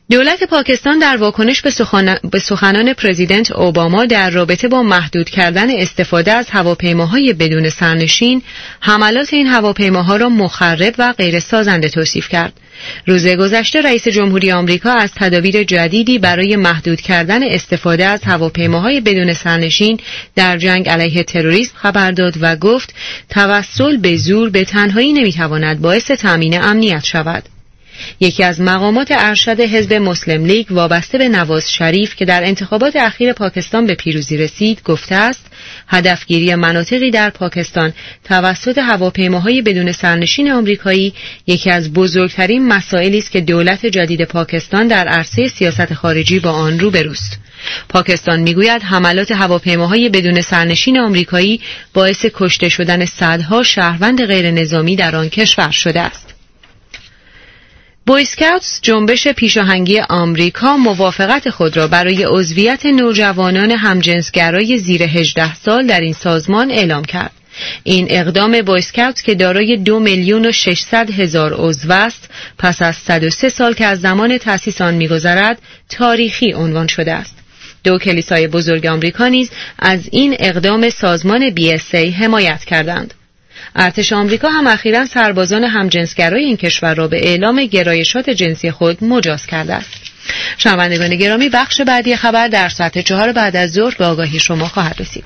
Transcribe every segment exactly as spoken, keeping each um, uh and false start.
دولت پاکستان در واکنش به, سخن... به سخنان پرزیدنت اوباما در رابطه با محدود کردن استفاده از هواپیماهای بدون سرنشین، حملات این هواپیماها را مخرب و غیر سازنده توصیف کرد. روز گذشته رئیس جمهوری آمریکا از تدابیر جدیدی برای محدود کردن استفاده از هواپیماهای بدون سرنشین در جنگ علیه تروریسم خبر داد و گفت توسل به زور به تنهایی نمیتواند باعث تامین امنیت شود. یکی از مقامات ارشد حزب مسلم لیگ وابسته به نواز شریف که در انتخابات اخیر پاکستان به پیروزی رسید گفته است هدفگیری مناطقی در پاکستان توسط هواپیماهای بدون سرنشین آمریکایی یکی از بزرگترین مسائلی است که دولت جدید پاکستان در عرصه سیاست خارجی با آن روبروست. پاکستان میگوید حملات هواپیماهای بدون سرنشین آمریکایی باعث کشته شدن صدها شهروند غیر نظامی در آن کشور شده است. بوی اسکاوتس جنبش پیشاهنگی آمریکا موافقت خود را برای عضویت نوجوانان همجنسگرای زیر هجده سال در این سازمان اعلام کرد. این اقدام بوی اسکاوتس که دارای دو میلیون و ششصد هزار عضو است، پس از صد و سه سال که از زمان تأسیس آن می‌گذرد، تاریخی عنوان شده است. دو کلیسای بزرگ آمریکا نیز از این اقدام سازمان بی اس ای حمایت کردند. ارتش آمریکا هم اخیراً سربازان همجنسگرای این کشور را به اعلام گرایشات جنسی خود مجاز کرده است. شنوندگان گرامی، بخش بعدی خبر در ساعت چهار بعد از ظهر به آگاهی شما خواهد رسید.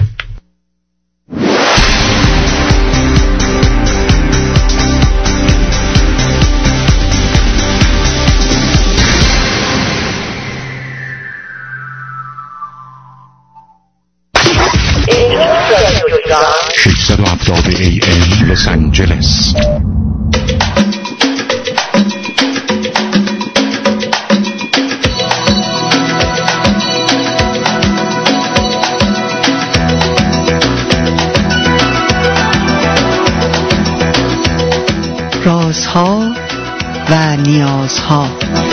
ششصد و هفتاد ای ام لس آنجلس. رازها و نیازها.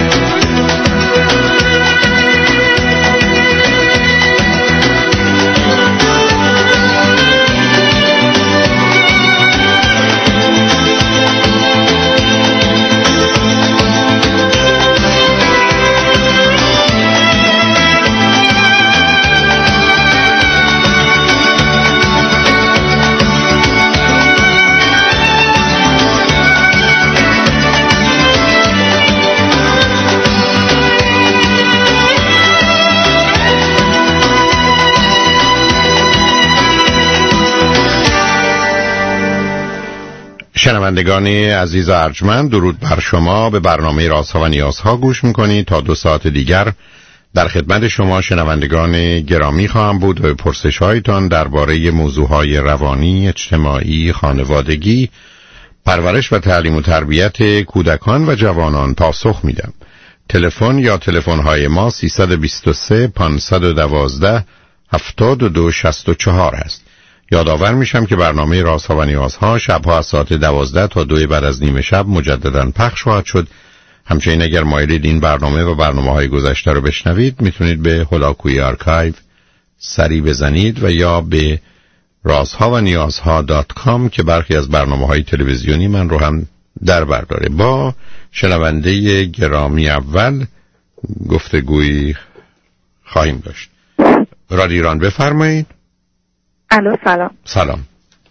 شنوندگان عزیز ارجمند، درود بر شما. به برنامه رازها و نیازها گوش میکنید. تا دو ساعت دیگر در خدمت شما شنوندگان گرامی خواهم بود و به پرسش هایتان درباره موضوعهای روانی، اجتماعی، خانوادگی، پرورش و تعلیم و تربیت کودکان و جوانان پاسخ میدم. تلفن یا تلفن های ما سیصد و بیست و سه پانصد و دوازده هفتاد و دو شصت و چهار است. یادآور میشم که برنامه رازها و نیازها شبها از ساعت دوازده تا دو بعد از نیم شب مجددا پخش خواهد شد. همچنین اگر مایلید این برنامه و برنامه های گذشته رو بشنوید، میتونید به هولاکویی آرکایو سری بزنید و یا به رازها و نیازها دات کام که برخی از برنامه های تلویزیونی من رو هم در بر داره. با شنونده گرامی اول گفتگویی خواهیم داشت. رادیو ایران، بفرمایید. الو، سلام. سلام.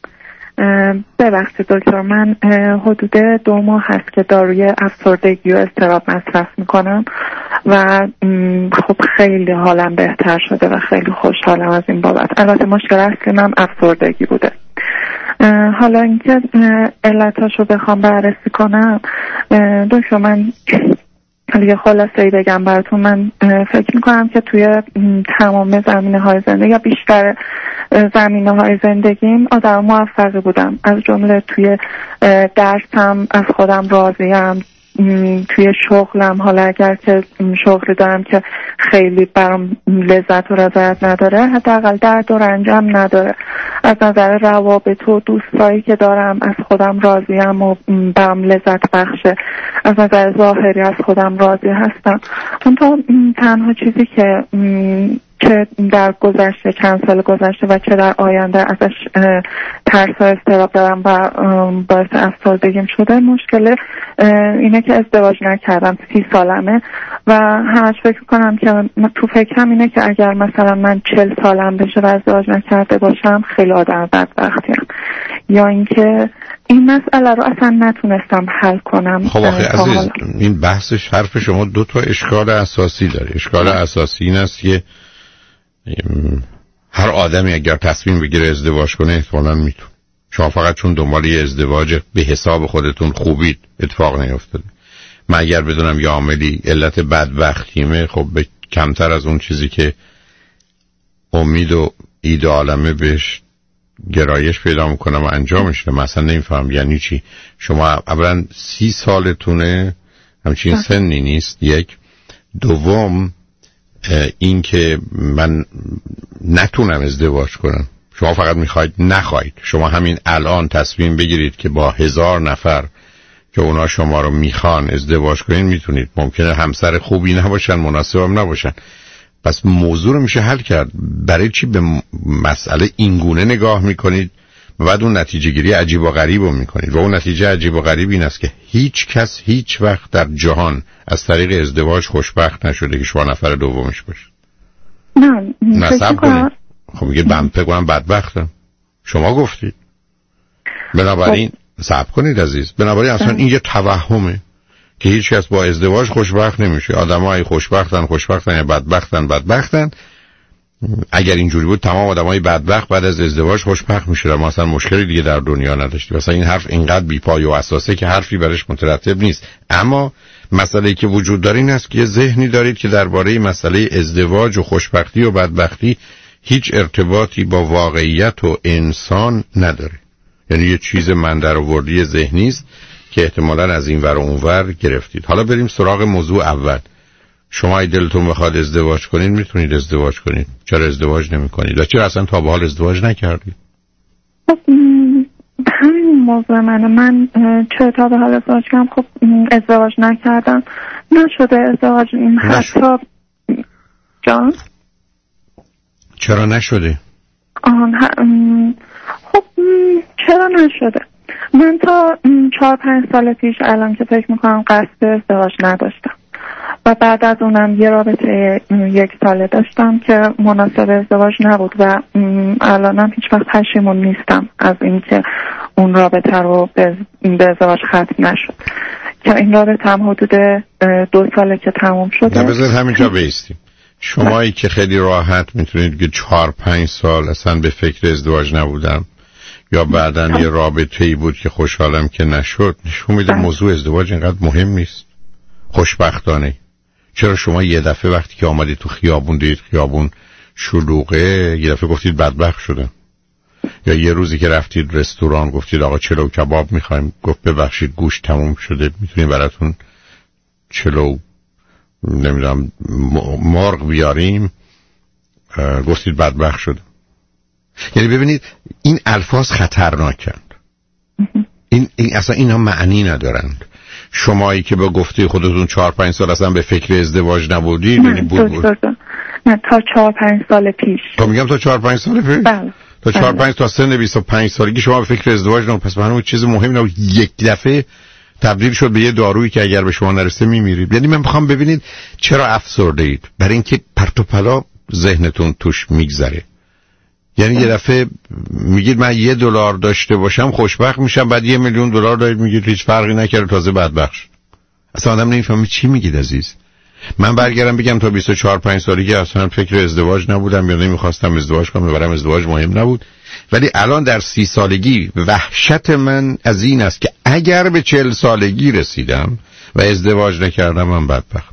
ببخشید دکتر، من حدود دو ماه هست که داروی افسردگی و اضطراب مصرف میکنم و خب خیلی حالم بهتر شده و خیلی خوشحالم از این بابت. البته مشکل اصلی من افسردگی بوده. حالا اینکه علتاشو بخوام بررسی کنم، دکتر من یه خلاصه ای بگم براتون. من فکر میکنم که توی تمام زمینه های زندگی یا بیشتر زمینه های زندگیم آدم موفقی بودم. از جمله توی درسم از خودم راضیم، توی شغلم حالا اگر که شغلی دارم که خیلی برام لذت و رضایت نداره، حداقل درد و رنجم نداره. از نظر روابط و دوستایی که دارم از خودم راضیم و برام لذت بخشه. از نظر ظاهری از خودم راضی هستم. اون تا تنها چیزی که چه در گذشته چند سال گذشته و چه در آینده ازش ترس و اضطراب دارم و باعث افسردگیم شده. مشکل اینه که ازدواج نکردم، سی سالمه و همش فکر کنم که تو فکرم اینه که اگر مثلا من چل سالم بشه و ازدواج نکرده باشم خیلی آدم بدبختیم، یا اینکه این مسئله رو اصلا نتونستم حل کنم. خب آخه عزیز، این بحثش حرف شما دو تا اشکال اساسی داره. اشکال اساسی این است که هر آدمی اگر تصمیم بگیره ازدواج کنه احتمالاً میتونه. شما فقط چون دنبال یه ازدواج به حساب خودتون خوبید اتفاق نیفتاده. من اگر بدونم یه عاملی علت بدبختیمه، خب به کمتر از اون چیزی که امید و ایده عالمه بهش گرایش پیدا میکنم و انجامش نمیدم. مثلا نمیفهم یعنی چی شما اولا سی سالتونه، همچین سنی نیست. یک دوم این که من نتونم ازدواج کنم، شما فقط میخواید نخواید. شما همین الان تصمیم بگیرید که با هزار نفر که اونا شما رو میخوان ازدواج کنین میتونید. ممکنه همسر خوبی نباشن، مناسب هم نباشن، پس موضوع رو میشه حل کرد. برای چی به مسئله اینگونه نگاه میکنید و بعد اون نتیجه گیری عجیب و غریب رو میکنید؟ و اون نتیجه عجیب و غریب این است که هیچ کس هیچ وقت در جهان از طریق ازدواج خوشبخت نشده که شما نفر دومش باشید. نه نصب کنید. خب میگه من فکر کنم بدبختم، شما گفتید. بنابراین صبر کنید عزیز. بنابراین اصلا این یه توهمه که هیچ کس با ازدواج خوشبخت نمیشه. آدمای خوشبختن خوشبختن یا بدبختن بدبختن. اگر اینجوری بود تمام آدمای بدبخت بعد از ازدواج خوشبخت میشدن، ما اصلا مشکلی دیگه در دنیا نداشتیم. مثلا این حرف اینقدر بی‌پای و اساسه که حرفی برش مترتب نیست. اما مسئله‌ای که وجود داره این است که یه ذهنی دارید که درباره مسئله ازدواج و خوشبختی و بدبختی هیچ ارتباطی با واقعیت و انسان نداره. یعنی یه چیز من درآوردی ذهنی است که احتمالاً از این ور و اون ور گرفتید. حالا بریم سراغ موضوع اول. شما اگه دلتون بخواد ازدواج کنید میتونید ازدواج کنید. چرا ازدواج نمی‌کنید؟ و چرا اصلا تا به حال ازدواج نکردید؟ همین موضوع منه. من چرا تا به حال ازدواج کردم؟ خب ازدواج نکردم، نشده ازدواج. حتی جان چرا نشده؟ آن خب چرا نشده؟ من تا چهار پنج سال پیش الان که فکر میکنم قصد ازدواج نداشتم و بعد از اونم یه رابطه یک ساله داشتم که مناسب ازدواج نبود و الانم هیچ وقت پشیمون نیستم از اینکه اون رابطه رو به ازدواج ختم نشد. که این رابطه هم حدود دو ساله که تموم شده. بذارید همینجا بیستیم. شمایی که خیلی راحت میتونید که چهار پنج سال اصلا به فکر ازدواج نبودم یا بعدن یه رابطه‌ای بود که خوشحالم که نشد، نشون میده موضوع ازدواج اینقدر مهم نیست. خوشبختانه چرا شما یه دفعه وقتی که آمدید تو خیابون دید خیابون شلوغه یه دفعه گفتید بدبخت شدم؟ یا یه روزی که رفتید رستوران گفتید آقا چلو کباب میخوایم، گفت ببخشید گوشت تموم شده، میتونیم براتون چلو نمیدونم مرغ بیاریم، گفتید بدبخت شدم؟ یعنی ببینید این الفاظ خطرناکند. این, این اصلا اینا معنی ندارند. شمایی که به گفته خودتون چهار پنج سال اصلا به فکر ازدواج نبودید، یعنی بود بود نه تا چهار پنج سال پیش. تو میگم تا چهار پنج سال پیش؟ بله. تا چهار پنج تا سن بیست و پنج سالگی شما به فکر ازدواج نبود. پس برای چیز مهمی نبود. یک دفعه تبدیل شد به یه دارویی که اگر به شما نرسه میمیرید. یعنی من میخوام ببینید چرا افسرده اید. برای اینکه پرت و پلا ذهنتون توش میگذره. یعنی یه دفعه میگید من یه دلار داشته باشم خوشبخت میشم، بعد یه میلیون دلار دارید میگید هیچ فرقی نکرده تازه بدبخت شد. اصلا آدم نمیفهمه چی میگید عزیز. من برگردم بگم تا بیست و چهار پنج سالگی اصلا فکر ازدواج نبودم یا نمیخواستم ازدواج کنم، برام ازدواج مهم نبود، ولی الان در سی سالگی وحشت من از این است که اگر به چهل سالگی رسیدم و ازدواج نکردم من بدبخت.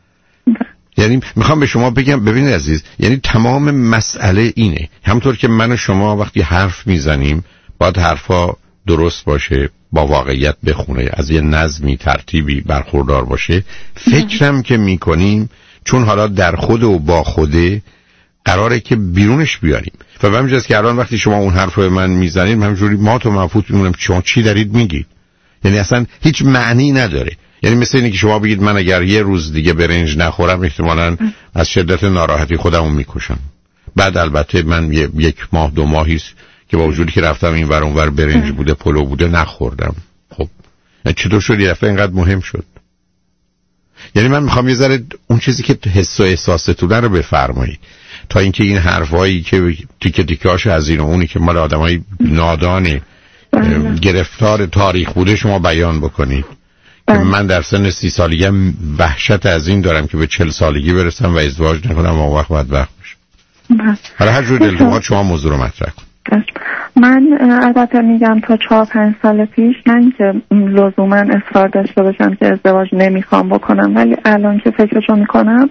یعنی میخوام به شما بگم ببینید عزیز، یعنی تمام مسئله اینه، همونطور که من و شما وقتی حرف میزنیم باید حرفا درست باشه، با واقعیت بخونه، از یه نظمی ترتیبی برخوردار باشه. فکرم که میکنیم چون حالا در خود و با خوده قراره که بیرونش بیاریم و به همین جاست که الان وقتی شما اون حرف رو من میزنید همینجوری ما تو مفهوم میمونم شما چی دارید میگید. یعنی اصلا هیچ معنی نداره. یعنی مثل اینه که شما بگید من اگر یه روز دیگه برنج نخورم احتمالاً از شدت ناراحتی خودمو میکشم. بعد البته من یک ماه دو ماهی است که با وجودی که رفتم این ور اون ور برنج بوده پلو بوده نخوردم. خب چطور شد یه دفعه اینقدر مهم شد؟ یعنی من میخوام یه ذره اون چیزی که حس و احساستونه رو بفرمایید تا اینکه این حرفایی که تیکه تیکه‌اش از این و اونی که مال آدمای نادان گرفتار تاریخ بوده شما بیان بکنید. من در سن سی سالگیم وحشت از این دارم که به چل سالگی برسم و ازدواج نکنم و اون وقت باید وقت بشه. حالا هر جور دلتون خواهد شما موضوع رو مطرح کن. من البته میگم تا چهار پنج سال پیش نه اینکه لزوما اصرار داشته باشم که ازدواج نمیخوام بکنم، ولی الان که فکرشو میکنم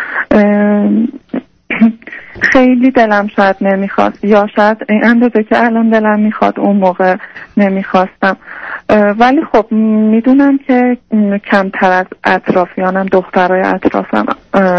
خیلی دلم شاید نمیخواست، یا شاید این اندازه که الان دلم میخواد اون موقع نمیخواستم. ولی خب میدونم که کمتر از اطرافیانم دخترای اطرافم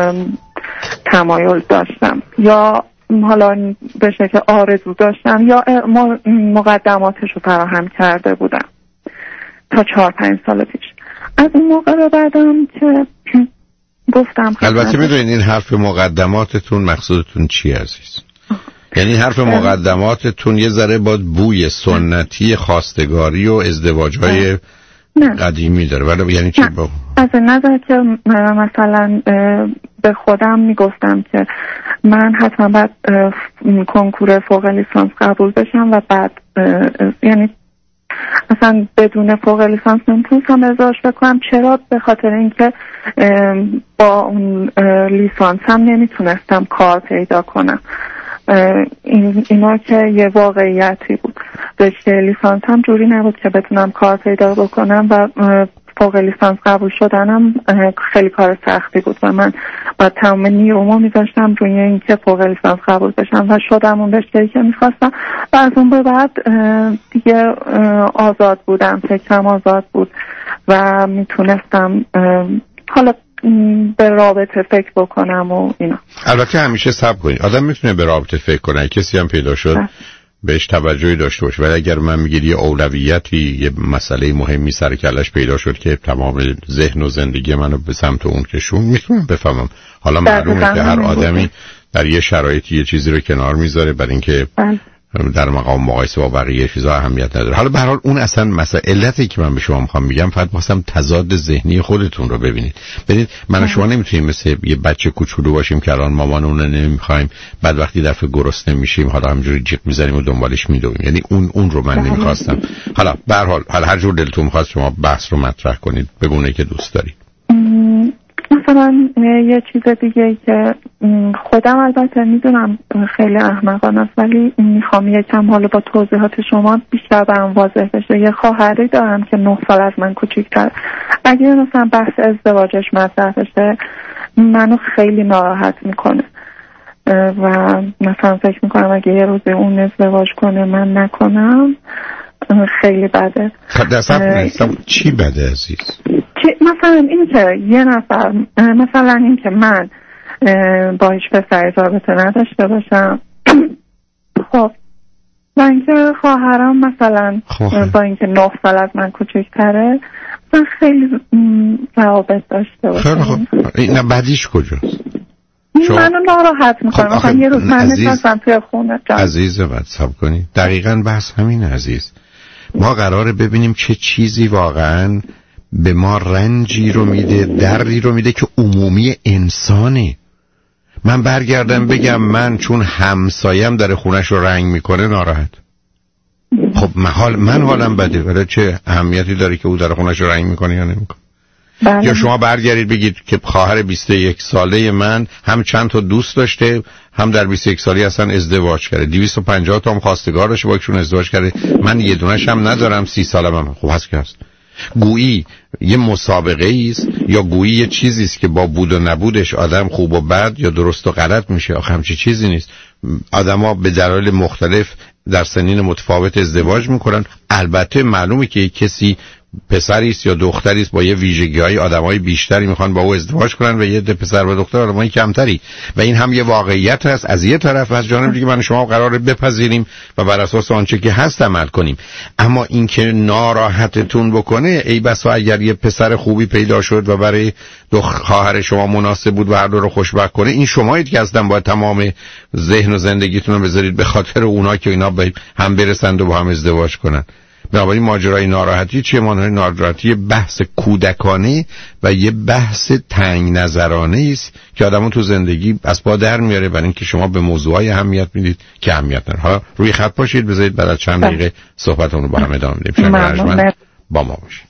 تمایل داشتم یا حالا به شکل آرزو داشتم یا مقدماتش رو فراهم کرده بودم تا چهار پنج سال پیش. از اون موقع رو بعدم که گفتم البته میدونین این حرف مقدماتتون مقصودتون چی عزیز؟ یعنی حرف مقدماتتون یه ذره با بوی سنتی خواستگاری و ازدواج‌های قدیمی داره. ولی یعنی چی؟ با از نظر که مثلا به خودم میگفتم که من حتما باید کنکور فوق لیسانس قبول بشم و بعد یعنی اصلا بدون فوق لیسانس نمیتونستم ازدواج بکنم. چرا؟ به خاطر اینکه با اون لیسانس هم نمیتونستم کار پیدا کنم. این اینا که یه واقعیتی بود. رشته لیسانس هم جوری نبود که بتونم کار پیدا بکنم و فوق لیسانس قبول شدنم خیلی کار سختی بود و من با تمام نیرومو میذاشتم روی اینکه فوق لیسانس قبول بشم و شدم اون رشته‌ای که میخواستم و از اون به بعد دیگه آزاد بودم، فکرم آزاد بود و میتونستم حالا به رابطه فکر بکنم و اینا. البته همیشه صبر کنید، آدم میتونه به رابطه فکر کنه، کسی هم پیدا شد بس. بهش توجهی داشته باشه. ولی اگر من میگید یه اولویتی یه مسئله مهمی سر کلش پیدا شد که تمام ذهن و زندگی منو به سمت اون کشون، میتونم بفهمم. حالا معلومه که هر آدمی در یه شرایطی یه چیزی رو کنار میذاره برای اینکه در مقام مقایسه با بقیه چیزا اهمیت نداره. حالا به هر حال اون اصلا مسئله علتی که من به شما میخوام میگم فقط واسم تضاد ذهنی خودتون رو ببینید. ببینید من و شما نمیتونیم مثل یه بچه کوچولو باشیم که الان مامان اون رو نمیخوایم، بعد وقتی دفعه گرسنه میشیم حالا همینجوری جیغ میزنیم و دنبالش میدویم. یعنی اون اون رو من نمیخواستم. حالا به هر حال حالا هر جور دلتون میخواد شما بحث رو مطرح کنید به گونه‌ای که دوست دارید. مثلا یه چیز دیگه که خودم البته میدونم خیلی احمقانه است ولی میخوام یکم حالا با توضیحات شما بیشتر برام واضح بشه. یه خواهری دارم که نه سال از من کوچیک‌تره. اگه مثلا بحث ازدواجش مطرح بشه منو خیلی ناراحت میکنه و مثلا فکر میکنم اگه یه روزی اون ازدواج کنه من نکنم خیلی بده. خب چی بده عزیز؟ مثلا این که یه نفر مثلا این که من با هیچ پسری رابطه نداشته باشم خب و اینکه خواهرم مثلا با اینکه نه سال از من کوچکتره مثلا خیلی روابط داشته باشم. خب این بدیش کجاست؟ منو ناراحت میکنم. مثلا یه روز من نشستم توی خونه عزیز بعد سب کنی دقیقاً بحث همین عزیز. ما قراره ببینیم چه چیزی واقعاً به ما رنجی رو میده، دردی رو میده که عمومی انسانه. من برگردم بگم من چون همسایم در خونش رو رنگ میکنه ناراحت. خب من حال من حالم بده، ولی چه اهمیتی داره که او در خونش رو رنگ میکنه یا نمیکنه؟ بله. یا شما برگردید بگید که خواهر بیست و یک ساله من هم چند تا دوست داشته هم در بیست و یک سالی اصلا ازدواج کرده، دویست و پنجاه تا هم خواستگار داشته با یکشون ازدواج کرده، من یه دونش هم ندارم، سی سالم هم. خب هست که هست. گویی یه مسابقه است یا گویی یه چیزی است که با بود و نبودش آدم خوب و بد یا درست و غلط میشه. آخه همچی چیزی نیست. آدما به دلایل مختلف در سنین متفاوت ازدواج میکنن. البته معلومه که کسی پسری است یا دختری است با یه ویژگی‌های آدمای بیشتری میخوان با او ازدواج کنن و یه پسر و دختر آدمای کمتری، و این هم یه واقعیت هست از یه طرف و از جانب دیگه من شما قراره بپذیریم و بر اساس آنچه که هست عمل کنیم. اما اینکه ناراحتتون بکنه، ای بسا اگر یه پسر خوبی پیدا شد و برای دو خواهر شما مناسب بود و هر دو رو خوشبخت کنه، این شمایید که اصلا باید تمام ذهن و زندگیتون رو بذارید به خاطر اونا که اینا به هم برسند و با هم ازدواج کنن. بنابراین ماجرای ناراحتی چیه؟ ماجرای ناراحتی بحث کودکانه و یه بحث تنگ نظرانه است که آدمون تو زندگی از پا در میاره، برای اینکه شما به موضوعای اهمیت میدید که اهمیت نداره. حالا روی خط باشید، بذارید بعد از چند دقیقه صحبتمون رو با هم ادامه بدیم. شما با ما باشید.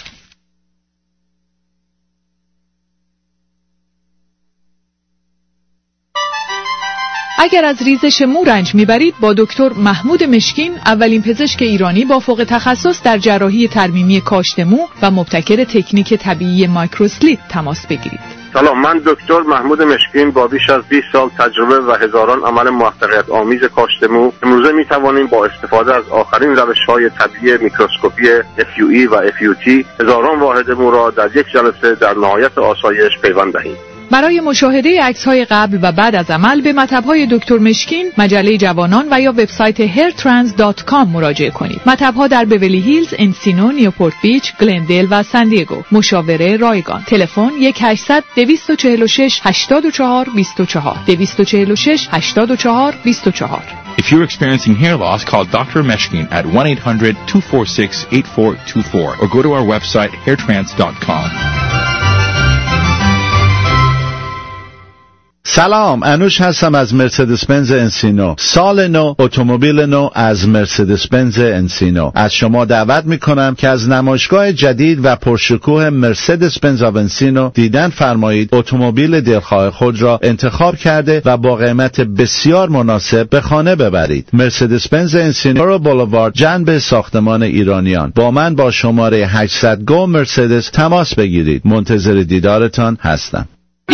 اگر از ریزش مو رنج میبرید، با دکتر محمود مشکین، اولین پزشک ایرانی با فوق تخصص در جراحی ترمیمی کاشت مو و مبتکر تکنیک طبیعی مایکروسلیت تماس بگیرید. سلام، من دکتر محمود مشکین با بیش از بیست سال تجربه و هزاران عمل موفقیت آمیز کاشت مو، امروزه می توانیم با استفاده از آخرین روش‌های طبیعی میکروسکوپی اف یو ای و اف یو تی هزاران واحد مو را در یک جلسه در نهایت آسایش پیوند دهیم. برای مشاهده عکس‌های قبل و بعد از عمل به مطب‌های دکتر مشکین، مجله جوانان و یا وبسایت هیر ترانس دات کام مراجعه کنید. مطب‌ها در بیولی هیلز، انسینو، نیوپورت بیچ، گلندل و سان دیگو. مشاوره رایگان. تلفن یک هشتصد دویست و چهل و شش هشتاد و چهار بیست و چهار دویست و چهل و شش هشتاد و چهار بیست و چهار. If you're experiencing hair loss, call Doctor Meshkin at one eight hundred two four six eight four two four or go to our website hair trance dot com. سلام، انوش هستم از مرسدس بنز انسینو. سال نو، اتومبیل نو از مرسدس بنز انسینو. از شما دعوت میکنم که از نمایشگاه جدید و پرشکوه مرسدس بنز آف انسینو دیدن فرمایید. اتومبیل دلخواه خود را انتخاب کرده و با قیمت بسیار مناسب به خانه ببرید. مرسدس بنز انسینو بولوارد، جنب ساختمان ایرانیان. با من با شماره هشتصد گو مرسدس تماس بگیرید. منتظر دیدارتان هستم.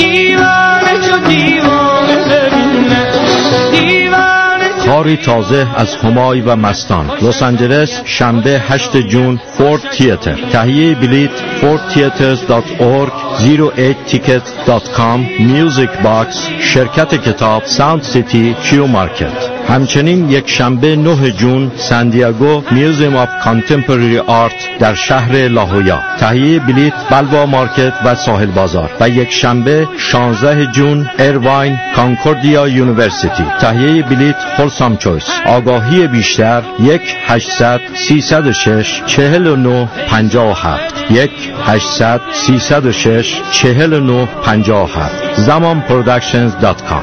کاری تازه از همای و مستان. لس آنجلس، شنبه هشتم جون، فورد تیاتر. تهیه بلیط فورد تیاترز دات اورگ، صفر هشت تیکت دات کام، میوزیک باکس، شرکت کتاب، ساوند سیتی، کیو مارکت. همچنین یک شنبه نهم جون، سان دیگو، میوزیم آف کانتمپرری آرت در شهر لاهویا. تهیه بلیط بلوا مارکت و ساحل بازار. و یک شنبه شانزدهم جون، ایرواین، کانکوردیا یونیورسیتی. تهیه بلیط فولسام چویس. آگاهی بیشتر یک هشتصد سیصد و شش چهل و نه پنجاه و هفت یک هشتصد سیصد و شش چهل و نه پنجاه و هفت. زمان پروداکشنز دات کام.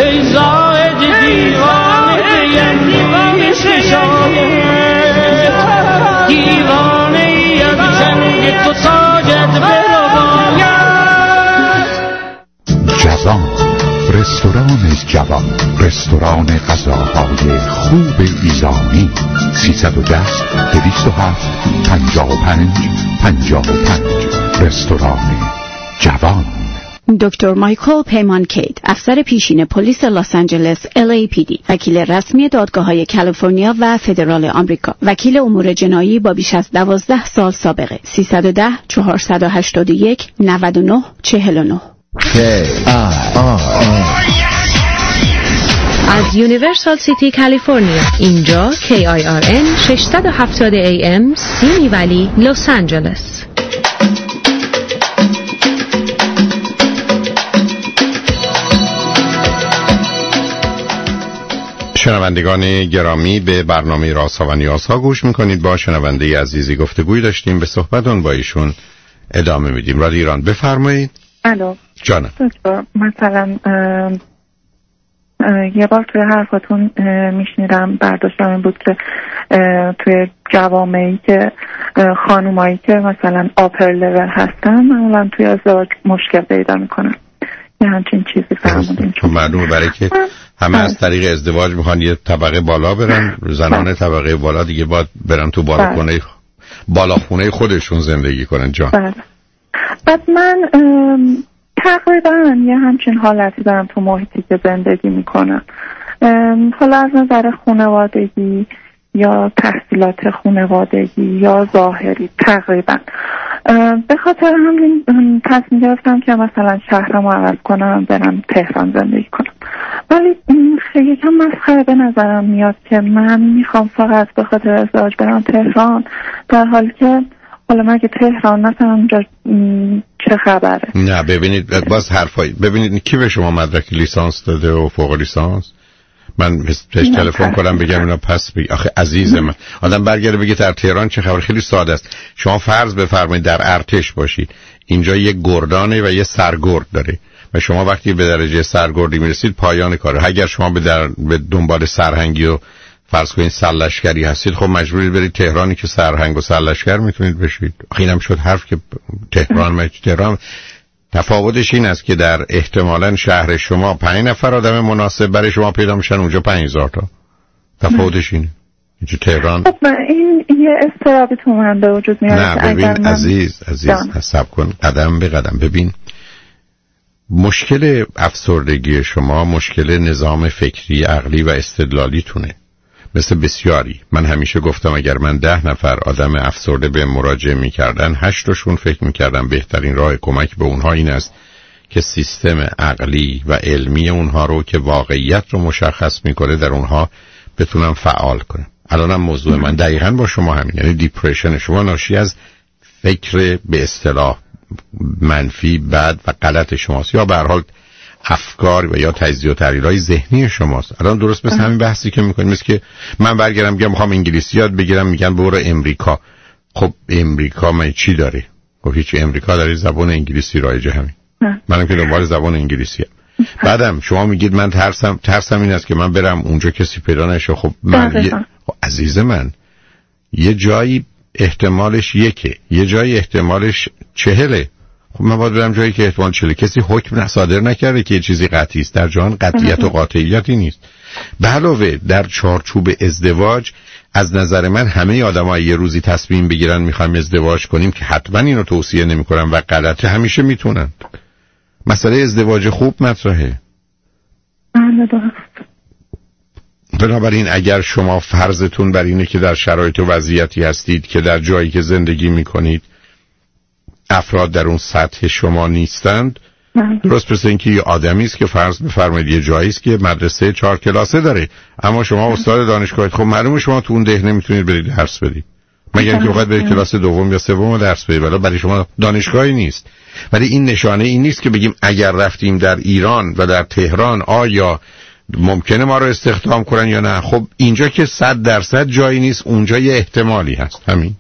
جوان، رستوران جوان، رستوران غذاهای خوب ایرانی. سیصد و ده دویست و هفت پنجاه و پنج پنجاه و پنج. رستوران جوان. دکتر مایکل پیمانکید، افسر پیشین پلیس لس آنجلس ال ای پی دی، وکیل رسمی دادگاه‌های کالیفرنیا و فدرال آمریکا، وکیل امور جنایی با بیش از دوازده سال سابقه. سیصد و ده چهارصد و هشتاد و یک نود و نه چهل و نه. از یونیورسال سیتی کالیفرنیا. اینجا کی آی آر ان ششصد و هفتاد ای ام، سیمی ولی، لس آنجلس. شنوندگان گرامی، به برنامه رازها و نیازها گوش میکنید. با شنونده عزیزی گفتگوی داشتیم، به صحبتون با ایشون ادامه میدیم. رادیو ایران، بفرمایید. الو جانم. دکتر، مثلا اه اه یه بار توی حرفاتون میشنیدم، برداشتم این بود که توی جوامعی که خانومایی که مثلا آپر لول هستن معمولا توی ازدواج مشکل پیدا میکنن. یه همچین چیزی فرمودین. چون معلومه برای که همه از طریق ازدواج میخوان یه طبقه بالا برن، زنان طبقه بالا دیگه باید برن تو بالاخونه بالاخونه خودشون زندگی کنن. جان بله. بعد من تقریبا یه همچین حالتی دارم تو محیطی که زندگی میکنم. حالا از نظر خانوادگی یا تحصیلات خانوادگی یا ظاهری تقریبا. به خاطر همین تصمیم گرفتم که مثلا شهرم رو عوض کنم برم تهران زندگی کنم. ولی خیلی یکم مسخره به نظرم میاد که من میخوام فقط به خاطر ازدواج برم تهران، در حالی که حالا مگه تهران مثلا اونجا چه خبره؟ نه ببینید باز حرفایی، ببینید کی به شما مدرک لیسانس داده و فوق لیسانس؟ من پیش تلفن کنم بگم اینا پس بگی. آخه عزیز من آدم برگرده بگه در تهران چه خبر؟ خیلی ساده است. شما فرض بفرمایید در ارتش باشید، اینجا یه گردانه و یه سرگرد داره و شما وقتی به درجه سرگردی میرسید پایان کاره. اگر شما به, در... به دنبال سرهنگی و فرض کنید سرلشکری هستید، خب مجبورید برید تهرانی که سرهنگ و سرلشکر میتونید بشید. اینم شد حرف که تهران ما تهران. تفاوتش این است که در احتمالاً شهر شما پنج نفر آدم مناسب برای شما پیدا میشن، اونجا پنج هزار تا. تفاوتش اینه. اینجا تهران خب این یه استرابی تو من به وجود میاد. نه ببین من... عزیز عزیز حساب کن قدم به قدم. ببین مشکل افسردگی شما مشکل نظام فکری عقلی و استدلالی تونه. مثل بسیاری من همیشه گفتم اگر من ده نفر آدم افسرده به مراجعه میکردن، هشتاشون فکر میکردن بهترین راه کمک به اونها این است که سیستم عقلی و علمی اونها رو که واقعیت رو مشخص میکنه در اونها بتونم فعال کنم. الانم موضوع من دقیقاً با شما همین، یعنی دیپرشن شما ناشی از فکر به اصطلاح منفی بد و غلط شماست، یا به هر حال افکار و یا تجزیه و تحلیل‌های ذهنی شماست. الان درست مثل همین بحثی که می‌کنیم، مثل که من برگردم میگم می‌خوام انگلیسی یاد بگیرم، میگن برو امریکا. خب امریکا من چی داره؟ خب هیچ. امریکا داره زبان انگلیسی رایجه همین. منم که دنبال زبان انگلیسی ام. بعدم شما میگید من ترسم ترسم این است که من برم اونجا کسی پیدا نشه. خب من یه... خب عزیز من یه جایی احتمالش یکه، یه جایی احتمالش چهله. خب من باید برم جایی که احتمال چهله. کسی حکم صادر نکرده که یه چیزی قطعی است. در جهان قطعیت و قاطعیتی نیست. به علاوه در چارچوب ازدواج از نظر من همه آدم‌ها یه روزی تصمیم بگیرن می‌خوایم ازدواج کنیم که حتما اینو توصیه نمی‌کنم و غلطه همیشه میتونن. مسئله ازدواج خوب مطرحه. بنابراین اگر شما فرضتون بر اینه که در شرایط و وضعیتی هستید که در جایی که زندگی می‌کنید افراد در اون سطح شما نیستند، درست مثل اینکه یه آدمی است که فرض بفرمایید یه جایی است که مدرسه چهار کلاسه داره اما شما استاد دانشگاهید. خب معلومه شما تو اون ده نمیتونید برید درس بدید، مگر اینکه بخواید برید کلاس دوم یا سوم درس بدید، ولی برای شما دانشگاهی نیست. ولی این نشانه این نیست که بگیم اگر رفتیم در ایران و در تهران آیا ممکنه ما رو استخدام کنن یا نه. خب اینجا که صد درصد جایی نیست، اونجا یه احتمالی هست. همین.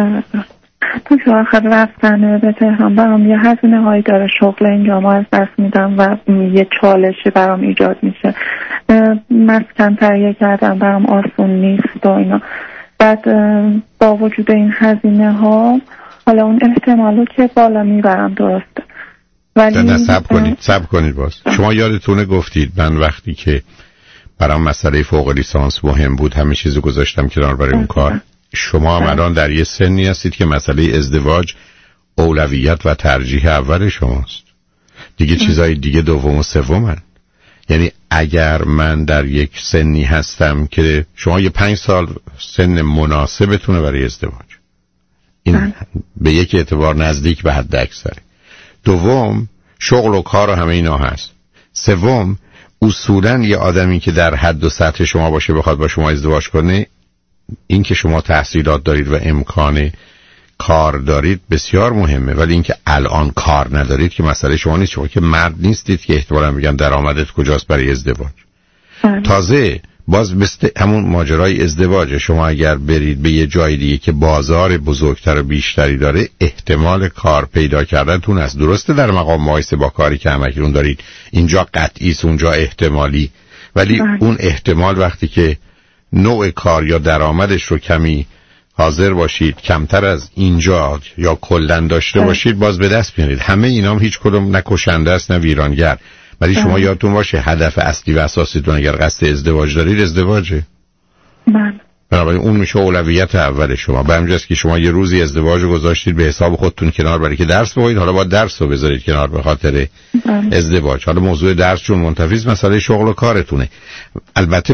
تو که آخر رفتن به تهران برام یه هزینه هایی داره، شغل اینجا ما از دست میدم و یه چالشی برام ایجاد میشه، مسکن تهیه کردن برام آسون نیست و اینا. بعد با وجود این هزینه ها حالا اون احتمالو که بالا میبرم درسته، ولی نه صبر کنید صبر کنید باز. شما یادتونه گفتید من وقتی که برام مسئله فوق لیسانس مهم بود همه چیزو گذاشتم کنار برای اون کار. شما هم الان در یه سنی هستید که مسئله ازدواج اولویت و ترجیح اول شماست دیگه. چیزای دیگه دوم و سومن. یعنی اگر من در یک سنی هستم که شما یه پنج سال سن مناسبتونه برای ازدواج، این به یک اعتبار نزدیک به حد اکثره. دوم شغل و کار و همه اینا هست. سوم اصولاً یه آدمی که در حد و سطح شما باشه بخواد با شما ازدواج کنه، این که شما تحصیلات دارید و امکان کار دارید بسیار مهمه، ولی این که الان کار ندارید که مسئله شما نیست. شما که مرد نیستید که احتمالاً میگم درآمدت کجاست برای ازدواج. تازه باز مثل همون ماجرای ازدواج، شما اگر برید به یه جای دیگه که بازار بزرگتر و بیشتری داره، احتمال کار پیدا کردنتون هست. درسته در مقام مقایسه با کاری که همکنون دارید اینجا قطعی است اونجا احتمالی، ولی بله. اون احتمال وقتی که نوع کار یا درآمدش رو کمی حاضر باشید کمتر از اینجا یا کلن داشته باشید باز به دست میارید. همه اینا هم هیچ کدوم نه کشنده است نه ویرانگر، ولی شما یادتون باشه هدف اصلی و اساسیتون اگر قصد ازدواج دارید ازدواجه. بله. بنابراین اون میشه اولویت اول شما. به همینجاست که شما یه روزی ازدواج رو گذاشتید به حساب خودتون کنار برای که درس بخونید، حالا باید درس رو بذارید کنار به خاطر بله. ازدواج. حالا موضوع درس چون منتفی است، مسئله شغل و کارتونه. البته من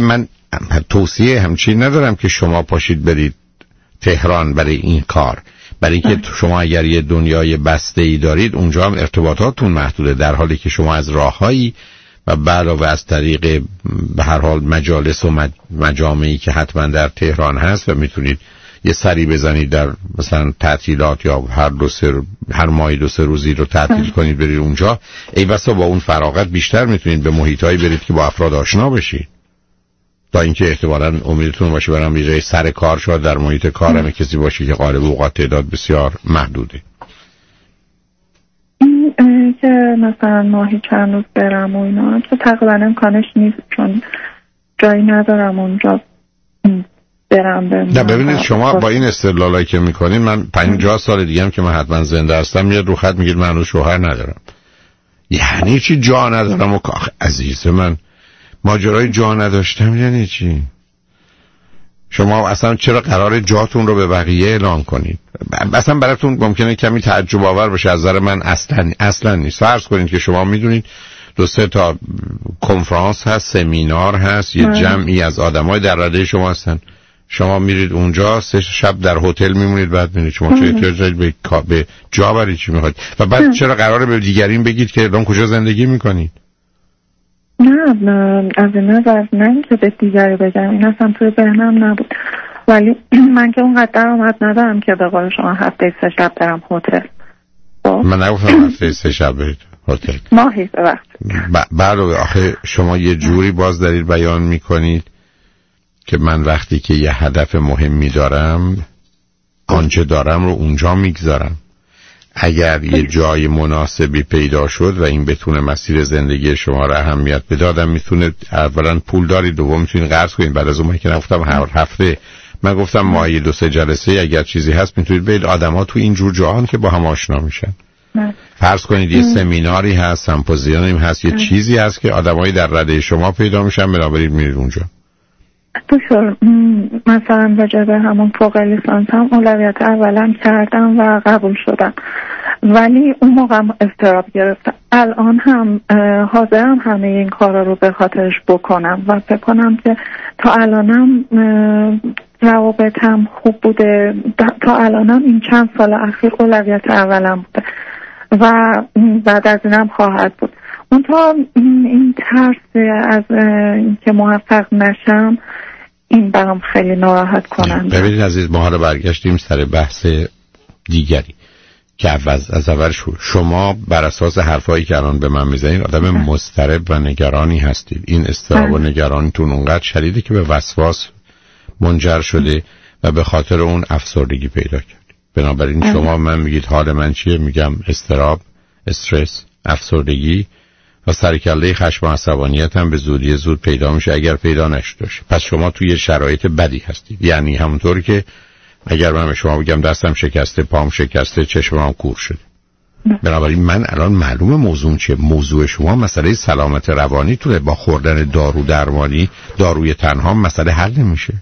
توصیه همچین ندارم که شما پاشید برید تهران برای این کار، برای که شما اگر یه دنیای بسته ای دارید اونجا هم ارتباطاتون محدوده، در حالی که شما از راههایی و علاوه از طریق به هر حال مجالس و مجامعی که حتما در تهران هست و میتونید یه سری بزنید در مثلا تعطیلات یا هر دو سه هر ماه دو سه روزی رو تعطیل کنید برید اونجا، ای بسا با اون فراغت بیشتر میتونید به محیطایی برید که با افراد آشنا بشید، تا اینکه احتمالاً امیدتون باشه برام یه جای سر کار شد در محیط کارم کسی باشه که غالب اوقات تعداد بسیار محدوده. این که مثلا ماهی چند روز برم و اینا که تقریبا امکانش نیست، چون جایی ندارم اونجا برم. نه ببینید شما با این استدلالایی که میکنین، من پنجاه سال دیگه هم که من حتما زنده هستم میاد رو خط میگید من هنوز شوهر ندارم. یعنی چی جا ندارم؟ و عزیز من ماجرای جا نداشتم یعنی چی؟ شما اصلا چرا قرار جاتون رو به بقیه اعلام کنید؟ اصلا براتون ممکنه کمی تعجب آور باشه، از نظر من اصلا اصلا نیست. فرض کنید که شما میدونید دو سه تا کنفرانس هست، سمینار هست، یه جمعی از آدمای در رده شما هستن، شما میرید اونجا سه شب در هتل میمونید، بعد میرید شما چه احتیاج به به جا برای چی میخواید؟ و بعد چرا قراره به دیگرین بگید که الان کجا زندگی میکنید؟ نه نه از این نظر نه که به دیگری بگم، این اصلا توی ذهنم نبود، ولی من که اونقدر درآمد ندارم که به قول شما هفته سه شب برم هتل. من نگفتم هفته سه شب برید هتل، ماهی به وقت. بله آخه شما یه جوری باز دارید بیان میکنید که من وقتی که یه هدف مهمی دارم آنچه دارم رو اونجا میگذارم. اگر یه جای مناسبی پیدا شد و این بتونه مسیر زندگی شما رو اهمیت بده، آدم میتونه اولا پول دارید، دوم میتونید قرض کنید. بعد از اون که نگفتم هر هفته، من گفتم ماهی دو سه جلسه اگر چیزی هست میتونید برید. آدما تو این جور جهان که با هم آشنا میشن، فرض کنید یه سمیناری هست، سمپوزیونی هست، یه چیزی هست که آدمایی در رده شما پیدا میشن، بنابراین میرید اونجا. دکتر مثلا راجع به همون فوق لیسانس هم اولویت اولم کردم و قبول شدم، ولی اون موقع هم اضطراب گرفتم. الان هم حاضرم همه این کارا رو به خاطرش بکنم و فکر کنم که تا الانم روابطم خوب بوده، تا الانم این چند سال اخیر اولویت اولم بوده و بعد از اینم خواهد بود. اون تا این ترس از که موفق نشم، این برام خیلی ناراحت کننده. ببینید عزیز، ما حالا برگشتیم سر بحث دیگری که از, از اول شد. شما بر اساس حرفایی که الان به من میزنید آدم مضطرب و نگرانی هستید. این اضطراب و نگرانیتون اونقدر شدیده که به وسواس منجر شده و به خاطر اون افسردگی پیدا کرد. بنابراین شما من میگید حال من چیه؟ میگم اضطراب، استرس، افسردگی و سرکله خشم و عصبانیت هم به زودی زود پیدا میشه اگر پیدا نشده باشه. پس شما توی شرایط بدی هستید. یعنی همونطور که اگر من به شما بگم دستم شکسته، پام شکسته، چشمم کور شده. بنابراین من الان معلومه موضوع چیه. موضوع شما مسئله سلامت روانی توله. با خوردن دارو درمانی، داروی تنها مسئله حل نمیشه.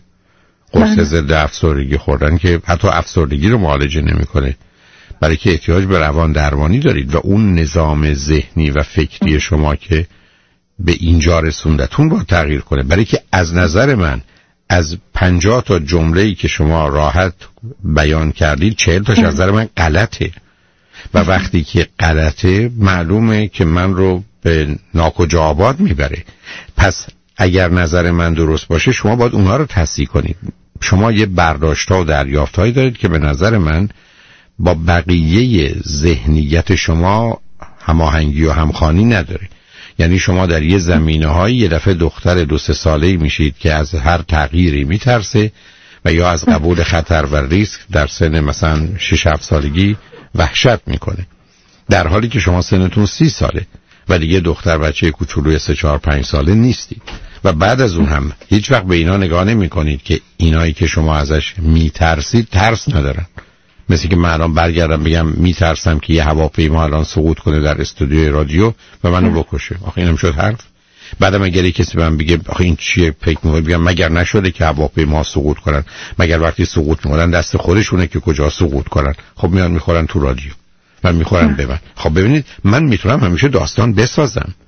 قرص ضد افسردگی خوردن که حتی افسردگی رو معالجه نمیکنه، برای که احتیاج به روان درمانی دارید و اون نظام ذهنی و فکری شما که به اینجا رسوندتون با تغییر کنه. برای که از نظر من از پنجاه تا جمله‌ای که شما راحت بیان کردید چهل تاش از نظر من غلطه و وقتی که غلطه معلومه که من رو به ناکجا آباد میبره. پس اگر نظر من درست باشه شما باید اونها رو تصحیح کنید. شما یه برداشت‌ها و دریافت‌هایی دارید که به نظر من با بقیه ذهنیت شما هماهنگی و همخوانی نداره. یعنی شما در یه زمینه‌های یه دفعه دختر دو سه ساله‌ای میشید که از هر تغییری میترسه و یا از قبول خطر و ریسک در سن مثلا شش هفت سالگی وحشت میکنه، در حالی که شما سنتون سی ساله و دیگه دختر بچه کوچولوی سه چهار پنج ساله نیستید و بعد از اون هم هیچ وقت به اینا نگاه نمی کنید که اینایی که شما ازش میترسید ترس ندارن. مثل که من الان برگردم بگم میترسم که یه هواپیما الان سقوط کنه در استودیوی رادیو و منو بکشه. آخه اینم شد حرف؟ بعدم اگه کسی من بگه آخه این چیه فکر می‌کنه، بگم مگر نشده که هواپیما سقوط کنن؟ مگر وقتی سقوط می‌کنن دست خودشونه که کجا سقوط کنن؟ خب میان میخورن تو رادیو و میخورن به من. خب ببینید من میتونم همیشه داستان بسازم.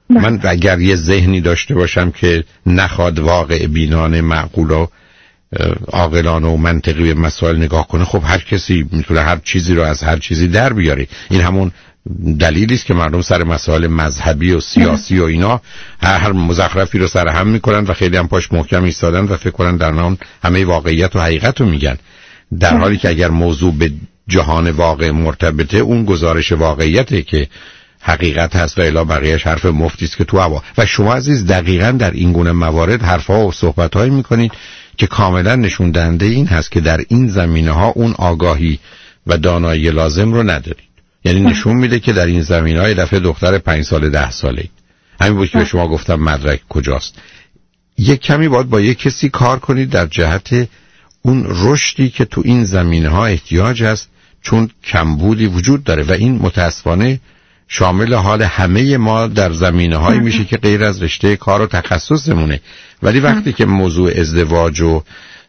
من اگر یه ذهنی داشته باشم که نخواد واقع بینانه، معقول و عاقلانه و منطقی به مسائل نگاه کنه، خب هر کسی میتونه هر چیزی رو از هر چیزی در بیاره. این همون دلیلی است که مردم سر مسائل مذهبی و سیاسی و اینا هر مزخرفی رو سر هم میکنن و خیلی هم پاش محکم ایستادن و فکر کنن در نام همه واقعیت و حقیقت رو میگن، در حالی که اگر موضوع به جهان واقع مرتبطه، اون گزارش واقعیته که حقیقت هست و الا بقیهش حرف مفتی است که تو هوا. و شما عزیز دقیقاً در این گونه موارد حرفا و صحبت‌هایی میکنید که کاملا نشون دهنده این هست که در این زمینه‌ها اون آگاهی و دانایی لازم رو ندارید. یعنی نشون میده که در این زمینه‌های دفعه دختر پنج ساله ده ساله. همین بود که به شما گفتم مدرک کجاست. یک کمی باید با یک کسی کار کنید در جهت اون رشدی که تو این زمینه‌ها احتیاج است، چون کمبودی وجود داره و این متاسفانه شامل حال همه ما در زمینه‌هایی میشه که غیر از رشته کار و تخصصمونه. ولی وقتی که موضوع ازدواج و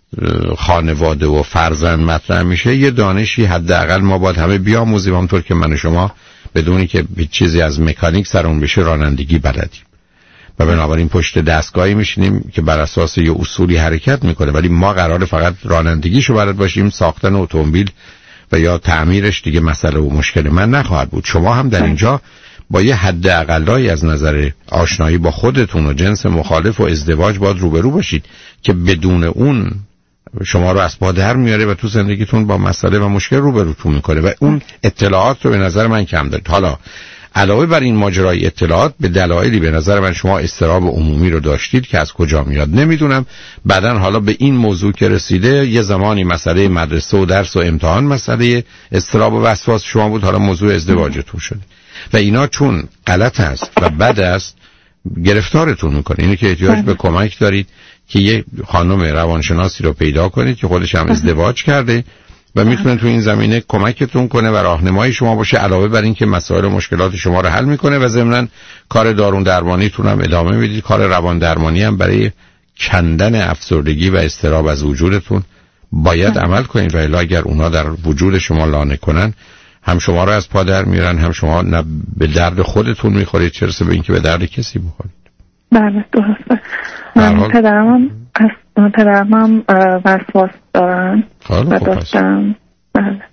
خانواده و فرزند مطرح میشه، یه دانشی حداقل ما باید همه بیاموزیم، همونطور که من و شما بدونی که چیزی از مکانیک سرمون بشه رانندگی بلدیم و بنابراین پشت دستگاهی میشینیم که بر اساس یه اصولی حرکت میکنه، ولی ما قراره فقط رانندگیشو بلد باشیم، ساختن اتومبیل و یا تعمیرش دیگه مسئله و مشکل من نخواهد بود. شما هم در اینجا با یه حد اقلایی از نظر آشنایی با خودتون و جنس مخالف و ازدواج باید روبرو باشید که بدون اون شما رو از پا در میاره و تو زندگیتون با مسئله و مشکل روبروتون میکنه و اون اطلاعات رو به نظر من کم دارید. حالا علاوه بر این ماجرای اطلاعات، به دلایلی به نظر من شما اضطراب عمومی رو داشتید که از کجا میاد نمیدونم. بعدن حالا به این موضوع که رسیده، یه زمانی مسئله مدرسه و درس و امتحان مسئله اضطراب و وسواس شما بود، حالا موضوع ازدواجتون شده و اینا چون غلط است و بد است گرفتارتون میکنه. اینه که احتیاج به کمک دارید که یه خانم روانشناسی رو پیدا کنید که خودش هم ازدواج کرده و میتونه تو این زمینه کمکتون کنه و راهنمای شما باشه، علاوه بر این که مسائل و مشکلات شما رو حل میکنه و ضمناً کار دارون درمانیتون هم ادامه میدید. کار روان درمانی هم برای کندن افسردگی و اضطراب از وجودتون باید عمل کنید و الا اگر اونا در وجود شما لانه کنن، هم شما رو از پا در میارن، هم شما نه به درد خودتون میخورید چه رسه به اینکه به درد کسی بخورید. بله درسته. من پدرم از پدرم هم وسواس دارن و داشتم. بله.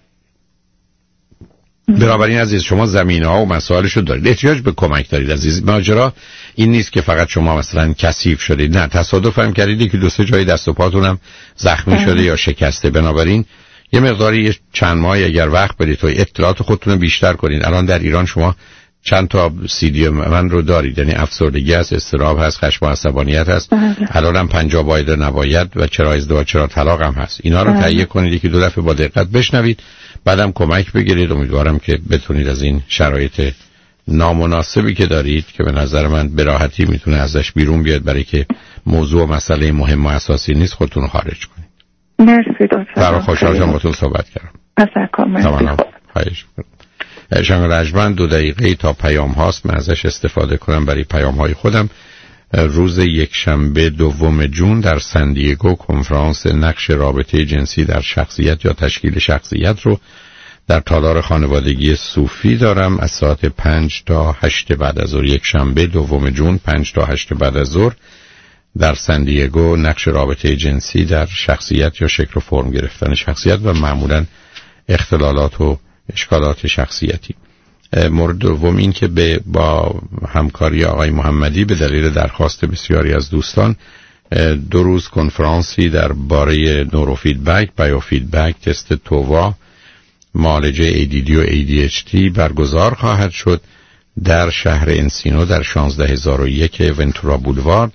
بنابراین عزیز شما زمینه ها و مسائلش رو دارید، احتیاج به کمک دارید عزیز. ماجرا این نیست که فقط شما مثلا کثیف شدید، نه، تصادف هم کردید که دو سه جای دست و پاتون هم زخمی شده یا شکسته. بنابراین یه مقداری چند ماه اگر وقت بدید و اطلاعات خودتون رو بیشتر کنید. الان در ایران شما چند تا سی دی من رو دارید، یعنی افسردگی هست، اضطراب هست، خشم و عصبانیت هست، الان هم پنجاه باید نباید و چرا ازدواج چرا طلاق هم هست. اینا رو تهیه کنید، یکی دو دفعه با دقت بشنوید، بعدم کمک بگیرید. امیدوارم که بتونید از این شرایط نامناسبی که دارید که به نظر من به راحتی میتونه ازش بیرون بیاد، برای که موضوع و مسئله مهم و اساسی نیست، خودتون رو خارج کنید. مرسی دکتر. برای خوشحال شدم باهاتون صحبت کردم. تشکر. مرسی. خواهش می‌کنم. شنگ رجمن دو دقیقه تا پیام هاست، من ازش استفاده کنم برای پیام های خودم. روز یک شنبه دوم جون در سندیگو کنفرانس نقش رابطه جنسی در شخصیت یا تشکیل شخصیت رو در تالار خانوادگی صوفی دارم از ساعت پنج تا هشت بعد از ظهر. یک شنبه دوم جون پنج تا هشت بعد از ظهر در سندیگو، نقش رابطه جنسی در شخصیت یا شکل و فرم گرفتن شخصیت و معمولا اختلالات و اشکالات شخصیتی. مورد دوم این که به با همکاری آقای محمدی به دلیل درخواست بسیاری از دوستان دو روز کنفرانسی در باره نورو فیدبک، بایو فیدبک، تست تووا، معالجه ای دی دی و ای دی اچ تی برگزار خواهد شد در شهر انسینو در شانزده هزار و یک ونتورا بولوارد.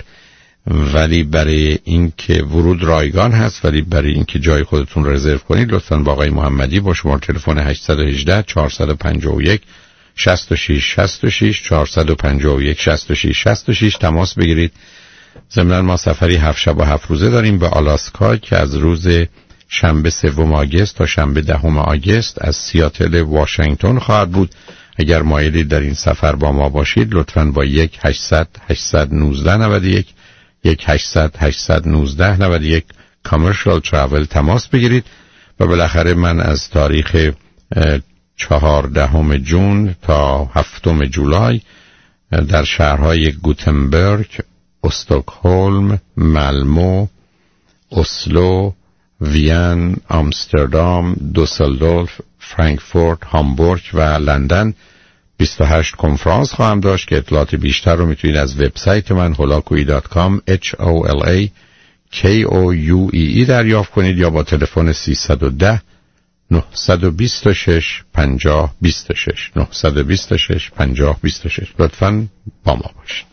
ولی برای اینکه ورود رایگان هست، ولی برای اینکه جای خودتون رزرو کنید لطفاً با آقای محمدی با شماره تلفن هشت یک هشت چهار پنج یک شش شش شش شش چهار پنج یک شش شش شش شش تماس بگیرید. ضمناً ما سفری هفت شب و هفت روزه داریم به آلاسکا که از روز شنبه سوم آگوست تا شنبه دهم آگوست از سیاتل واشنگتن خواهد بود. اگر مایلید در این سفر با ما باشید لطفاً با یک هشتصد هشتصد و نوزده نود و یک یک هشتصد هشتصد و نوزده نود و یک کامرشال تراول تماس بگیرید. و بالاخره من از تاریخ چهاردهم جون تا هفتم جولای در شهرهای گوتنبرگ، استکهلم، مالمو، اسلو، وین، آمستردام، دوسلدورف، فرانکفورت، هامبورگ و لندن بیست و هشت کنفرانس خواهم داشت که اطلاعات بیشتر رو میتونید از وبسایت من هولاکویی دات کام اچ او ال ای کی او یو ای ای دریافت کنید یا با تلفن سیصد و ده نهصد و بیست و شش پنجاه بیست و شش نهصد و بیست و شش پنجاه بیست و شش. لطفاً با ما باشید.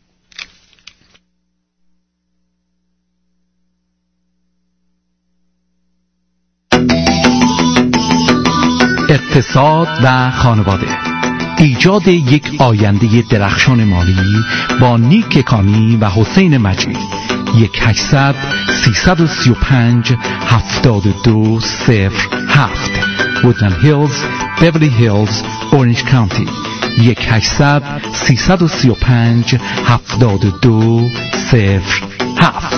اقتصاد و خانواده، ایجاد یک آینده درخشان مالی با نیک کانی و حسین مجید. یک هشتصد سیصد و سی و پنج هفتاد و دو صفر هفت وودلند هیلز، بیولی هیلز، اورنج کانتی. یک هشتصد سیصد و سی و پنج هفتاد و دو صفر هفت.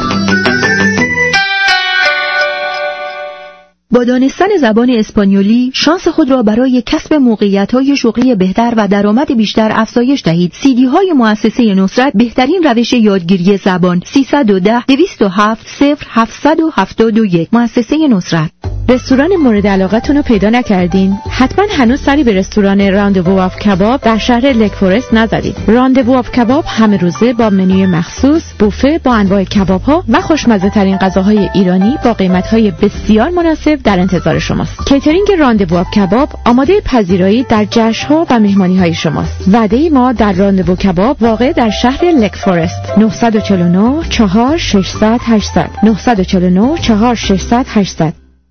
با دانستن زبان اسپانیولی شانس خود را برای کسب موقعیت‌های شغلی بهتر و درآمد بیشتر افزایش دهید. سی‌دی‌های مؤسسه نصرت بهترین روش یادگیری زبان. سیصد و ده دویست و هفت صفر هفتصد و هفتاد و یک. مؤسسه نصرت. رستوران مورد علاقتون رو پیدا نکردین؟ حتما هنوز سری به رستوران راندوو آف کباب در شهر لک فورست نزدید. راندوو آف کباب همه روزه با منوی مخصوص، بوفه با انواع کباب‌ها و خوشمزه ترین غذاهای ایرانی با قیمت‌های بسیار مناسب در انتظار شماست. کیترینگ راندوو آف کباب آماده پذیرایی در جشن‌ها و مهمانی‌های شماست. وعده ما در راندوو کباب واقع در شهر لک فورست. نه چهار نه چهار ششصد هشتصد نه چهار نه چهار ششصد هشتصد.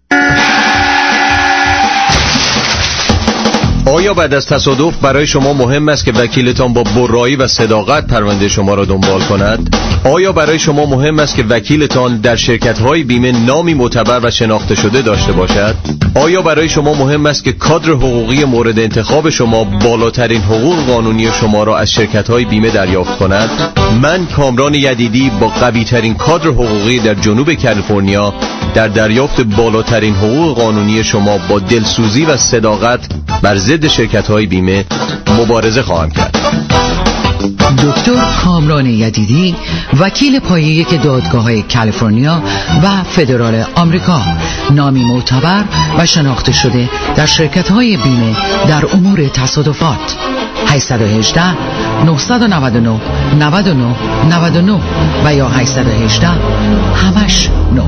آیا بعد از تصادف برای شما مهم است که وکیلتان با برایی و صداقت پرونده شما را دنبال کند؟ آیا برای شما مهم است که وکیلتان در شرکت‌های بیمه نامی معتبر و شناخته شده داشته باشد؟ آیا برای شما مهم است که کادر حقوقی مورد انتخاب شما بالاترین حقوق قانونی شما را از شرکت‌های بیمه دریافت کند؟ من کامران یدیدی با قوی‌ترین کادر حقوقی در جنوب کالیفرنیا در دریافت بالاترین حقوق قانونی شما با دلسوزی و صداقت بر ضد شرکت‌های بیمه مبارزه خواهم کرد. دکتر کامران یدیدی، وکیل پایه یک دادگاه‌های کالیفرنیا و فدرال آمریکا، نامی معتبر و شناخته شده در شرکت‌های بیمه در امور تصادفات. هشت یک هشت نه نه نه نه نه نه نه و یا هشت یک هشت همش نه.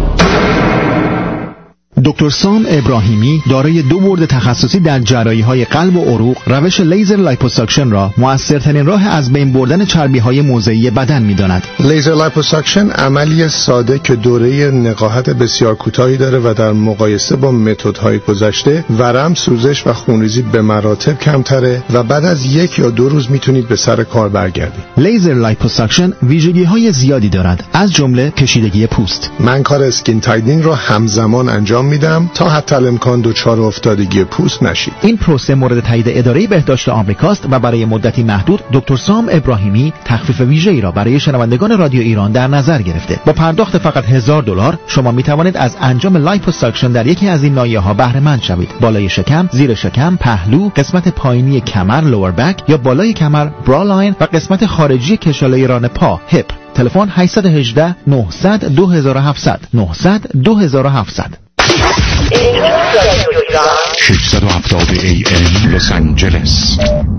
دکتر سام ابراهیمی دارای دو بورد تخصصی در جراحی‌های قلب و عروق، روش لیزر لایپوساکشن را موثرترین راه از بین بردن چربی‌های موضعی بدن می‌داند. لیزر لایپوساکشن عملی ساده که دوره نقاهت بسیار کوتاهی داره و در مقایسه با متدهای گذشته ورم، سوزش و خونریزی به مراتب کمتره و بعد از یک یا دو روز میتونید به سر کار برگردید. لیزر لایپوساکشن ویژگی‌های زیادی دارد، از جمله کشیدگی پوست. من کار اسکین تایدینگ را همزمان انجام میدم تا حتی الامکان دچار افتادگی پوست نشید. این پروسه مورد تایید اداره بهداشت آمریکاست و برای مدتی محدود دکتر سام ابراهیمی تخفیف ویژه‌ای را برای شنوندگان رادیو ایران در نظر گرفته. با پرداخت فقط هزار دلار شما می توانید از انجام لایپوساکشن در یکی از این ناحیه‌ها بهره مند شوید. بالای شکم، زیر شکم، پهلو، قسمت پایینی کمر لور بک یا بالای کمر برا لاین و قسمت خارجی کشاله ران پا هپ. تلفن هشت یک هشت نه صفر صفر دو هفت صفر صفر نه صفر صفر دو هفت صفر صفر. ششصد و هفتاد ای ام لس آنجلس.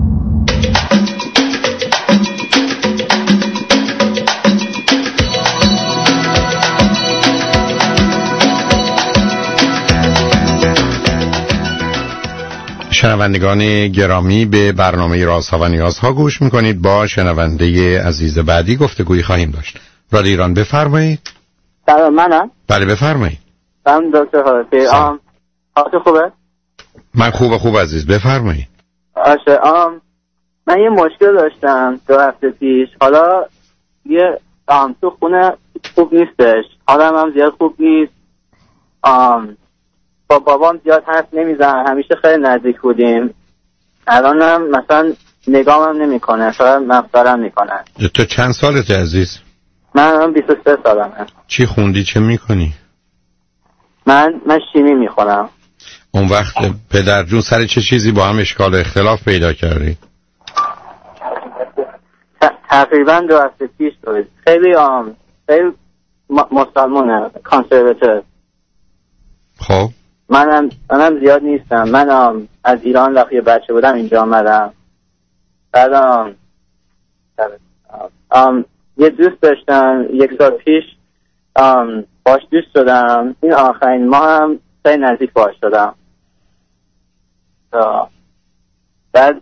شنوندگان گرامی، به برنامه رازها و نیازها گوش میکنید. با شنونده عزیز بعدی گفتگویی خواهیم داشت. رادیو ایران، بفرمایید. سلام، منم. بله بفرمایید. سلام دکتر حافظ. آم حالت خوبه؟ من خوبه خوب عزیز، بفرمایید. آشه آم من یه مشکل داشتم دو هفته پیش. حالا یه آم تو خونه خوب نیستش، حالم هم زیاد خوب نیست. آم با بابام زیاد حرف نمیزنم، همیشه خیلی نزدیک بودیم. الانم مثلا نگاهم نمی کنه، فقط مفسرم میکنه. تو چند سالته عزیز؟ من الان بیست و سه سالمه. چی خوندی، چه میکنی؟ من من شیمی میخونم. اون وقت پدر جون سر چه چیزی با هم اشکال و اختلاف پیدا کردی؟ تقریبا دو هفته پیش بود. خیلی آم خیلی مسلمانه، کانسرواتیو. خب منم منم زیاد نیستم. من آم از ایران وقتی بچه بودم اینجا آمدم. بعد آم آم یه دوست داشتم یک سال پیش، آم باش دوست شدم. این آخرین ماه هم خیلی نزدیک باش شدم. بعد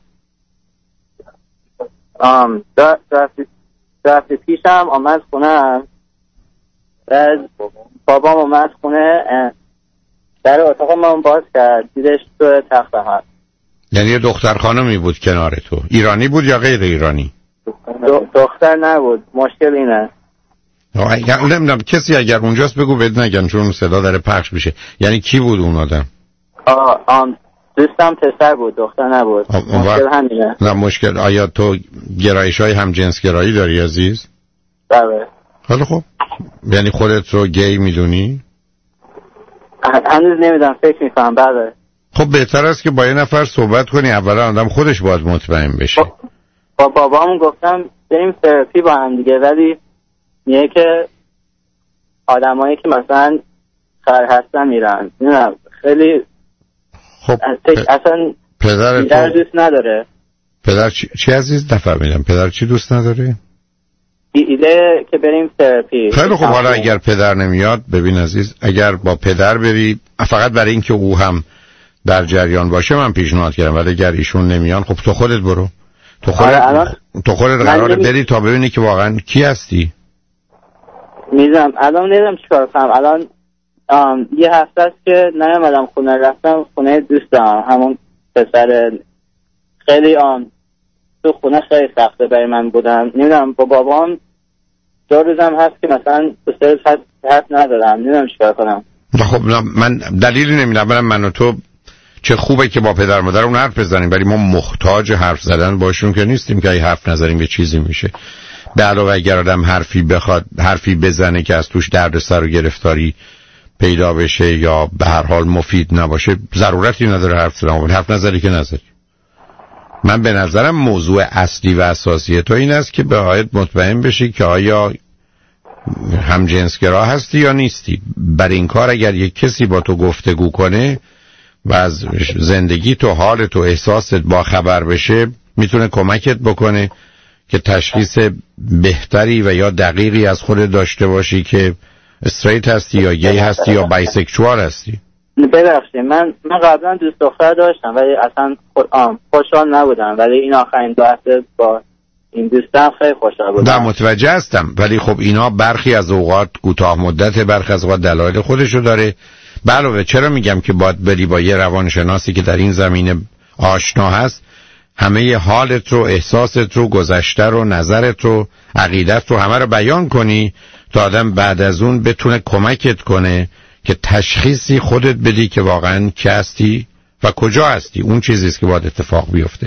آم دو هفته پیش هم آمد خونه. بعد بابام اومد خونه، در اتاق من باز کرد، دیدش تو تخت هست. یعنی یه دختر خانمی بود کنار تو؟ ایرانی بود یا غیر ایرانی؟ دختر نبود. مشکل اینه نمیدونم کسی اگر اونجاست بگو بد نگن چون صدا داره پخش میشه. یعنی کی بود اون آدم؟ آه آم دوستم پسر بود، دختر نبود. مشکل همینه. نه مشکل. آیا تو گرایش های هم جنس گرایی داری عزیز؟ بله. حالا خب یعنی خودت رو گی میدونی؟ هنوز نمیدونم، فکر میکنم. بله. خب بهتر است که با یه نفر صحبت کنی. اولا آدم خودش باید مطمئن بشه. با بابام گفتم بریم تراپی با هم دیگه، ولی میگه که آدمایی که مثلا خر هستن میرن. نه خیلی خب اصلا پدر تو دوست نداره. پدر چی, چی عزیز نفهمیدم. پدر چی دوست نداره؟ ایده که بریم تراپی. خیلی خب حالا اگر پدر نمیاد، ببین عزیز، اگر با پدر بری فقط برای اینکه او هم در جریان باشه من پیشنهاد کردم، ولی اگر ایشون نمیان خب تو خودت برو. تو خودت الان تو خودت قراره بری تا ببینی که واقعا کی هستی. میذارم الان نمیدونم چیکار کنم. الان یه هفته است که نیومدم خونه، رفتم خونه دوستم، همون پسر. خیلی آم تو خونه خیلی سخته برای من بودم. نمیدونم با بابام دو روزم هست که مثلا تو سر حرف ندارم. نمیدونم چیکار کنم. خب من دلیلی نمیدونم. من من و تو چه خوبه که با پدر مادر اون حرف بزنیم، ولی ما محتاج حرف زدن باشون که نیستیم که ای حرف نزنیم یه چیزی میشه. به علاوه اگر آدم حرفی بخواد حرفی بزنه که از توش دردسر و گرفتاری پیدا بشه یا به هر حال مفید نباشه، ضرورتی نداره حرف زدن. حرف نزدی که نزدی. من به نظرم موضوع اصلی و اساسی تو این است که باید مطمئن بشی که آیا هم جنسگرا هستی یا نیستی. برای این کار اگر یک کسی با تو گفتگو کنه و از زندگی تو، حال تو، احساست با خبر بشه، میتونه کمکت بکنه که تشخیص بهتری و یا دقیقی از خودت داشته باشی که استریت هستی یا گی هستی یا بایسکشوال هستی. ببخشید من من قبلا دوست دختر داشتم ولی اصلا خوشحال نبودم، ولی این آخرین دو هفته با این دوستم خیلی خوشحال بودم. نه متوجه هستم، ولی خب اینا برخی از اوقات کوتاه مدت، برخی از اوقات دلایل خودشو داره. علاوه چرا میگم که باید بری با یه روانشناسی که در این زمینه آشنا هست، همه حالت رو، احساست رو، گذشته رو، نظرت رو، عقیدت رو همه رو بیان کنی تا آدم بعد از اون بتونه کمکت کنه که تشخیصی خودت بدی که واقعا کی هستی و کجا هستی. اون چیزیست که باید اتفاق بیفته.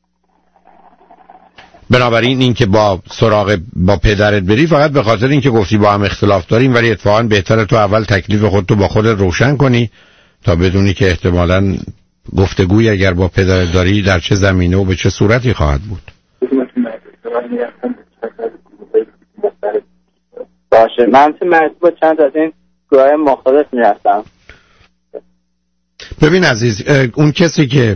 بنابراین این که با سراغ با پدرت بری فقط به خاطر این که گفتی با هم اختلاف داریم، ولی اتفاقا بهتره تو اول تکلیف خودتو با خودت روشن کنی تا بدونی که احتمالاً گفتگوی اگر با پدرت داری در چه زمینه و به چه صورتی خواهد بود. باشه من تو مرد با چند از این گروه مختلف میرفتم. ببین عزیز، اون کسی که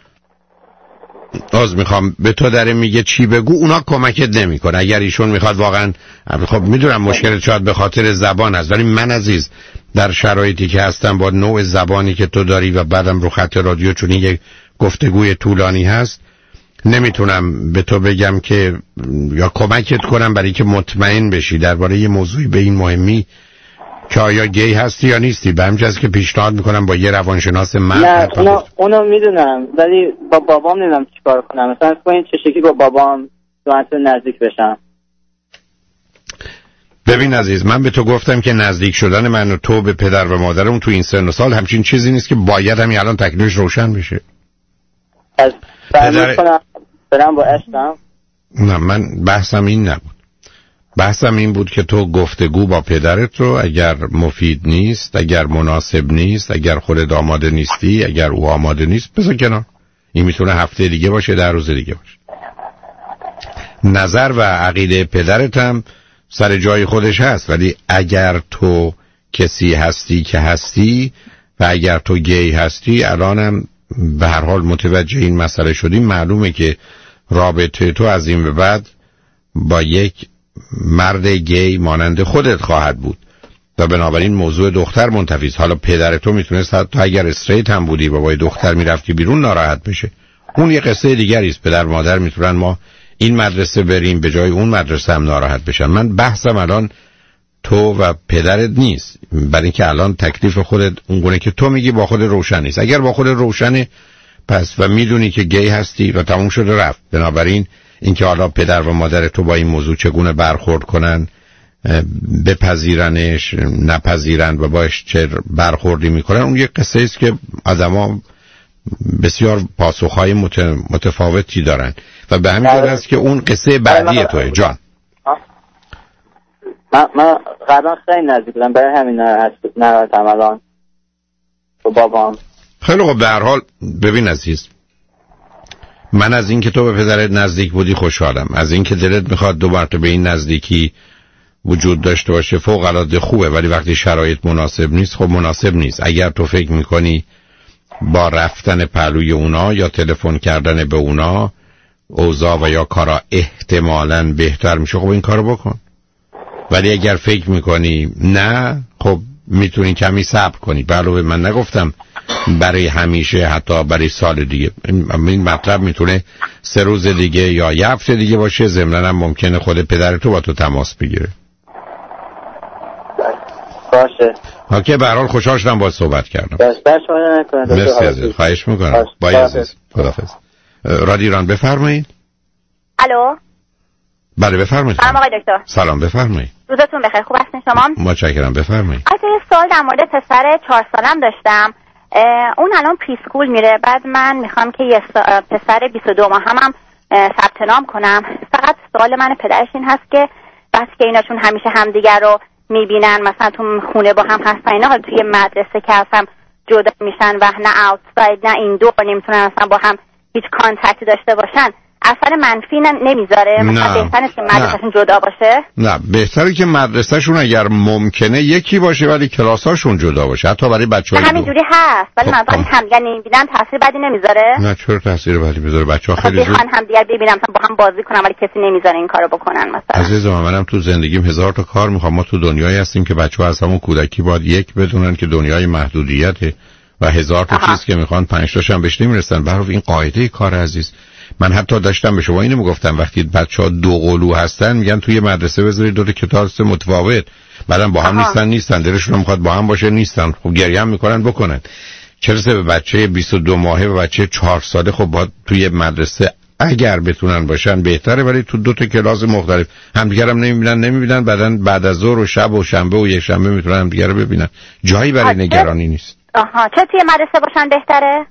باز میخوام به تو داره میگه چی بگو، اونا کمکت نمیکنه. اگر ایشون میخواد واقعا، خب میدونم مشکل شاید به خاطر زبان است، ولی من عزیز در شرایطی که هستم با نوع زبانی که تو داری و بعدم رو خط رادیو چون این یک گفتگوی طولانی هست، نمیتونم به تو بگم که یا کمکت کنم برای که مطمئن بشی درباره یه موضوعی به این مهمی که آیا گی هستی یا نیستی. به همین که پیشنهاد میکنم با یه روانشناس مرد. نه اونو, اونو میدونم، ولی با بابام نمیدونم چیکار کنم. مثلا این چه شکلی با بابام دوانسه نزدیک بشم. ببین عزیز، من به تو گفتم که نزدیک شدن من و تو به پدر و مادرم تو این سن و سال همچین چیزی نیست که باید همین الان تکلیفش روشن بشه. از پدر... کنم برم با عشقم. نه من بحثم این نبود. بحثم این بود که تو گفتگو با پدرت رو اگر مفید نیست، اگر مناسب نیست، اگر خودت آماده نیستی، اگر او آماده نیست، بذار کنار. این میتونه هفته دیگه باشه، ده روز دیگه باشه. نظر و عقیده پدرت هم سر جای خودش هست، ولی اگر تو کسی هستی که هستی و اگر تو گی هستی، الانم به هر حال متوجه این مسئله شدیم، معلومه که رابطه تو از این به بعد با یک مرد گی مانند خودت خواهد بود و بنابراین موضوع دختر منتفی است. حالا پدر تو میتونست حتی اگر استریت هم بودی و با دختر میرفتی بیرون ناراحت بشه، اون یه قصه دیگری است. پدر مادر میتونن ما این مدرسه بریم به جای اون مدرسه هم ناراحت بشن. من بحثم الان تو و پدرت نیست، برای اینکه الان تکلیف خودت اونگونه که تو میگی با خود روشن نیست. اگر با خود روشنه پس و میدونی که گی هستی و تموم شده رفت. بنابراین اینکه حالا پدر و مادر تو با این موضوع چگونه برخورد کنن، بپذیرنش نپذیرن و باش چه برخوردی میکنن، اون یه قصه است که آدما بسیار پاسخهای متفاوتی دارن و به همین جهت است که اون قصه بعدی توه. جان من من قبلا خیلی نزدیک بودم، برای همین نراتم الان با بابام. خیلی خوب. به هر حال ببین عزیز، من از این که تو به پدرت نزدیک بودی خوشحالم، از این که دلت میخواد دو مرتبه این نزدیکی وجود داشته باشه فوق العاده خوبه، ولی وقتی شرایط مناسب نیست خب مناسب نیست. اگر تو فکر میکنی با رفتن پهلوی اونا یا تلفن کردن به اونا اوضاع و یا کارا احتمالاً بهتر میشه، خب این کارو بکن. ولی اگر فکر میکنی نه، خب میتونی کمی صبر کنی. علاوه من نگفتم برای همیشه، حتی برای سال دیگه. این مطلب میتونه سه روز دیگه یا یه هفته دیگه باشه. ضمناً هم ممکنه خود پدر تو با تو تماس بگیره. باشه. اوکی، به هر حال خوشحال شدم باهات صحبت کردم. مرسی عزیز، خواهش میکنم. بای عزیز، خداحافظ. رادیو ایران بفرمایید. الو. بله بفرمایید. سلام آقای دکتر. سلام بفرمایید. روزتون بخیر، خوب هستین شما؟ متشکرم، بفرمایید. البته یه سوال در مورد پسر چهار سالم داشتم. اون الان پریسکول میره، بعد من میخوام که یه پسر بیست و دو ماه هم, هم ثبت نام کنم. فقط سوال من پدرش این هست که بس که اینا چون همیشه همدیگر رو میبینن، مثلا تو خونه با هم هستن، اینا توی مدرسه که اصلا جدا میشن و نه اوتساید نه ایندور نمیتونن اصلا با هم هیچ کانتکتی داشته باشن، اثر منفی نمیذاره؟ مثلا بهتره که مدرسهشون جدا باشه؟ نه، بهتره که مدرسهشون اگر ممکنه یکی باشه ولی کلاساشون جدا باشه، حتی برای بچه‌ها. همینجوری هست، ولی من وقتی همدیگر نمیبینن تاثیر بدی نمیذاره؟ نه چرا تاثیر بدی میذاره؟ بچه‌ها خیلی زود همدیگر ببینن، مثلا با هم بازی کنن، ولی کسی نمیذاره این کارو بکنن. مثلا عزیزم منم تو زندگیم هزار تا کار میخوام. ما تو دنیایی هستیم که بچه‌ها از همون کودکی باید یک بدونن که دنیای محدودیته و هزار تا چیز که میخوان پنج تاش هم بهش نمیرسن. برای این قاعده کار عزیز. من حتی داشتم به شما اینو میگفتم وقتی بچه‌ها دو قلو هستن میگن توی مدرسه بذارید دو تا کتاب متفاوت، بعدم با هم آها. نیستن نیستن دلشون میخواد با هم باشه نیستن، خب گریه هم میکنن بکنن. چرا به بچه بیست و دو ماهه و بچه چهار ساله خب باید توی مدرسه اگر بتونن باشن بهتره، ولی تو دو تا کلاس مختلف همدیگه هم نمیبینن نمیبینن بعدن بعد از ظهر و شب و شنبه و یک شنبه میتونن همدیگه رو ببینن. جایی برای نگرانی نیست. آها، چه توی مدرسه باشن بهتره؟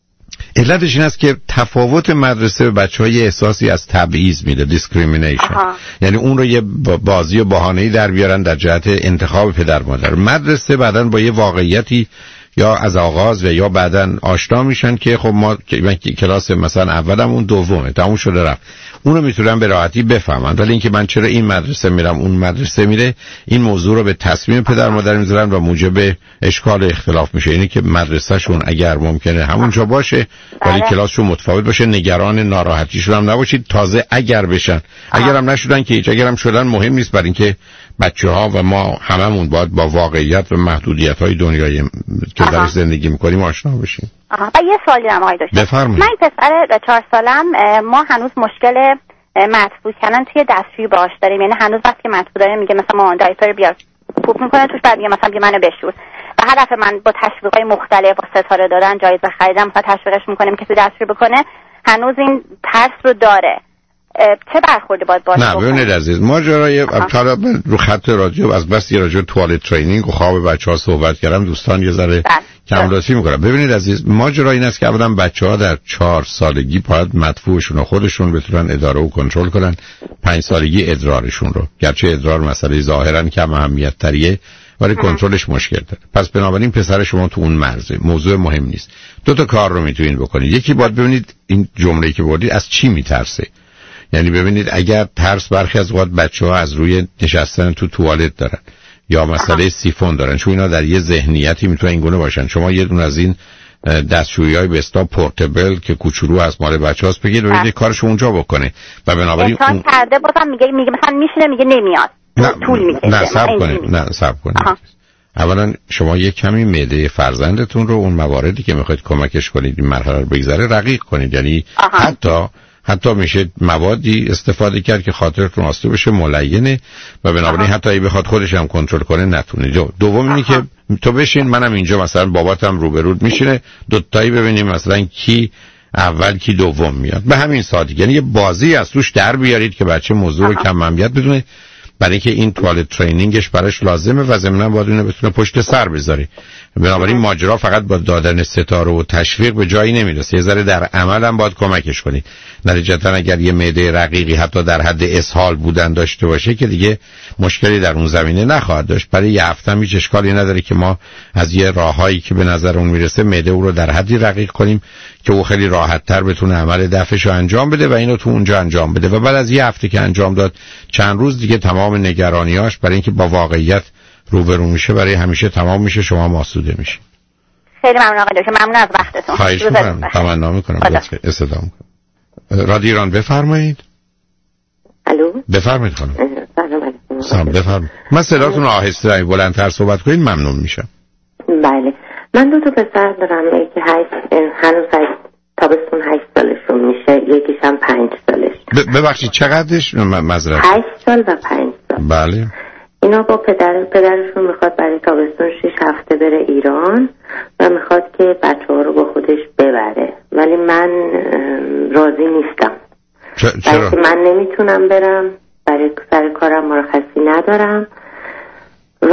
علتش این است که تفاوت مدرسه به بچه‌ها یه احساسی از تبعیض میده، دیسکریمینیشن. یعنی اون رو یه بازی و بهانه‌ای در بیارن در جهت انتخاب پدر مادر. مدرسه بعدن با یه واقعیتی یا از آغاز و یا بعدن آشنا میشن که خب ما کلاس مثلا اولم اون دومه تموم شده رفت، اونو میتونن به راحتی بفهمن. ولی اینکه من چرا این مدرسه میرم اون مدرسه میره، این موضوع رو به تصمیم پدر مادر میذارن و موجب اشکال اختلاف میشه. اینی که مدرسهشون اگر ممکنه همونجا باشه ولی کلاسشون متفاوت باشه، نگران ناراحتیشون هم نباشید. تازه اگر بشن، اگر هم نشدن که هیچ، اگر هم شدن مهم نیست، برای اینکه بچه‌ها و ما هممون باید با واقعیت و محدودیت‌های دنیای که درش زندگی می‌کنیم آشنا بشیم. آها، و یه سوالی دارم آقای دکتر. بفرمایید. من پسر چهار سالم، ما هنوز مشکل مطبوع کردن توی دستشویی باهاش داریم. یعنی هنوز وقتی که مطبوع داره میگه مثلا مامان دایپر بیار، پوپ میکنه توش، بعد میگه مثلا بیا منو بشور. و هر دفعه من با تشویقای مختلف و ستاره دادن، جایزه خریدم، مثلا تشویقش میکنیم که تو دستشویی بکنه، هنوز این ترس رو داره. چه برخوردی باید باشه؟ نه ببینید عزیز، ماجرای ابتدا رو خط رادیو از بس یه راجع توالت ترینینگ و خواب بچه‌ها صحبت کردم، دوستان یه ذره کم راسی میکنن. ببینید عزیز، ماجرا این است که اولا بچه‌ها در چهار سالگی باید مدفوعشون و خودشون بتونن اداره و کنترل کنن. پنج سالگی ادرارشون رو، گرچه ادرار مسئله ظاهرا کم اهمیت تریه ولی کنترلش مشکل داره. پس بنابراین پسر شما تو اون مرزه، موضوع مهم نیست. دو تا کار رو میتونید بکنید. یکی باید ببینید این جمله‌ای که بردید از چی میترسه. یعنی ببینید اگر ترس برخی از وقت بچه‌ها از روی نشستن تو توالت دارن یا مسئله سیفون دارن، چون اینا در یه ذهنیتی میتونه اینگونه باشن. شما یه دونه از این دستشویی‌های به اصطلاح پورتبل که کوچولو از مال بچه‌هاست بگید ببینید کارشو اونجا بکنه و بنابراین اون کرده بازم میگه میگه مثلا میشینه میگه نمیاد. نه طول میکشه. نه صبر کنید نه صبر کنید. اولا شما یک کمی معده فرزندتون رو اون مواردی که میخواید کمکش کنید این مرحله رو بگذره رقیق کنید. یعنی آها. حتی حتی میشه موادی استفاده کرد که خاطرتون آسوده بشه، ملینه و بنابراین حتی اگه بخواد خودش هم کنترل کنه نتونه. دو دوم اینه که تو بشین منم اینجا مثلا باباتم روبرود میشینه دو تایی ببینیم مثلا کی اول کی دوم میاد. به همین سادگی. یعنی یه بازی از توش در بیارید که بچه موضوع رو کم اهمیت بدونه، برای اینکه این توالت ترینینگش براش لازمه و ضمناً باید اونو بتونه پشت سر بذاری. بنابراین ماجرا فقط با دادن ستاره و تشویق به جایی نمیرسه، یه ذره در عمل هم باید کمکش کنید. نتیجتا اگر یه معده رقیقی حتی در حد اسهال بودن داشته باشه که دیگه مشکلی در اون زمینه نخواهد داشت. برای یه هفته هم هیچ اشکالی نداره که ما از یه راههایی که به نظر اون میرسه معده او رو در حدی رقیق کنیم که او خیلی راحت‌تر بتونه عمل دفعش رو انجام بده و اینو تو اونجا انجام بده و بعد از یه هفته که انجام داد چند روز دیگه تمام نگرانیاش برای اینکه با واقعیت روبرو میشه برای همیشه تمام میشه، شما ماسوده میشید. خیلی ممنون آقای دکتر، ممنون از وقتتون. خواهش می‌کنم. تمنا می‌کنم لطفاً استفاده کنید. رادیو ایران بفرمایید. الو بفرمایید خانم. سلام علیکم. سلام بفرمایید. من صداتون آهسته بلندتر صحبت کنید ممنون میشم. بله من دو تا پسر دارم، یکی هشت هنوز تابستون هشت سالشون میشه، یکیش هم پنج سالش. ببخشید چقدرش؟ معذرت. هشت سال و پنج سال. بله. اینا با پدر پدرشون میخواد برای تابستون شش هفته بره ایران و میخواد که بچه ها رو با خودش ببره، ولی من راضی نیستم. چرا؟ برای من نمیتونم برم، برای سر کارم مرخصی ندارم و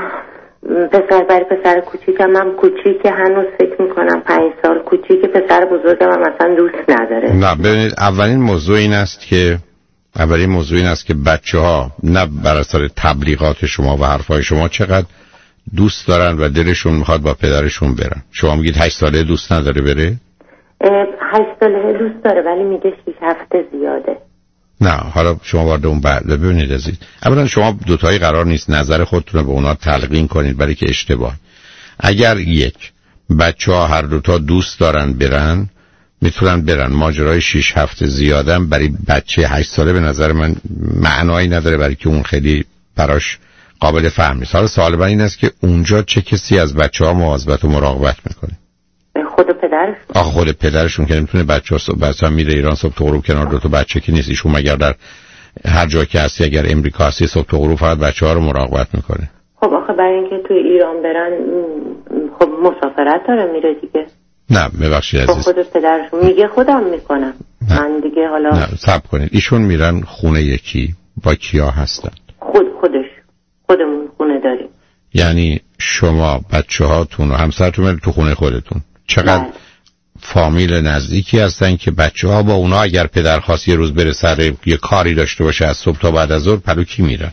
پسر برای پسر کوچیکم هم کوچیک هنوز فکر میکنم پنج سال کوچیک، پسر بزرگم هم مثلا دوست نداره. نه ببینید اولین موضوع این است که اولین موضوع این است که بچه‌ها نه بر اثر تبلیغات شما و حرفای شما چقدر دوست دارن و دلشون میخواد با پدرشون برن. شما میگید هشت ساله دوست نداره بره؟ هشت ساله دوست داره ولی میگه شش هفته زیاده. نه حالا شما وارد اون بعد ببینید عزیز، اولا شما دوتایی قرار نیست نظر خودتون رو به اونا تلقین کنید برای که اشتباه. اگر یک بچه‌ها هر دوتا دوست دارن برن میتونن برن. ماجرای شش هفته زیادم برای بچه هشت ساله به نظر من معنایی نداره، برای که اون خیلی براش قابل فهم نیست. حالا سوال من این است که اونجا چه کسی از بچه‌ها مواظبت و مراقبت میکنه؟ خود پدرشون. آخه خود پدرشون که نمیتونه بچه‌ها صبح مثلا میره ایران صبح تا غروب کنار دو تا بچه که نیست. ایشون مگر در هر جا که هستی اگر امریکا هستی صبح تا غروب فقط بچه‌ها رو مراقبت میکنه؟ خب آخه برای اینکه تو ایران برن خب مسافرت داره میره دیگه. نه ببخشید عزیز. خود پدرشون میگه خودم میکنم. نه. من دیگه حالا نه صبر کنید. ایشون میرن خونه یکی با کیا هستن؟ خود خودش خودمون خونه داریم. یعنی شما بچه‌هاتون و همسرتون میرن تو خونه خودتون. چقدر بله. فامیل نزدیکی هستن که بچه‌ها با اونا اگر پدر خواست یه روز بره سر یه کاری داشته باشه از صبح تا بعد از ظهر پلو کی میرن؟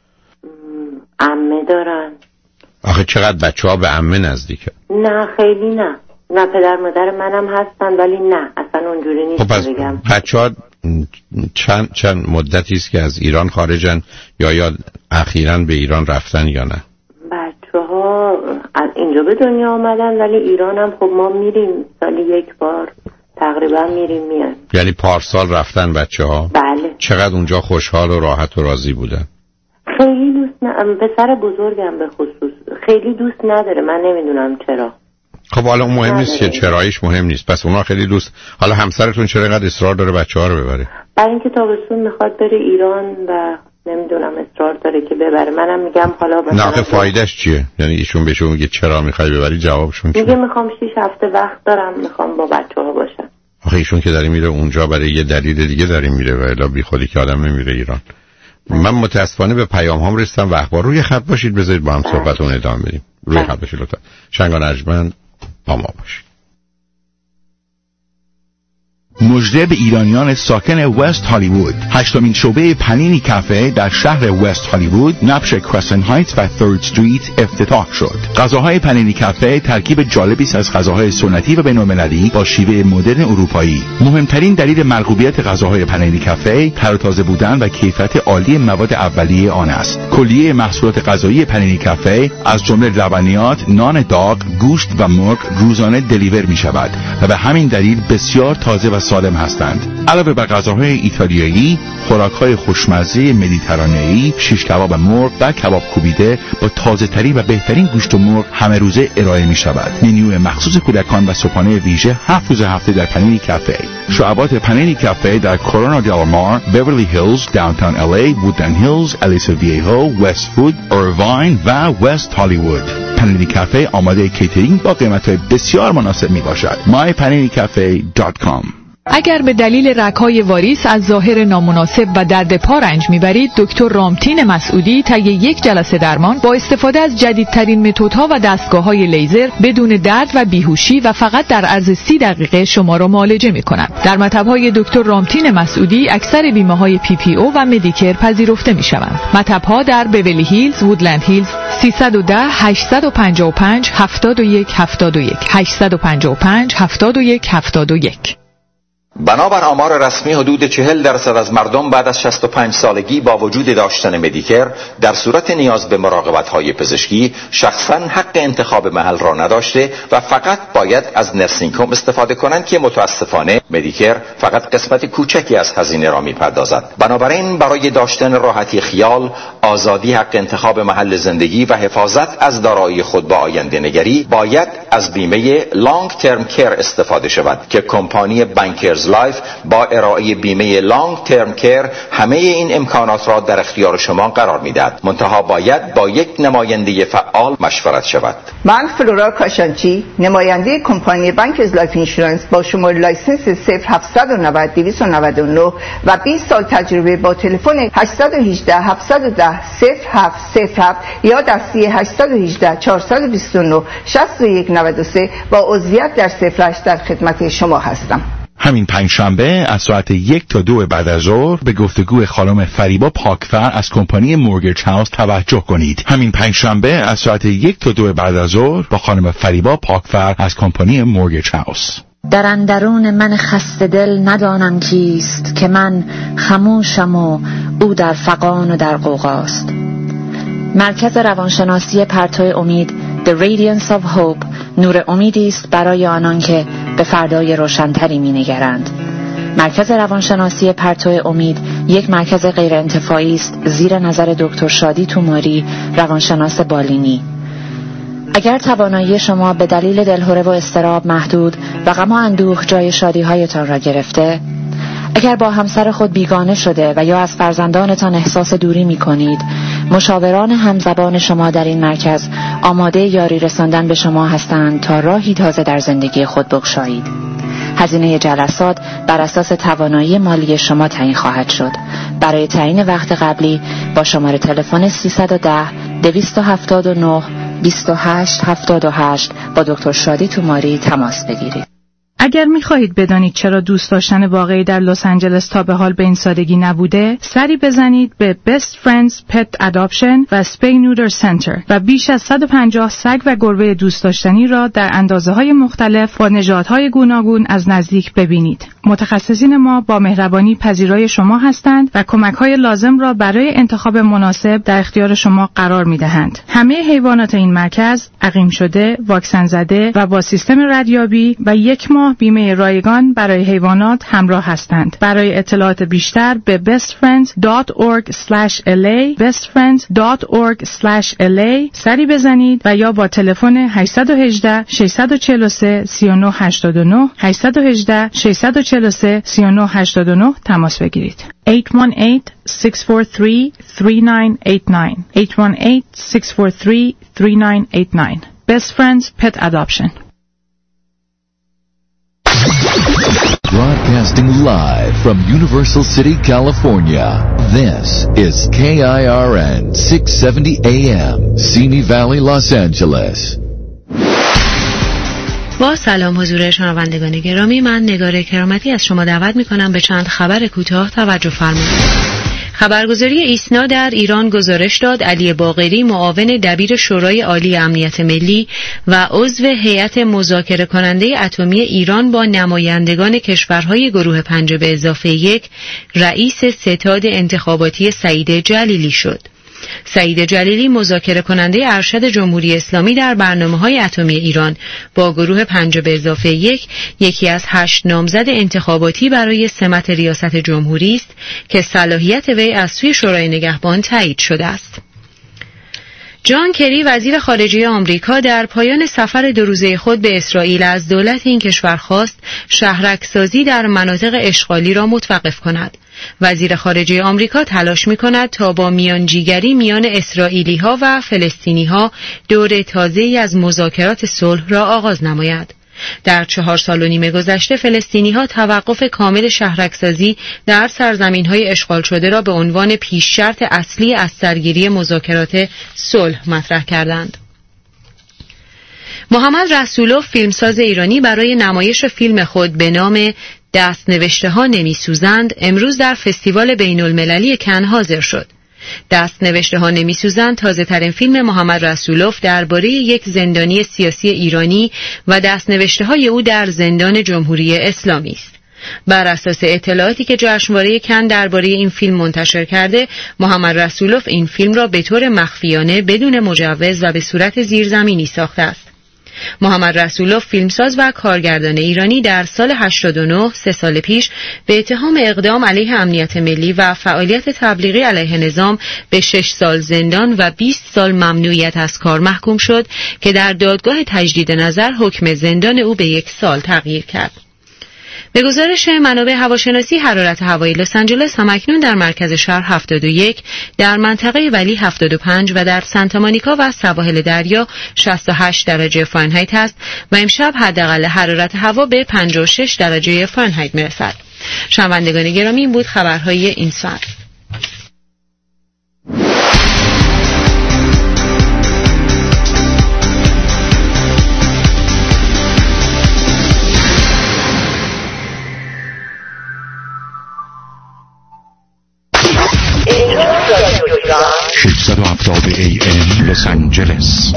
عمه دارن. آخه چقدر بچه‌ها به عمه نزدیکه؟ نه خیلی نه. نه پدر مادر منم هستن ولی نه اصلا اونجوری نیست. خب بگم بچه‌ها چند چند مدتی است که از ایران خارجن یا یا اخیراً به ایران رفتن یا نه؟ بچه‌ها از اینجا به دنیا آمدن ولی ایران هم خب ما میریم سالی یک بار تقریبا میریم میان. یعنی پارسال رفتن بچه‌ها؟ بله. چقدر اونجا خوشحال و راحت و راضی بودن؟ خیلی دوست نه پسر بزرگم به خصوص خیلی دوست نداره، من نمیدونم چرا. خب حالا مهم نیست که چراییش مهم نیست، پس اونا خیلی دوست. حالا همسرتون چرا اینقدر اصرار داره بچه‌ها رو ببره؟ برای اینکه تابستون میخواد بره ایران و نمیدونم اصرار داره که ببره. منم میگم حالا نه آخه فایدهش چیه؟ یعنی ایشون بهشون میگه چرا میخوای ببری جوابشون چیه؟ میگه میخوام شش هفته وقت دارم میخوام با بچه‌ها باشم. آخه ایشون که داره میره اونجا برای یه دلیل دیگه داره میره و الا بی خودی که آدم نمیره ایران. من متاسفانه به پیام هام رسیدم و اخبار روی خط باشید بذارید با هم صحبتون ادامه بدیم. روی خط باشید لطفا. شنگان ارجمند با ما باشید. مژده به ایرانیان ساکن وست هالیوود. هشتمین شعبه پنینی کافه در شهر وست هالیوود نبش کرسن هایتس و ثرد استریت افتتاح شد. غذاهای پنینی کافه ترکیب جالبی است از غذاهای سنتی و بین‌المللی با شیوه مدرن اروپایی. مهمترین دلیل مرغوبیت غذاهای پنینی کافه تر و تازه بودن و کیفیت عالی مواد اولیه آن است. کلیه محصولات غذایی پنینی کافه از جمله لبنیات، نان داغ، گوشت و مرغ روزانه دلیور می شود و به همین دلیل بسیار تازه و سالم هستند. علاوه بر غذاهای ایتالیایی، خوراک‌های خوشمزه مدیترانه‌ای، شیش کباب مرغ و کباب کوبیده با تازه‌ترین و بهترین گوشت و مرغ همه روزه ارائه می‌شود. منیو مخصوص کودکان و صبحانه ویژه هفت روز هفته در پنینی کافه. شعبات پنینی کافه در کورونا دل مار، بیورلی هیلز، داونتاون ال ای، وودلند هیلز، الیسا ویهو، وست‌وود، ایرواین و وست هالیوود. پنینی کافه آماده کیترینگ با قیمت‌های بسیار مناسب میباشد. مای پنینی کافه دات کام. اگر به دلیل رگ‌های واریس از ظاهر نامناسب و درد پا رنج میبرید، دکتر رامتین مسعودی طی یک جلسه درمان با استفاده از جدیدترین متدها و دستگاه‌های لیزر بدون درد و بیهوشی و فقط در عرض سی دقیقه شما را معالجه می‌کند. در مطب‌های دکتر رامتین مسعودی اکثر بیمه‌های پی پی او و مدیکر پذیرفته می‌شوند. مطب‌ها در بیولی هیلز، وودلند هیلز، سیصد و ده هشتصد و پنجاه و پنج هفتاد و یک هفتاد و یک هشتصد و پنجاه و پنج هفتاد و یک هفتاد و یک. بنابر آمار رسمی حدود چهل درصد از مردم بعد از شصت و پنج سالگی با وجود داشتن مدیکر در صورت نیاز به مراقبت‌های پزشکی شخصاً حق انتخاب محل را نداشته و فقط باید از نرسینگ هوم استفاده کنند که متاسفانه مدیکر فقط قسمت کوچکی از هزینه را می‌پردازد. بنابراین برای داشتن راحتی خیال، آزادی حق انتخاب محل زندگی و حفاظت از دارایی خود با آینده نگری باید از بیمه لانگ ترم کیر استفاده شود که کمپانی بانکرز لایف با ارائه بیمه لانگ ترم کیر همه این امکانات را در اختیار شما قرار می‌دهد. منتها باید با یک نماینده فعال مشورت شود. من فلورا کاشانچی، نماینده کمپانی بانکرز لایف اینشورنس با شماره لایسنس صفر هفتصد و نود دویست و نود و نه و بیست سال تجربه با تلفن هشت یک هشت هفتصد و ده صفر هفت صفر هفت یا دستی هشت یک هشت چهارصد و بیست و نه شصت و یک نود و سه با عضویت در صفر هشت در خدمت شما هستم. همین پنجشنبه از ساعت یک تا دو بعد از ظهر به گفتگو خانم فریبا پاکفر از کمپانی مورگیج هاوس توجه کنید. همین پنجشنبه از ساعت یک تا دو بعد از ظهر با خانم فریبا پاکفر از کمپانی مورگیج هاوس. در اندرون من خسته دل ندانم کیست که من خموشم و او در فغان و در غوغاست. مرکز روانشناسی پرتو امید The Radiance of Hope نور امیدی است برای آنان که به فردای روشن‌تری می‌نگرند. مرکز روانشناسی پرتو امید یک مرکز غیرانتفاعی است زیر نظر دکتر شادی توماری، روانشناس بالینی. اگر توانایی شما به دلیل دلهره و اضطراب محدود و غم و اندوه جای شادی‌هایتان را گرفته، اگر با همسر خود بیگانه شده و یا از فرزندانتان احساس دوری می کنید، مشاوران همزبان شما در این مرکز آماده یاری رساندن به شما هستند تا راهی تازه در زندگی خود بگشایید. هزینه جلسات بر اساس توانایی مالی شما تعیین خواهد شد. برای تعیین وقت قبلی با شماره تلفن سیصد و ده دویست و هفتاد و نه بیست و هشت هفتاد و هشت با دکتر شادی توماری تماس بگیرید. اگر می‌خواهید بدانید چرا دوست داشتن واقعی در لس آنجلس تا به حال به این سادگی نبوده، سری بزنید به Best Friends Pet Adoption و Spay Neuter Center و بیش از صد و پنجاه سگ و گربه دوست داشتنی را در اندازه‌های مختلف با نژادهای گوناگون از نزدیک ببینید. متخصصین ما با مهربانی پذیرای شما هستند و کمک‌های لازم را برای انتخاب مناسب در اختیار شما قرار می‌دهند. همه حیوانات این مرکز عقیم شده، واکسن زده و با سیستم ردیابی و یک ماه بیمه رایگان برای حیوانات همراه هستند. برای اطلاعات بیشتر به best friends dot org slash l a best friends dot org slash l a سری بزنید و یا با تلفن هشت یک هشت شش چهار سه سه نه هشت نه هشت یک هشت شش چهار سه سه نه هشت نه تماس بگیرید. هشت یک هشت شش چهار سه سه نه هشت نه هشت یک هشت شش چهار سه سه نه هشت نه Best Friends Pet Adoption. Broadcasting live from Universal City, California. This is K I R N six seventy A M, Simi Valley, Los Angeles. با سلام حضور شنوندگان گرامی، من نگار کرامتی از شما دعوت می‌کنم به چند خبر کوتاه توجه فرمایید. خبرگزاری ایسنا در ایران گزارش داد علی باقری معاون دبیر شورای عالی امنیت ملی و عضو هیئت مذاکره کننده اتمی ایران با نمایندگان کشورهای گروه پنج به اضافه یک رئیس ستاد انتخاباتی سعید جلیلی شد. سعید جلیلی مذاکره کننده ارشد جمهوری اسلامی در برنامه‌های اتمی ایران با گروه پنج به اضافه یک یکی از هشت نامزد انتخاباتی برای سمت ریاست جمهوری است که صلاحیت وی از سوی شورای نگهبان تایید شده است. جان کری وزیر خارجه آمریکا در پایان سفر دو روزه خود به اسرائیل از دولت این کشور خواست شهرک‌سازی در مناطق اشغالی را متوقف کند. وزیر خارجه آمریکا تلاش می‌کند تا با میانجیگری میان اسرائیلی‌ها و فلسطینی‌ها دور تازه‌ای از مذاکرات صلح را آغاز نماید. در چهار سال و نیم گذشته فلسطینی‌ها توقف کامل شهرک‌سازی در سرزمین‌های اشغال شده را به عنوان پیش شرط اصلی از سرگیری مذاکرات صلح مطرح کردند. محمد رسولوف فیلمساز ایرانی برای نمایش فیلم خود به نام دست نوشته ها نمی سوزند امروز در فستیوال بین المللی کن حاضر شد. دست نوشته ها نمی سوزند تازه ترین فیلم محمد رسولوف درباره یک زندانی سیاسی ایرانی و دست نوشته های او در زندان جمهوری اسلامی است. بر اساس اطلاعاتی که جشنواره کن درباره این فیلم منتشر کرده، محمد رسولوف این فیلم را به طور مخفیانه بدون مجوز و به صورت زیرزمینی ساخته است. محمد رسولوف فیلمساز و کارگردان ایرانی در سال هشتاد و نه سه سال پیش به اتهام اقدام علیه امنیت ملی و فعالیت تبلیغی علیه نظام به شش سال زندان و بیست سال ممنوعیت از کار محکوم شد که در دادگاه تجدید نظر حکم زندان او به یک سال تغییر کرد. به گزارش منابع هواشناسی حرارت هوای لس آنجلس همکنون در مرکز شهر هفتاد و یک، در منطقه ولی هفتاد و پنج و در سانتا مونیکا و سواحل دریا شصت و هشت درجه فارنهایت است و امشب حداقل حرارت هوا به پنجاه و شش درجه فارنهایت میرسد. شنوندگان گرامی، این بود خبرهای این ساعت. ششصد و هفتاد ای ام لس آنجلس.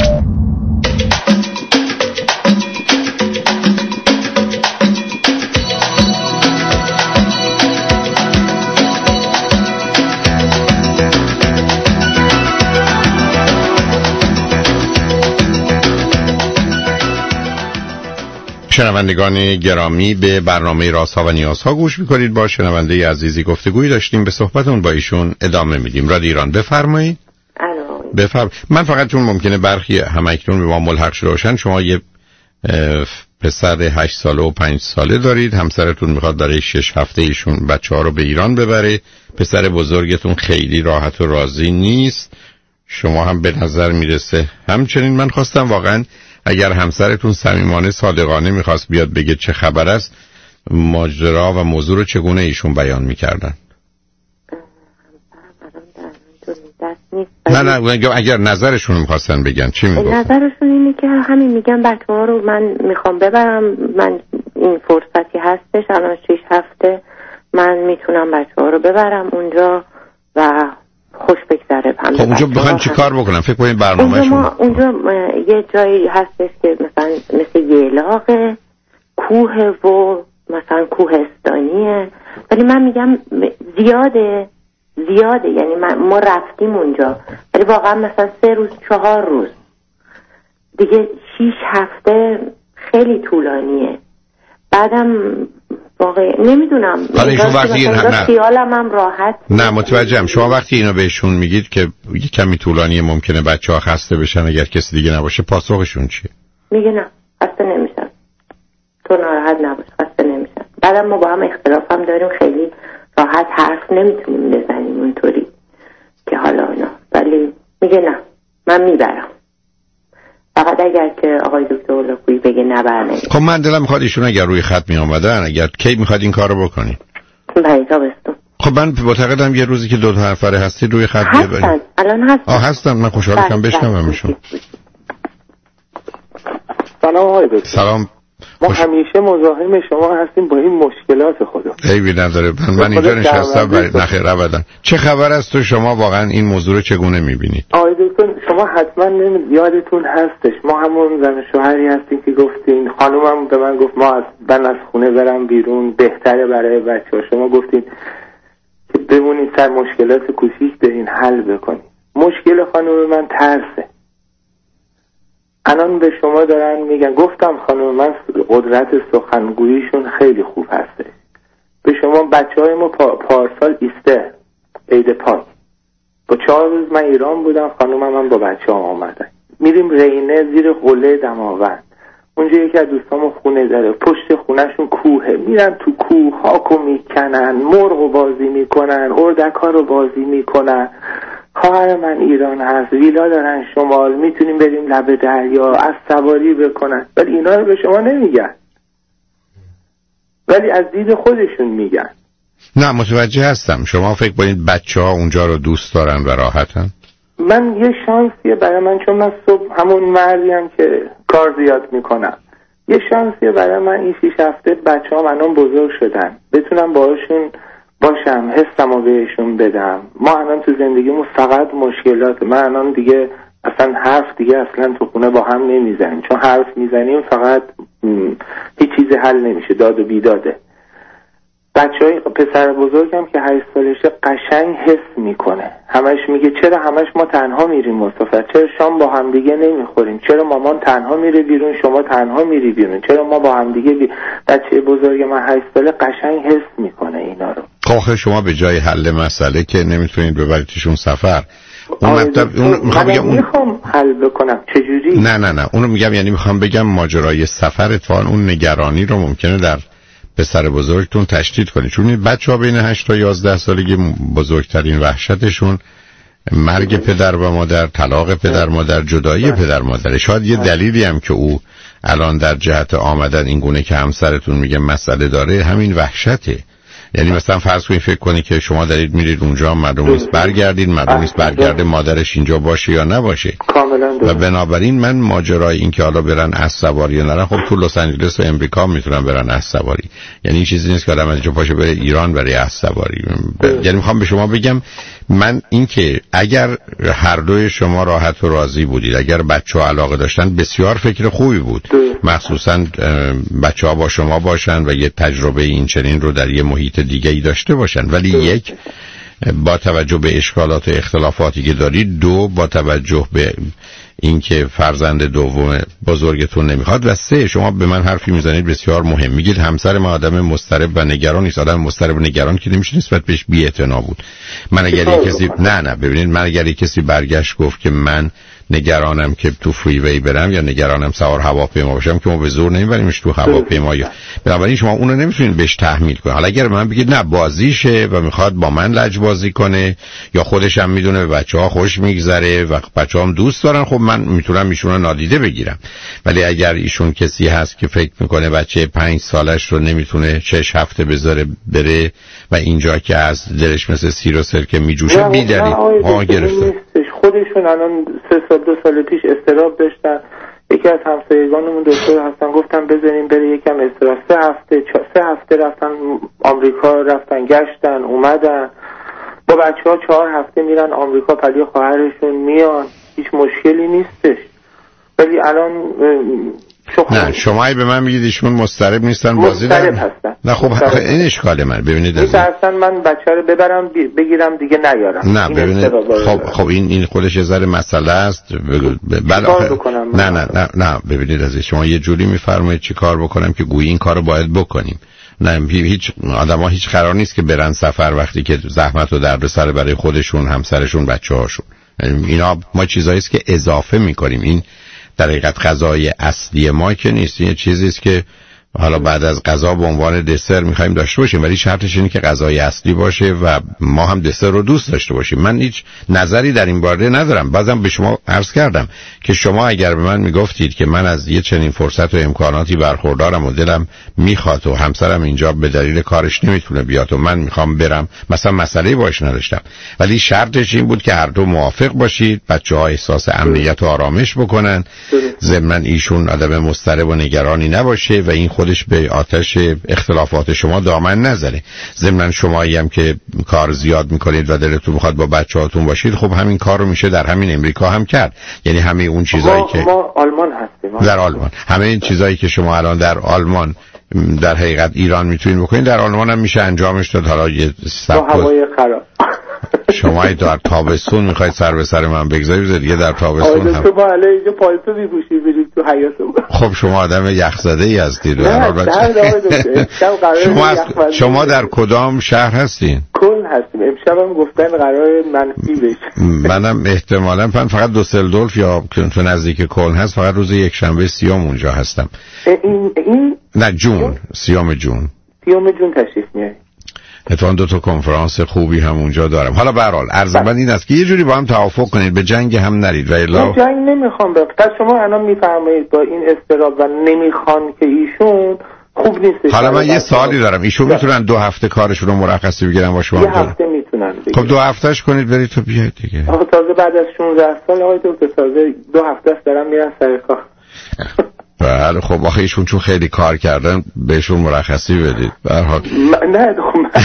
شنوندگان گرامی، به برنامه رازها و نیازها گوش میکنید. با شنونده عزیزی گفتگویی داشتیم، به صحبتون با ایشون ادامه میدیم. رادیو ایران، بفرمایید. بفرم. من فقط چون ممکنه برخی همکنون به ما ملحق شده باشن، شما یه پسر هشت ساله و پنج ساله دارید، همسرتون میخواد برای شش هفته ایشون بچه ها رو به ایران ببره، پسر بزرگتون خیلی راحت و راضی نیست، شما هم به نظر میرسه همچنین. من خواستم واقعا اگر همسرتون صمیمانه صادقانه میخواست بیاد بگه چه خبر است، ماجرا و موضوع رو چگونه ایشون بیان میکردن؟ نه نه اگر نظرشون میخواستن بگن چی میگفتن؟ نظرشون اینه که همین میگن بچه ها رو من میخوام ببرم، من این فرصتی هستش الان شش هفته من میتونم بچه ها رو ببرم اونجا و خوش بگذره. خب اونجا بخواین چی کار بکنم؟ فکر کنید برنامه اونجا, شما ما اونجا یه جایی هستش که مثلا مثل یلاق کوه و مثلا کوهستانیه، ولی من میگم زیاده زیاده یعنی ما رفتیم اونجا ولی واقعا مثلا سه روز چهار روز دیگه، شیش هفته خیلی طولانیه. بعدم واقعا نمیدونم، حالا ایشون وقتی نه خیالم هم راحت نه متوجهم. شما وقتی اینو بهشون میگید که یه کمی طولانیه، ممکنه بچه ها خسته بشن اگر کسی دیگه نباشه، پاسخشون چیه؟ میگه نه خسته نمیشن، تو ناراحت نباش، خسته نمیشن. بعدم ما با هم اختلاف هم داریم، خیلی راحت حرف نمیتونیم بزنیم اونطوری که حالا نه، ولی میگه نه من میبرم، فقط اگر که آقای دکتر اولاکویی بگه نبر نمیبرم. خب من دلم میخواد ایشون اگر روی خط می آمدن، اگر کی میخواد این کارو بکنی؟ بله تابستون. خب من معتقدم یه روزی که دو تا نفره هستید روی خط بیاید. هستن الان هستن. آه هستن، من خوشحال شدم بشنوم ایشون. سلام آقای دکتر. سلام، ما خوش. همیشه مزاحم شما هستیم با این مشکلات خودم. عیبی نداره. من, من اینجا نشستم برای نخیر ابدا. چه خبر است تو شما واقعا این موضوع رو چگونه می‌بینید؟ آقای دکتر شما حتما یادتون هستش ما همون زن شوهری هستیم که گفتین، خانومم به من گفت ما از من از خونه برم بیرون بهتره برای بچه‌ها. شما گفتین که بمونید سر مشکلات کوچیک برین حل بکنید. مشکل خانم من ترسه. الان به شما دارن میگن، گفتم خانم من قدرت سخنگوییشون خیلی خوب هسته. به شما بچه های ما پا، پارسال ایستر عید پاک با چهار روز من ایران بودم، خانومم من با بچه ها آمدن، میریم رینه زیر قله دماوند، اونجا یکی از دوستامو خونه داره، پشت خونهشون کوهه، میرن تو کوه هاکو میکنن، مرغو بازی میکنن، اردکا رو بازی میکنن. خواهر من ایران هست، ویلا دارن شمال، میتونیم بریم لب دریا از سواری بکنن، ولی اینا رو به شما نمیگن، ولی از دید خودشون میگن. نه متوجه هستم. شما فکر کنید بچه ها اونجا رو دوست دارن و راحتن؟ من یه شانسیه برای من، چون من صبح همون مردیم که کار زیاد میکنم، یه شانسیه برای من این شیش هفته بچه ها منم بزرگ شدن، بتونم باهاشون باشم، حسمو بهشون بدم. ما الان تو زندگیمون فقط مشکلات، من الان دیگه اصلا حرف دیگه اصلا تو خونه با هم نمیزنیم، چون حرف میزنیم فقط هیچ چیزی حل نمیشه، داد و بیداده. بچه های پسر بزرگم که هشت سالشه قشنگ حس میکنه، همش میگه چرا همش ما تنها میریم مسافر، چرا شام با هم دیگه نمیخوریم، چرا مامان تنها میره بیرون شما تنها میری بیرون، چرا ما با هم دیگه بی... بچه بزرگ من هشت ساله قشنگ حس میکنه اینا رو. آخه شما به جای حل مسئله که نمیتونید ببریدشون سفر، اون مطلب اون میخوام بگم اون میخوام حل بکنم چجوری؟ نه نه نه اونو میگم، یعنی میخوام بگم ماجرای سفر اتفاقا اون نگرانی رو ممکنه در پسر بزرگتون تشدید کنید، چون بچه‌ها بین هشت تا یازده سالگی بزرگترین وحشتشون مرگ پدر و مادر، طلاق پدر مادر، جدایی پدر مادر. شاید یه دلیلی هم که او الان در جهت آمدن این گونه که همسرتون میگه مسئله داره همین وحشته. یعنی مثلا فرض کنید فکر کنید که شما دارید میرید اونجا، معلوم نیست برگردید، معلوم نیست برگرده مادرش اینجا باشه یا نباشه. و بنابراین من ماجرای این که حالا برن اسب سواری یا نرن، خب تو لس آنجلس و امریکا میتونن برن اسب سواری، یعنی این چیزی نیست که آدم از اینجا پاشه بره ایران برای اسب سواری. یعنی میخوام به شما بگم من این که اگر هر دوی شما راحت و راضی بودید، اگر بچه‌ها علاقه داشتن، بسیار فکر خوبی بود، مخصوصا بچه‌ها با شما باشن و یه تجربه این چنین رو در یه محیط دیگه ای داشته باشن. ولی یک، با توجه به اشکالات و اختلافاتی که دارید، دو، با توجه به اینکه فرزند دوم بزرگتون نمیخواد، و سه، شما به من حرفی میزنید بسیار مهم، میگید همسر من آدم مضطرب و نگران نیست. آدم مضطرب و نگران که نمیشه نسبت بهش بی‌اعتنا بود. من اگر یک کسی نه نه ببینید من اگر یک کسی برگشت گفت که من نگرانم که تو فریوی برم یا نگرانم سوار هواپیما باشم، که ما به زور نمیبریمش تو هواپیما، بنابراین شما اونو نمیتونید بهش تحمیل کنید. حالا اگر من بگید نه بازیشه و میخواد با من لج بازی کنه، یا خودش هم میدونه به بچه‌ها خوش میگذره و بچه‌هام دوست دارن، خب من میتونم ایشونو نادیده بگیرم. ولی اگر ایشون کسی هست که فکر میکنه بچه پنج سالش رو نمیتونه شش هفته بذاره بره و اینجا که از دلش مثل سیر و سرکه میجوشه، بی‌دلیل ها گرفته. خودشون الان سه سال دو سال پیش استراب داشتن، یکی از همسایگانمون دکتر هستن، گفتن بذاریم بره یکم استراب. سه هفته سه هفته رفتن آمریکا، رفتن گشتن اومدن، با بچه ها چهار هفته میرن آمریکا، پلی خواهرشون میان، هیچ مشکلی نیستش. ولی الان نه شما به من میگید ایشون مضطرب نیستن، بازی دارن. نه خب این اشکال من ببینید اصلا من بچه رو ببرم بگیرم دیگه نیارم. نه ببینید خب خب این این خودش یه ذره مسئله است. بله نه نه نه نه ببینید از شما یه جوری میفرمایید چی کار بکنم که گویی این کارو باید بکنیم. نه هیچ آدم‌ها هیچ قرار نیست که برن سفر وقتی که زحمت و دردسر برای خودشون، همسرشون، بچه‌هاشون. اینا ما چیزایی است که اضافه می‌کنیم. این در حقیقت غذای اصلی ما که نیست، یه چیزی است که حالا بعد از غذا به عنوان دسر میخوایم داشته باشیم، ولی شرطش اینه که غذای اصلی باشه و ما هم دسر رو دوست داشته باشیم. من هیچ نظری در این باره ندارم. بازم به شما عرض کردم که شما اگر به من میگفتید که من از یه چنین فرصت و امکاناتی برخوردارم و دلم میخواد و همسرم اینجا به دلیل کارش نمیتونه بیاد و من میخوام برم، مثلا مسئله باش نداشتم، ولی شرطش این بود که هر دو موافق باشید، بچه‌ها احساس امنیت و آرامش بکنن، ضمن ایشون آدم مضطرب و نگرانی نباشه و این خودش به آتش اختلافات شما دامن نزنه. ضمن شمایی هم که کار زیاد میکنید و دلتون میخواد با بچه‌هاتون باشید، خب همین کار رو میشه در همین امریکا هم کرد. یعنی همه اون چیزایی که ما آلمان هستیم، در آلمان همه این چیزایی که شما الان در آلمان در حقیقت ایران میتونید بکنید، در آلمان هم میشه انجامش داد. حالا یه با هوای خراب شما در تابستون میخواید سر به سر من بگذارید، دیگه در تابستون هم تو با علی اینجا پالتو میپوشی برید تو حیاطمون. خب شما آدم یخزده ای هستید. شما از... شما در کدام شهر هستین؟ کلن هستیم. امشب هم گفتن قرار منفی بشه. منم احتمالاً فقط دوسلدورف یا تو نزدیک کلن هست، فقط روز یک شنبه سیام اونجا هستم. این این نه جون، سیام جون. سیام جون تشریف میاری. اتفاقاً دو تا کنفرانس خوبی هم اونجا دارم. حالا به هر حال عرض من این است که یه جوری با هم توافق کنید، به جنگ هم نرید. و الا جنگ نمیخوام. پس شما الان میفرمایید با این استراب و نمیخوان که ایشون خوب نیست. حالا من یه سوالی دارم، ایشون میتونن دو هفته کارشون رو مرخصی بگیرن با شما؟ یه هفته میتونن بگیرن. خب دو هفتهش کنید برید تو بیاید دیگه. آخه تازه بعد از شانزده سال آقای دکتر تازه دو هفته است دارم میرن سر کار. بله خب آخه ایشون چون خیلی کار کردن بهشون مرخصی بدید. به هر حال نه خب من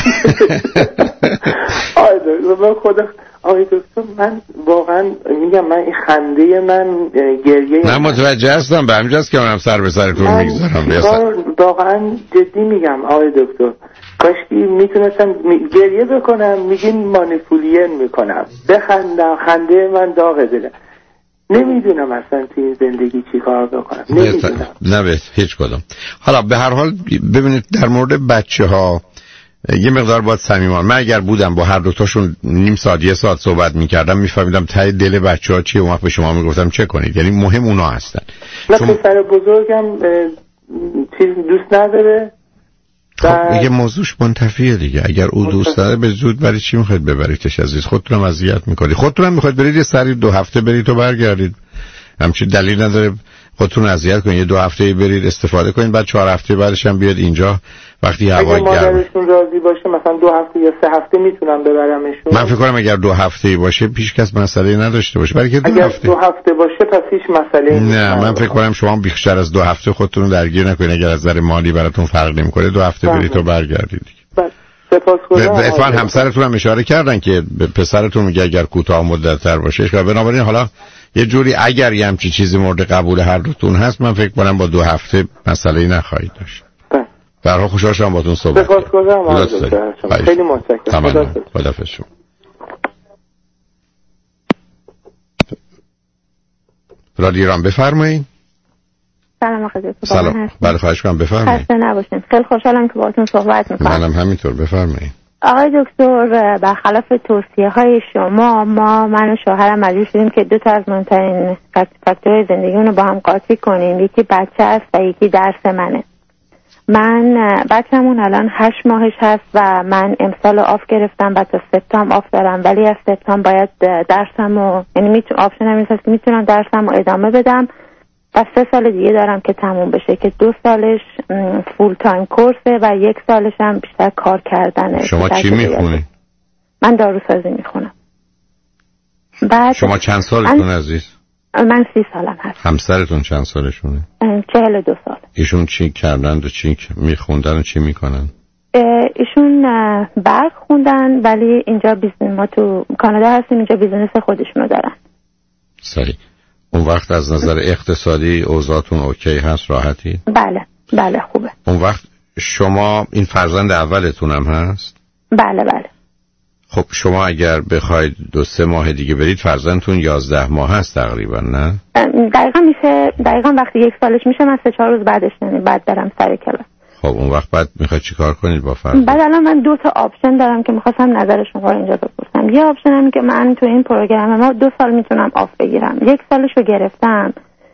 آقای خدا آقای دکتر من واقعا میگم من این خنده من گریه من متوجه هستم، به همینجاست که منم سر به سرتون میگذارم. واقعا جدی میگم آقای دکتر کاشکی میتونستم گریه بکنم، میگین مانیپولین میکنم، بخندم، خنده من داغ دلم. نمیدونم اصلا توی زندگی چی کار بکنم. نمیدونم. نه به هیچ کدوم. حالا به هر حال ببینید در مورد بچه ها یه مقدار باید صمیمان. من اگر بودم با هر دوتاشون نیم ساعت یه ساعت صحبت میکردم میفهمیدم ته دل بچه ها چیه و وقت به شما میگفتم چه کنید. یعنی مهم اونا هستن. نه چون... پسر بزرگم چیز دوست نداره. خب دیگه موضوعش منتفیه دیگه. اگر او دوست داره به زود برای چی میخواید ببریدش عزیز؟ خودتونم اذیت میکنید. خودتونم میخواید برید یه سری دو هفته برید و برگردید. همچین دلیل نداره خودتون اذیت کنید. یه دو هفته برید استفاده کنید، بعد چهار هفته بعدش هم بیاد اینجا وقتی هوا گرمه. اگه مادرشون راضی باشه مثلا دو هفته یا سه هفته میتونم ببرمشون. من فکر کنم اگر دو هفته باشه پیش کس مسئله نداشته باشه. برای که دو اگر هفته دو هفته باشه پس هیچ مسئله نه. من فکر کنم شما بیشتر از دو هفته خودتون رو درگیر نکنید. اگر از نظر مالی براتون فرق نمیکنه دو هفته برید و برگردید. سپاسگزارم. اتفاقا همسرتون هم اشاره کردن که پسرتون میگه اگر کوتاه مدت‌تر باشه. بنابراین حالا یه جوری اگر یه همچین چیزی مورد قبول هر دوتون هست من فکر کنم با دو هفته مسئله‌ای نخواهید داشت. در حال خوشحال شدم باهاتون صحبت کردم. سپاسگزارم. خیلی متشکرم. خداحافظ شما. رادیو ایران بفرمایید. سلام آقای دکتر. سلام. بله خواهش کنم بفرمایید. خسته نباشین. خیلی خوشحالم که باهاتون صحبت می‌کنم. منم همینطور بفرمایید. آقای دکتر برخلاف توصیه‌های شما ما من و شوهرم مجبور شدیم که دو تا از مهمترین فاکتورهای زندگیمون رو با هم قاطی کنیم. یکی بچه است و یکی درس منه. من بچه‌مون الان هشت ماهش هست و من امسال آف گرفتم و تا سپتامبر آف دارم، ولی از سپتامبر باید درسمو یعنی میتونم آپشنم این هست میتونم درسمو ادامه بدم و سه سال دیگه دارم که تموم بشه که دو سالش فول تایم کورسه و یک سالش هم بیشتر کار کردنه. شما چی میخونی؟ من داروسازی میخونم. بعد شما چند سالتون عزیز؟ من سی سالم هست. همسرتون چند سالشونه؟ چهل و دو سال. ایشون چی کردن و چی میخوندن و چی میکنن؟ ایشون برق خوندن ولی اینجا بیزنس، ما تو کانادا هستیم، اینجا بیزنس خودشونو دارن. صحیح. اون وقت از نظر اقتصادی اوضاعتون اوکی هست، راحتی؟ بله بله خوبه. اون وقت شما این فرزند اولتون هم هست؟ بله بله. خب شما اگر بخواید دو سه ماه دیگه برید فرزندتون یازده ماه هست تقریبا نه؟ دقیقا میشه، دقیقا وقتی یک سالش میشه من سه چهار روز بعدش یعنی بعد برم سر کلاس. خب اون وقت بعد میخواید چیکار کنید با فرزند؟ بعد الان من دو تا آپشن دارم که میخواستم نظر شما رو اینجا بپرسم. یه آپشن هم که من تو این پروگرام ما دو سال میتونم آف بگیرم. یک سالش رو گرفتم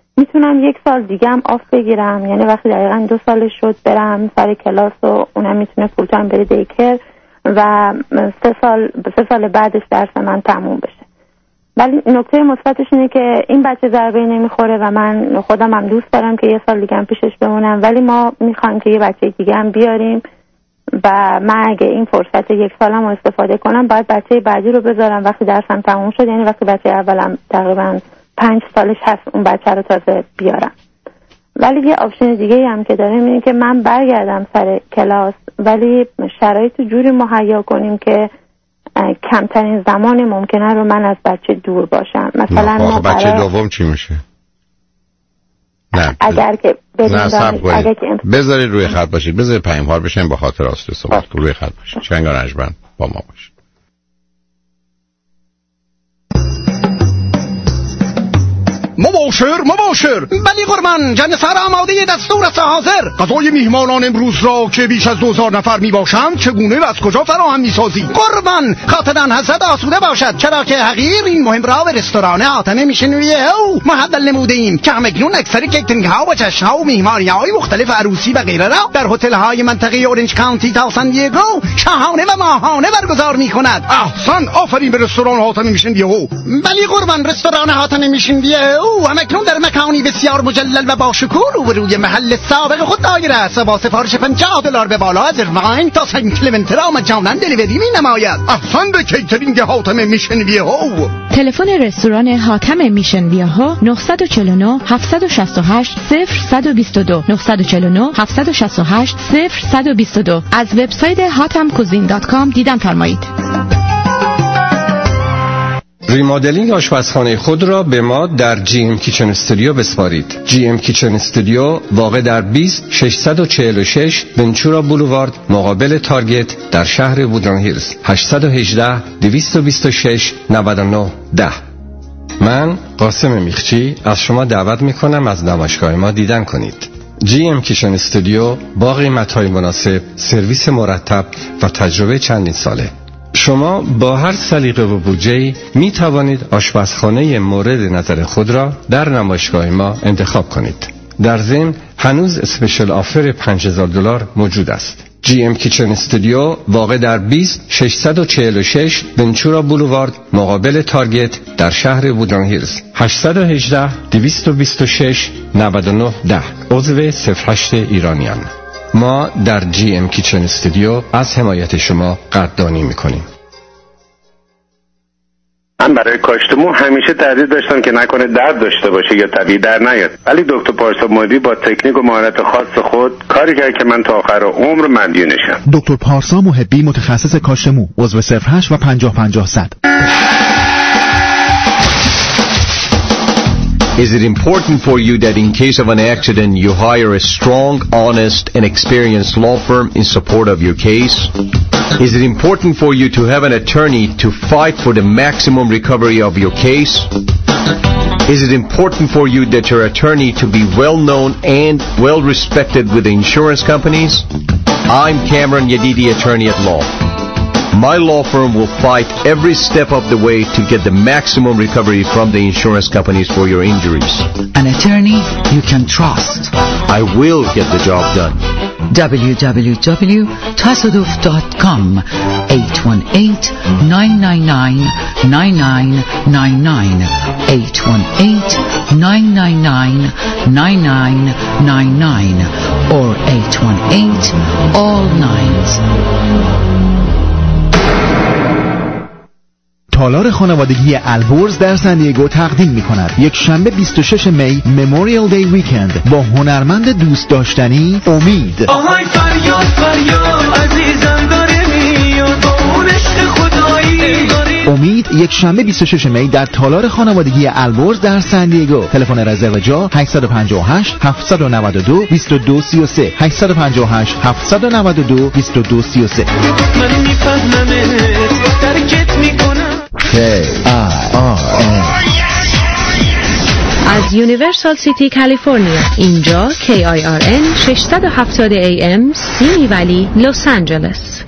میتونم یک سال دیگه هم آف بگیرم، یعنی وقتی دقیقا دو سال شد برم سر کلاس و اونم میتونه فول تایم بره دیکر و سه سال سه سال بعدش درس من تموم بشه. ولی نکته مثبتش اینه که این بچه ضربه نمیخوره و من خودم هم دوست دارم که یه سال دیگه هم پیشش بمونم، ولی ما میخوایم که یه بچه دیگه هم بیاریم و من اگه این فرصت یک سالم رو استفاده کنم باید بچه بعدی رو بذارم وقتی درسم تموم شد، یعنی وقتی بچه اولم تقریبا پنج سالش هست اون بچه رو تازه بیارم. ولی یه آپشن دیگه هم که داریم اینه که من برگردم سر کلاس ولی شرایط جوری مهیا کنیم که کمترین زمان ممکنه رو من از بچه دور باشم. مثلا ما بچه دوم چی میشه؟ نه اگر که نه صبر کنید بذارید روی خط باشید، بذارید پیام‌ها بشن با خاطر راست صحبت کنید، روی خط باشید. شنگان رجبن با ما باشید. مباشر مباشر. بلی قربان، جنسر آماده دستور است حاضر. غذای میهمانان امروز را که بیش از دوزار نفر می باشند چگونه و از کجا فراهم می سازی؟ قربان خاطران حضرت آسوده باشد، چرا که حقیر این مهم را به رستوران حاتم میشنویه او محول نموده ایم که همکنون اکثر کیترینگ ها و جشن ها و میهمانی های مختلف عروسی و غیره را در هتل های منطقه اورنج کانتی تا سان دیگو شاهانه و ماهانه برگزار می کند. احسن، آفرین به رستوران حاتم میشنویه او. بلی قربان، رستوران حاتم میشنویه او همکنون در مکانی بسیار مجلل و با شکوه روبروی محل سابق خود دایر است. با سفارش پنجاه دلار به بالا از ارواین تا سن کلمنت را مجانا دلیوری می نماید. احسن به کیترینگ حاتم میشن ویه ها. تلفن رستوران حاتم میشن ویه ها نه چهار نه هفت شش هشت صفر یک دو دو نه چهار نه هفت شش هشت صفر یک دو دو. از وبسایت هاتم کوزین دات کام دیدن فرمایید. ریمادلینگ آشپزخانه خود را به ما در جی ام کیچن استودیو بسپارید. جی ام کیچن استودیو واقع در بیست ششصد و چهل و شش ونچورا بولوارد مقابل تارگت در شهر وودلند هیلز. هشت یک هشت دویست و بیست و شش نود و نه ده. من قاسم میخچی از شما دعوت میکنم از نمایشگاه ما دیدن کنید. جی ام کیچن استودیو با قیمت‌های مناسب، سرویس مرتب و تجربه چندین ساله. شما با هر سلیقه و بودجه‌ای می توانید آشپزخانه مورد نظر خود را در نمایشگاه ما انتخاب کنید. در ضمن هنوز اسپیشال آفر پنج هزار دلار موجود است. جی ام کیچن استودیو واقع در بیست ششصد و چهل و شش ونچورا بولوارد مقابل تارگت در شهر وودلند هیلز. هشت یک هشت دویست و بیست و شش نود و نه ده. عضو صفر هشت ایرانیان. ما در جی ام کیچن استودیو از حمایت شما قدردانی میکنیم. من برای کاشت مو همیشه تردید داشتم که نکنه درد داشته باشه یا طبیعی در نیاد، ولی دکتر پارسا محبی با تکنیک و مهارت خاص خود کاری کرد که من تا آخر عمر مدیونشم. دکتر پارسا محبی متخصص کاشت مو، عضو صفر هشت و پنجاه پنجاه صد. Is it important for you that in case of an accident you hire a strong, honest, and experienced law firm in support of your case? Is it important for you to have an attorney to fight for the maximum recovery of your case? Is it important for you that your attorney to be well known and well respected with the insurance companies? I'm Cameron Yadidi, attorney at law. My law firm will fight every step of the way to get the maximum recovery from the insurance companies for your injuries. An attorney you can trust. I will get the job done. w w w dot tasoduf dot com eight one eight, nine nine nine, nine nine nine nine eight one eight, nine nine nine, nine nine nine nine or eight one eight all nines. تالار خانوادگی البرز در سن دیگو تقدیم می کند یک شنبه بیست و شش می مموریال دی ویکند با هنرمند دوست داشتنی امید. آهای فریاد فریاد عزیزم داره میاد با اون عشق خدایی. امید یک شنبه بیست و شش می در تالار خانوادگی البرز در سن دیگو. تلفن رزرو جا هشت پنج هشت هفت نه دو دو دو سه سه هشت پنج هشت هفت نه دو دو دو سه سه. من میفهممت درکت میکنم. K I R N از یونیورسال سیتی کالیفرنیا. اینجا کی آی آر ان ششصد و هفتاد ای ام سیمی ولی لس آنجلس.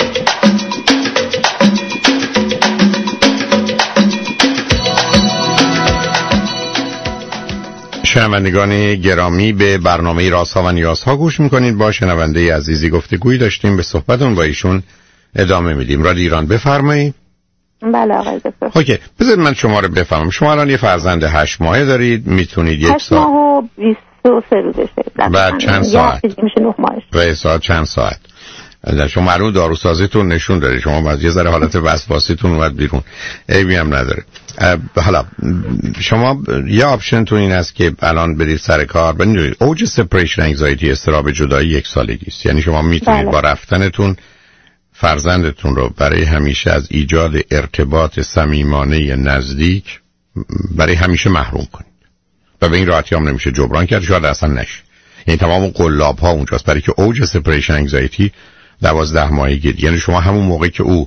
شنوندگان گرامی، به برنامه رازها و نیازها گوش میکنید. با شنونده عزیزی گفتگویی داشتیم، به صحبتون با ایشون ادامه میدیم. رادیو ایران، بفرمایید. بله آقای دکتر. اوکی، بذارید من شما رو بفهمم. شما الان یه فرزند هشت ماهه دارید، میتونید یک ساعت هشت ماه و بیست و سه روزشه. بعد چند ساعت؟ میشه نه ماهش. و ساعت چند ساعت؟ شما معلوم داروسازیتون نشون داره شما باز یه ذره حالت وسواسیتون اومد بیرون، عیبی هم نداره. حالا شما یه آپشنتون این است که الان برید سر کار. ببینید اوج سپریشن انگزایتی، اضطراب جدایی، یک سالگی است. یعنی شما میتونید با رفتنتون فرزندتون رو برای همیشه از ایجاد ارتباط صمیمانه نزدیک برای همیشه محروم کنید و به این راحتی هم نمیشه جبران کرد، شاید اصلا نشه. یعنی تمام قلاب ها اونجاست، برای که اوج سپریشن انگزایتی دوازده ماهگی، یعنی شما همون موقع که او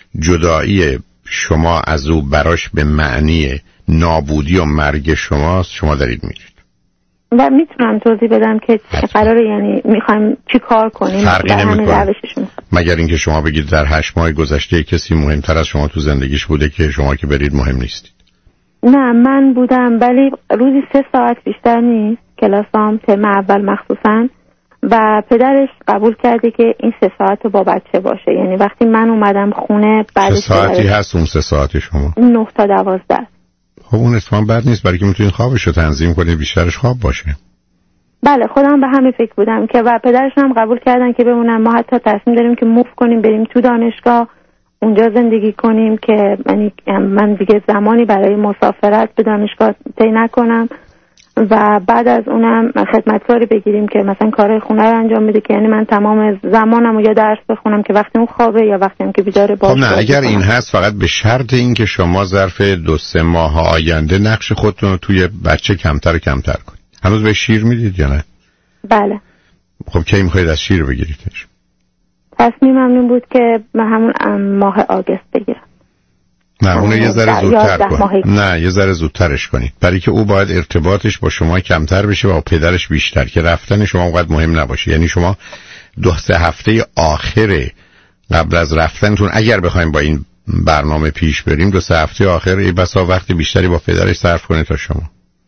جدایی شما از او براش به معنی نابودی و مرگ شماست، شما دارید میرید. و میتونم توضیح بدم که قراره یعنی میخوایم چی کار کنیم؟ فرقی نمیکنه مگر اینکه شما بگید در هشت ماه گذشته کسی مهمتر از شما تو زندگیش بوده که شما که برید مهم نیستید. نه من بودم، ولی روزی سه ساعت بیشتر نیست کلاسام، ترم اول مخصوصا، و پدرش قبول کرده که این سه ساعت رو با بچه باشه. یعنی وقتی من اومدم خونه بعد سه ساعتی هست اون سه ساعت شما؟ نه تا دوازده. خب اون اتفاقا بد نیست، برای که میتونید خوابش رو تنظیم کنید بیشترش خواب باشه. بله خودم به همین فکر بودم که و پدرش هم قبول کردن که بمونم. ما حتی تصمیم داریم که موو کنیم بریم تو دانشگاه اونجا زندگی کنیم که من من دیگه زمانی برای مسافرت به دانشگاه طی نکنم و بعد از اونم خدمتکاری بگیریم که مثلا کارهای خونه رو انجام بده، که یعنی من تمام زمانم رو یا درس بخونم که وقتی اون خوابه یا وقتی هم که بیداره باشه. خب نه اگر این هست فقط به شرط این که شما ظرف دو سه ماه آینده نقش خودتون رو توی بچه کمتر کمتر کنید. هنوز به شیر میدید یا نه؟ بله. خب کی میخواید از شیر بگیریدش؟ تصمیمم این بود که من همون ماه آگست بگیرم. نه اونو یه ذره زودتر کنید. نه یه ذره زودترش کنید، برای که او باید ارتباطش با شما کمتر بشه و پدرش بیشتر، که رفتن شما اونقدر مهم نباشه. یعنی شما دو سه هفته آخر قبل از رفتنتون اگر بخوایم با این برنامه پیش بریم، دو سه هفته آخر ای بسا وقت بیشتری با پدرش صرف کنه تا شما.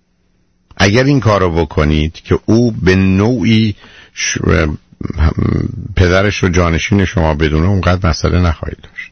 اگر این کارو بکنید که او به نوعی ش... پدرش رو جانشین شما بدونه، اونقدر مسئله نخواهید داشت.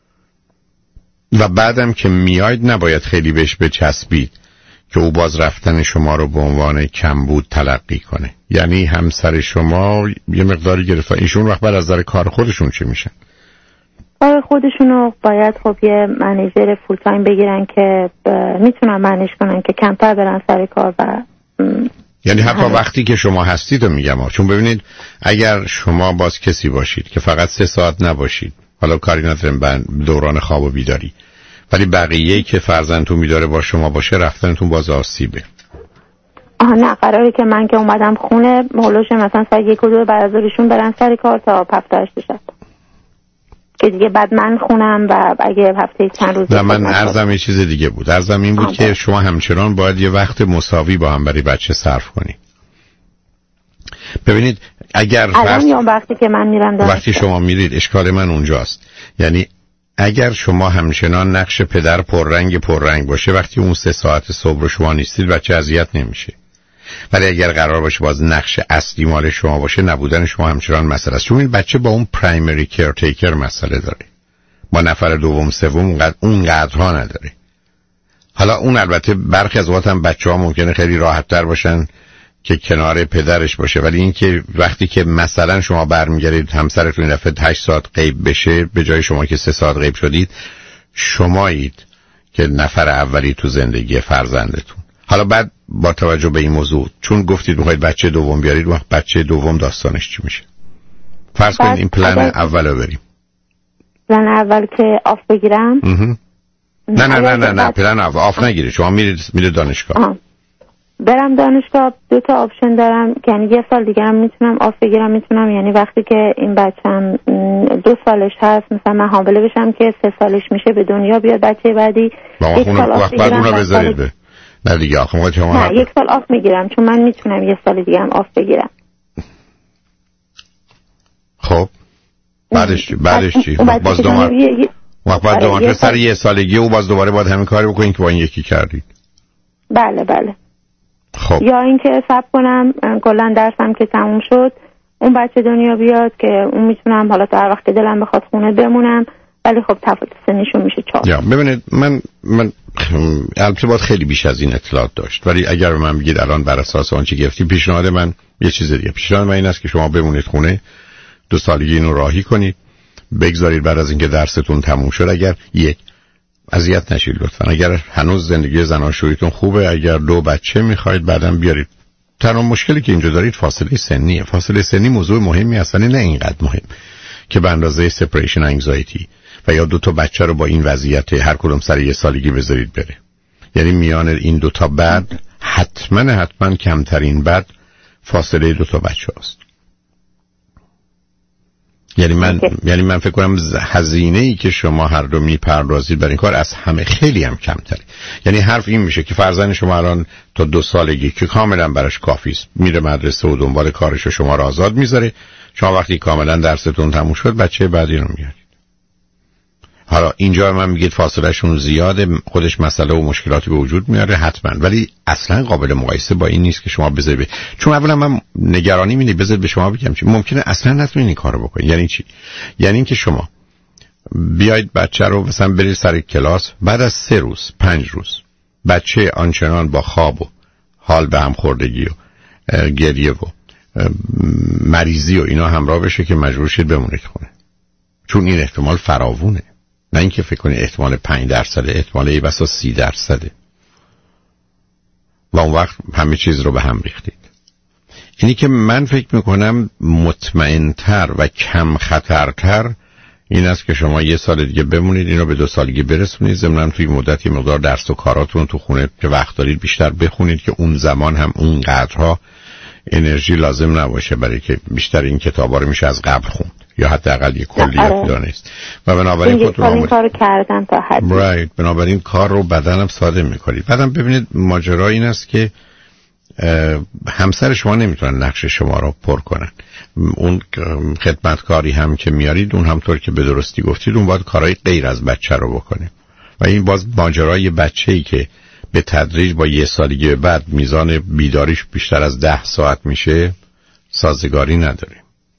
و بعدم که میاید نباید خیلی بهش بچسبید که او باز رفتن شما رو به عنوان کمبود تلقی کنه. یعنی همسر شما یه مقداری گرفت، ایشون وقت بعد از نظر کار خودشون چی میشن؟ کار خودشونو باید خب یه منیجر فول تایم بگیرن که میتونن منیج کنن که کمتر برن سر کار. و یعنی حتی وقتی که شما هستید رو میگم ها. چون ببینید اگر شما باز کسی باشید که فقط سه ساعت نباشید، حالا کاری ندارم دوران خواب و بیداری، ولی بقیه‌ای که فرزندتون میداره با شما باشه، رفتنتون باز آسیبه. آها نه، قراره که من که اومدم خونه مولوشه مثلا ساعت یک و دو بعد از ظهرشون برن سر کار تا هفت هشت شب، که دیگه بعد من خونم و اگه هفته چند روز. نه من عرضم یه چیز دیگه بود. عرضم این بود آه که شما همچنان باید یه وقت مساوی با هم برای بچه صرف کنید. ببینید اگر الان یا وقتی که من میرم دانشگاه، وقتی شما میرید اشکال من اونجاست. یعنی اگر شما همچنان نقش پدر پررنگ پررنگ باشه، وقتی اون سه ساعت صبح شما نیستید بچه اذیت نمیشه. ولی اگر قرار باشه باز نقش اصلی مال شما باشه، نبودن شما همچنان مسئله است. چون این بچه با اون پرایمری کیرتیکر مسئله داره، با نفر دوم سوم اونقدر اونقدرها نداره. حالا اون البته برخی از وقت هم بچه‌ها ممکنه خیلی راحت تر باشن که کنار پدرش باشه، ولی این که وقتی که مثلا شما برمیگردید همسرتون این دفعه هشت ساعت غیب بشه به جای شما که سه ساعت غیب شدید، شمایید که نفر اولی تو زندگی فرزندتون. حالا بعد با توجه به این موضوع، چون گفتید میخواید بچه دوم بیارید، وقت بچه دوم داستانش چی میشه؟ فرض کنید این پلن اول رو بریم. پلن اول که آف بگیرم؟ نه نه نه نه نه پلن اول آف نگیرید. شما میرید میرید دانشگاه. آه. برم دانشگاه دو تا آپشن دارم، یعنی یه سال دیگه هم میتونم آف بگیرم، میتونم یعنی وقتی که این بچم دو سالش هست مثلا من حامله بشم که سه سالش میشه به دنیا بیاد بچه بعدی، یک سال آف بگیرم. نه دیگه آخه ما شما نه یک سال آف میگیرم چون من میتونم یه سال دیگه هم آف بگیرم. خب بعدش چی؟ بعدش چی؟ باز دوباره وقت بعد دوباره سر یه سالگی او باز دوباره باید همین کاری بکنین که با این یکی کردید. بله بله. خب. یا اینکه صبر کنم کلا درسم که تموم شد اون بچه دنیا بیاد که اون میتونم حالا تا هر وقت که دلم بخواد خونه بمونم، ولی خب تفاوت سنیشون میشه چهار. یا ببینید من من البته باید خیلی بیش از این اطلاعات داشت، ولی اگر من بگید الان بر اساس آنچه گفتی پیشنهاد من یه چیز دیگه. پیشنهاد من این است که شما بمونید خونه، دو سالگی اینو راهی کنید، بگذارید بعد از اینکه درستون تموم شد اگر یک اذیت نشید لطفا. اگر هنوز زندگی زناشوییتون خوبه، اگر دو بچه میخواید بعداً بیارید. تنها مشکلی که اینجا دارید فاصله سنیه. فاصله سنی موضوع مهمی است، نه اینقدر مهم که به اندازه سپریشن انگزایتی و یا دو تا بچه رو با این وضعیت هر کدوم سر یه سالگی بذارید بره. یعنی میان این دو تا بعد حتما حتما کمترین بعد فاصله دو تا بچه هست. یعنی من یعنی من فکر کنم هزینه‌ای که شما هر دو میپردازید برای این کار از همه خیلی هم کمتره. یعنی حرف این میشه که فرزند شما الان تا دو سالگی که کاملا براش کافی است، میره مدرسه و دنبال کارش و شما رو آزاد میذاره. شما وقتی کاملا درستون تموم شد بچه بعدی رو میارید. حالا اینجا من میگید فاصله شون زیاده، خودش مسئله و مشکلاتی به وجود میاره حتما، ولی اصلا قابل مقایسه با این نیست که شما بذارید. چون اولا من نگرانی می‌بینی بذارید به شما بگم چی ممکنه اصلا نتونید این کارو بکنید. یعنی چی؟ یعنی اینکه شما بیاید بچه رو مثلا برید سر کلاس، بعد از سه روز پنج روز بچه آنچنان با خواب و حال به هم خوردگی و گریه و مریضی و اینا همراه بشه که مجبور شید بمونید خونه. چون این احتمال فراوونه. نه اینکه فکر کنید احتمال پنج درصده، احتمال ای بسا سی درصده و اون وقت همه چیز رو به هم ریختید. اینی که من فکر میکنم مطمئن‌تر و کم خطرتر این است که شما یه سال دیگه بمونید، اینو به دو سالگی برسونید، ضمناً توی مدتی مقدار درس و کاراتون تو خونه که وقت دارید بیشتر بخونید که اون زمان هم اون قدرها انرژی لازم نباشه برای که بیشتر این کتابا رو میشه از قبل خوند یا حداقل یه کلیت دانست و بنابراین خودتون این کارو کردم تا حد رایت بنابراین کار رو بدنم ساده میکنید. بعدم ببینید ماجرا این است که همسر شما نمیتونن نقش شما رو پر کنن. اون خدمتکاری هم که میارید اون همطور که به درستی گفتید اون باید کارهای غیر از بچه رو بکنه و این باز ماجرای بچه‌ای که به تدریج با یه سالگی بعد میزان بیداریش بیشتر از ده ساعت میشه سازگاری نداره.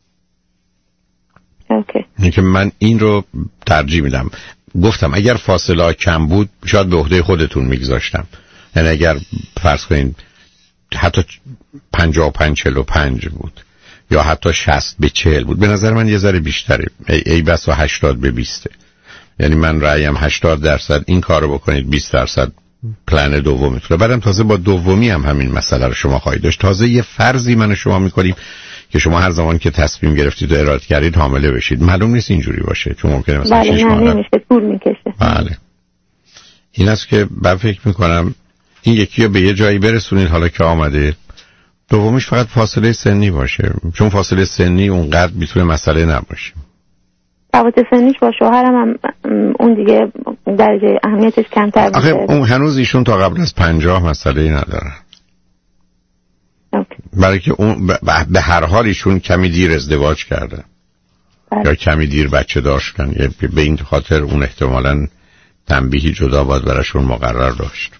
اوکی. اینه که من این رو ترجیح میدم. گفتم اگر فاصله کم بود شاید به عهده خودتون میگذاشتم. یعنی اگر فرض کنین حتی پنجاه و پنج چهل و پنج بود یا حتی شصت به چهل بود، به نظر من یه ذره بیشتره. ای, ای بس و هشتاد به بیسته. یعنی من رأیم هشتاد درصد این کار رو بکنید، بیست درصد پلن دومیتونه. بعدم تازه با دومی هم همین مسئله رو شما خواهید داشت. تازه یه فرضی من و شما میکنیم که شما هر زمان که تصمیم گرفتید و اراده کردید حامله بشید. معلوم نیست اینجوری باشه، چون ممکنه مثلا شش ماه نمیشه، طول میکشه. بله. این است که بعد فکر میکنم این یکی رو به یه جایی برسونید حالا که آمده. دومیش فقط فاصله سنی باشه، چون فاصله سنی اونقدر میتونه مسئله نباشه. فاصله سنیش با شوهرم هم اون دیگه درجه اهمیتش کمتر میشه. آخه اون هنوز ایشون تا قبل از پنجاه مسئله نداره. برای که اون به هر حال ایشون کمی دیر ازدواج کرده بله. یا کمی دیر بچه داشتن، یا به این خاطر اون احتمالاً تنبیهی جدا باید براشون مقرر داشت.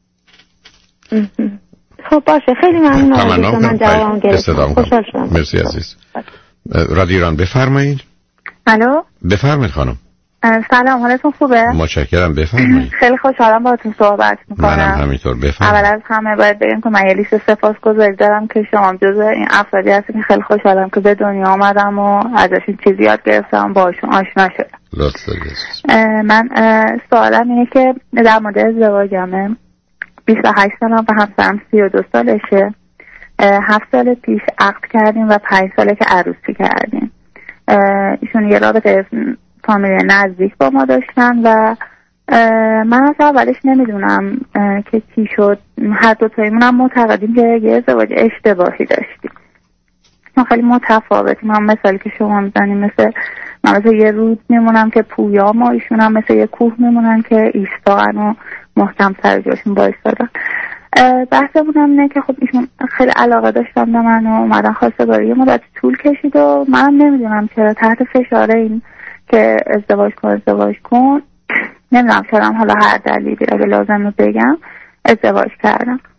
خب باشه، خیلی ممنون. من جواب گرفتم. خوشحال شدم. مرسی عزیز. رادیو ایران بفرمایید. الو بفرمایید خانم. سلام، حالتون خوبه؟ متشکرم، بفرمایید. خیلی خوشحالم باهاتون صحبت میکنم. منم همینطور، بفرمایید. اول از همه باید بگم که من یه لیست سپاسگزاری دارم که شما جزو این افرادی هستین. خیلی خوشحالم که به دنیا آمدم و ازشون چیزی یاد گرفتم، باهاشون آشنا شدم. لطفاً. من سوالم اینه که در مورد ازدواجمه. بیست و هشت سالم و همسرم سی و دو سالشه. هفت سال پیش عقد کردیم و پنج ساله که عروسی کردیم. ایشون یه رابطه فامیلی نزدیک با ما داشتن و من از اولش نمیدونم که چی شد. هر دو تایمون هم معتقدیم که یه ازدواج اشتباهی داشتیم. ما خیلی متفاوتیم. هم مثالی که شما میزنیم مثل من مثل یه رود میمونم که پویام و ایشون هم مثل یه کوه میمونن که ایستان و محکم سر جاشون بایستادن. بحثمون هم اینه که خب ایشون خیلی علاقه داشتن به من و اومدن خواستگاری یه مدت طول کشید و منم نمیدونم چرا تحت فشار این که ازدواج کن ازدواج کن نمیدونم چرا حالا هر دلیلی اگه لازمه بگم ازدواج کردم.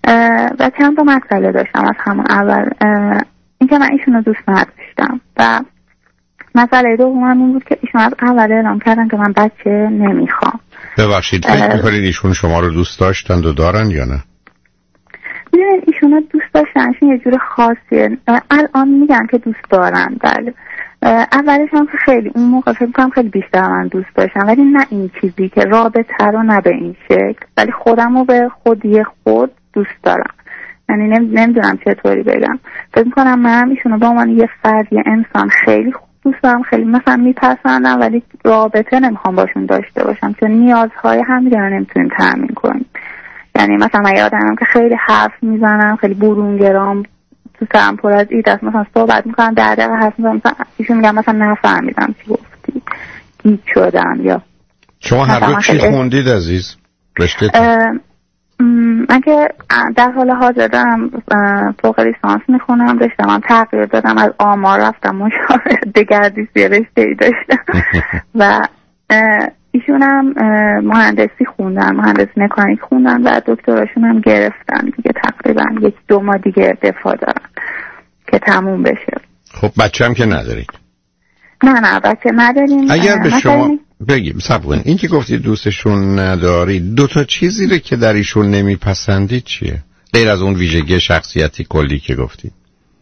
و چند تا مسئله داشتم از همون اول. اینکه من ایشون رو دوست نداشتم و مسئله دومم این بود که ایشون از اول اعلام کردن که من بچه نمیخوام. ببخشید فکر میکنید ایشون شما رو دوست داشتند و دارن یا نه؟ میدونید ایشون رو دوست داشتنشون یه جور خاصیه. الان میگن که دوست دارن، بله. اولش هم که خیلی اون موقع فکر کنم خیلی بیشتر من دوست داشتم، ولی نه این چیزی که رابطه رو نه به این شکل، ولی خودم رو به خودی خود دوست دارم. یعنی نمیدونم چطوری بگم. فکر میکنم من ایشون رو به عنوان یه فرد، یه انسان خیلی دوست دارم، خیلی مثلا میپسندم، ولی رابطه نمیخوام باشون داشته باشم چون نیازهای همدیگه رو نمیتونیم تامین کنیم. یعنی مثلا من یادمم که خیلی حرف میزنم، خیلی برونگرام، تو سرم پر از ایده است، مثلا صحبت میکنم در دقیقه حرف میزنم، مثلا ایشون میگم مثلا نفهمیدم چی گفتی، گیج شدم. یا شما هر دو چی خوندید عزیز؟ رشته من که در حال حاضر دارم فوق لیسانس میخونم، رشته من تغییر دادم، از آمار رفتم مشاور دگردیسی رشته ای داشتم و ایشون هم مهندسی خوندن، مهندسی مکانیک خوندن و دکتراشون هم گرفتن دیگه، تقریبا یک دو ماه دیگه دفاع دارن که تموم بشه. خب بچه هم که ندارید؟ نه نه بچه نداریم. اگر به شما بگیم صبرین، این که گفتید دوستشون ندارید، دو تا چیزی رو که در ایشون نمیپسندید چیه؟ غیر از اون ویژگی شخصیتی کلی که گفتید.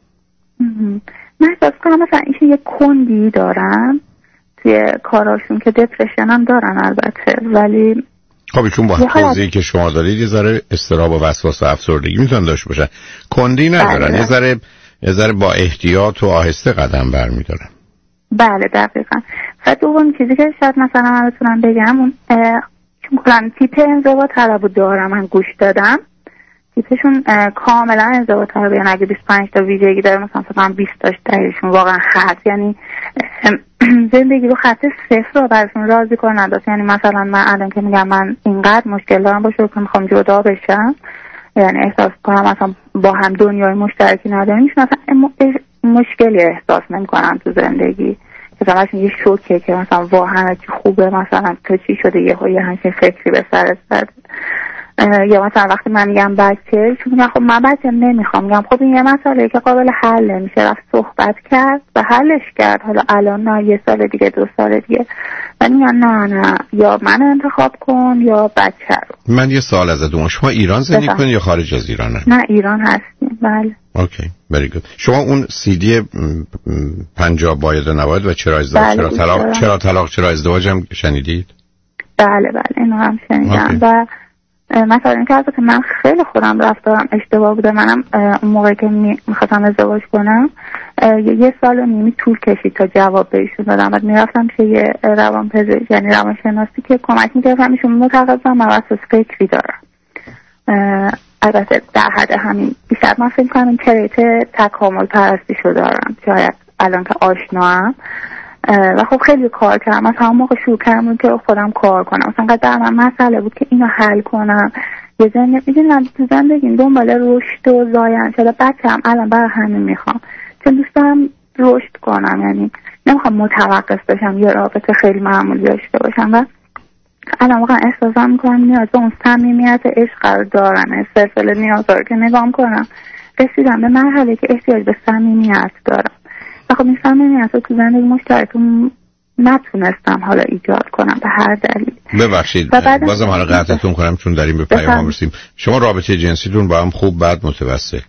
من احساس کنم مثلا ایشون یه کندی دارن توی کاراشون که دپرشن هم دارن البته، ولی خب ایشون با توضیحی که شما دارید یه ذره اضطراب و وسواس و افسردگی میتونن داشته باشن، کندی ندارن. یه ذره یه ذره با احتیاط و آهسته قدم برمیدارن. بله دقیقاً. و دوم چیزی که شاید مثلا من بتونم بگم اون چون کلا تیپ انزوا طلبو دارم، من گوش دادم تیپشون کاملا انزوا طلبه، یعنی اگه بیست و پنج تا ویژگی داره مثلا فقط بیست تاش درشون واقعا خط، یعنی زندگی رو خط صفر رو براشون راضی کنن. یعنی مثلا من الان که میگم من اینقدر مشکل دارم با شروع که میخوام جدا بشم، یعنی احساس کنم مثلا با هم دنیای مشترکی نداریم، مثلا مشکلی احساس نمی‌کنن تو زندگی که مثلا یه شوکه که مثلا واقعا چی خوبه، مثلا تو چی شده یه یه همچین فکری به سرت زد. یا مثلا وقتی من میگم بچه، چون میگم خب من بچه نمیخوام، میگم خب این یه مسئله که قابل حل نمیشه، رفت صحبت کرد و حلش کرد، حالا الان نه یه سال دیگه دو سال دیگه. من میگم نه نه یا من انتخاب کن یا بچه رو. من یه سوال ازتون، شما ایران زندگی کنید یا خارج از ایران؟ نه ایران هستیم. بله. اوکی very good. شما اون سی دی پنجاه باید و نباید و چرا ازدواج بله چرا طلاق چرا طلاق چرا ازدواج هم شنیدید؟ بله بله اینو هم شنیدم. اوکی. و مثلا اینکه البته من خیلی خودم رفتارم اشتباه بوده. منم اون موقعی که میخواستم ازدواج کنم یه سال و نیمی طول کشید تا جواب بهشون دادم. بعد میرفتم که یه روانپزشک یعنی روانشناسی که کمک میکردم، ایشون معتقدم من وسواس فکری دارم. البته در حد همین بیشتر من فکر کنم این تریت تکامل پرستیشو دارم، شاید الان که آشناام. و خب خیلی کار کردم، از همون موقع شروع کردم که خودم کار کنم، مثلا قدر من مسئله بود که اینو حل کنم. یه زندگی میدونم تو زندگیم دنبال رشد و زاین شده، بچه‌م الان برای همین میخوام، چون دوست دارم رشد کنم، یعنی نمیخوام متوقف بشم یه رابطه خیلی معمولی داشته باشم. و الان واقعا احساسم میکنم نیاز به اون صمیمیت عشق رو دارم، سلسله نیازها رو که نگاه کنم رسیدم به مرحله که احتیاج به صمیمیت دارم. و خب این صمیمیت رو تو زندگی مشترکم نتونستم حالا ایجاد کنم به هر دلیل. ببخشید بازم حالا قطعتون کنم چون داریم به پیام رسیم. شما رابطه جنسیتون با هم خوب بعد متوسط؟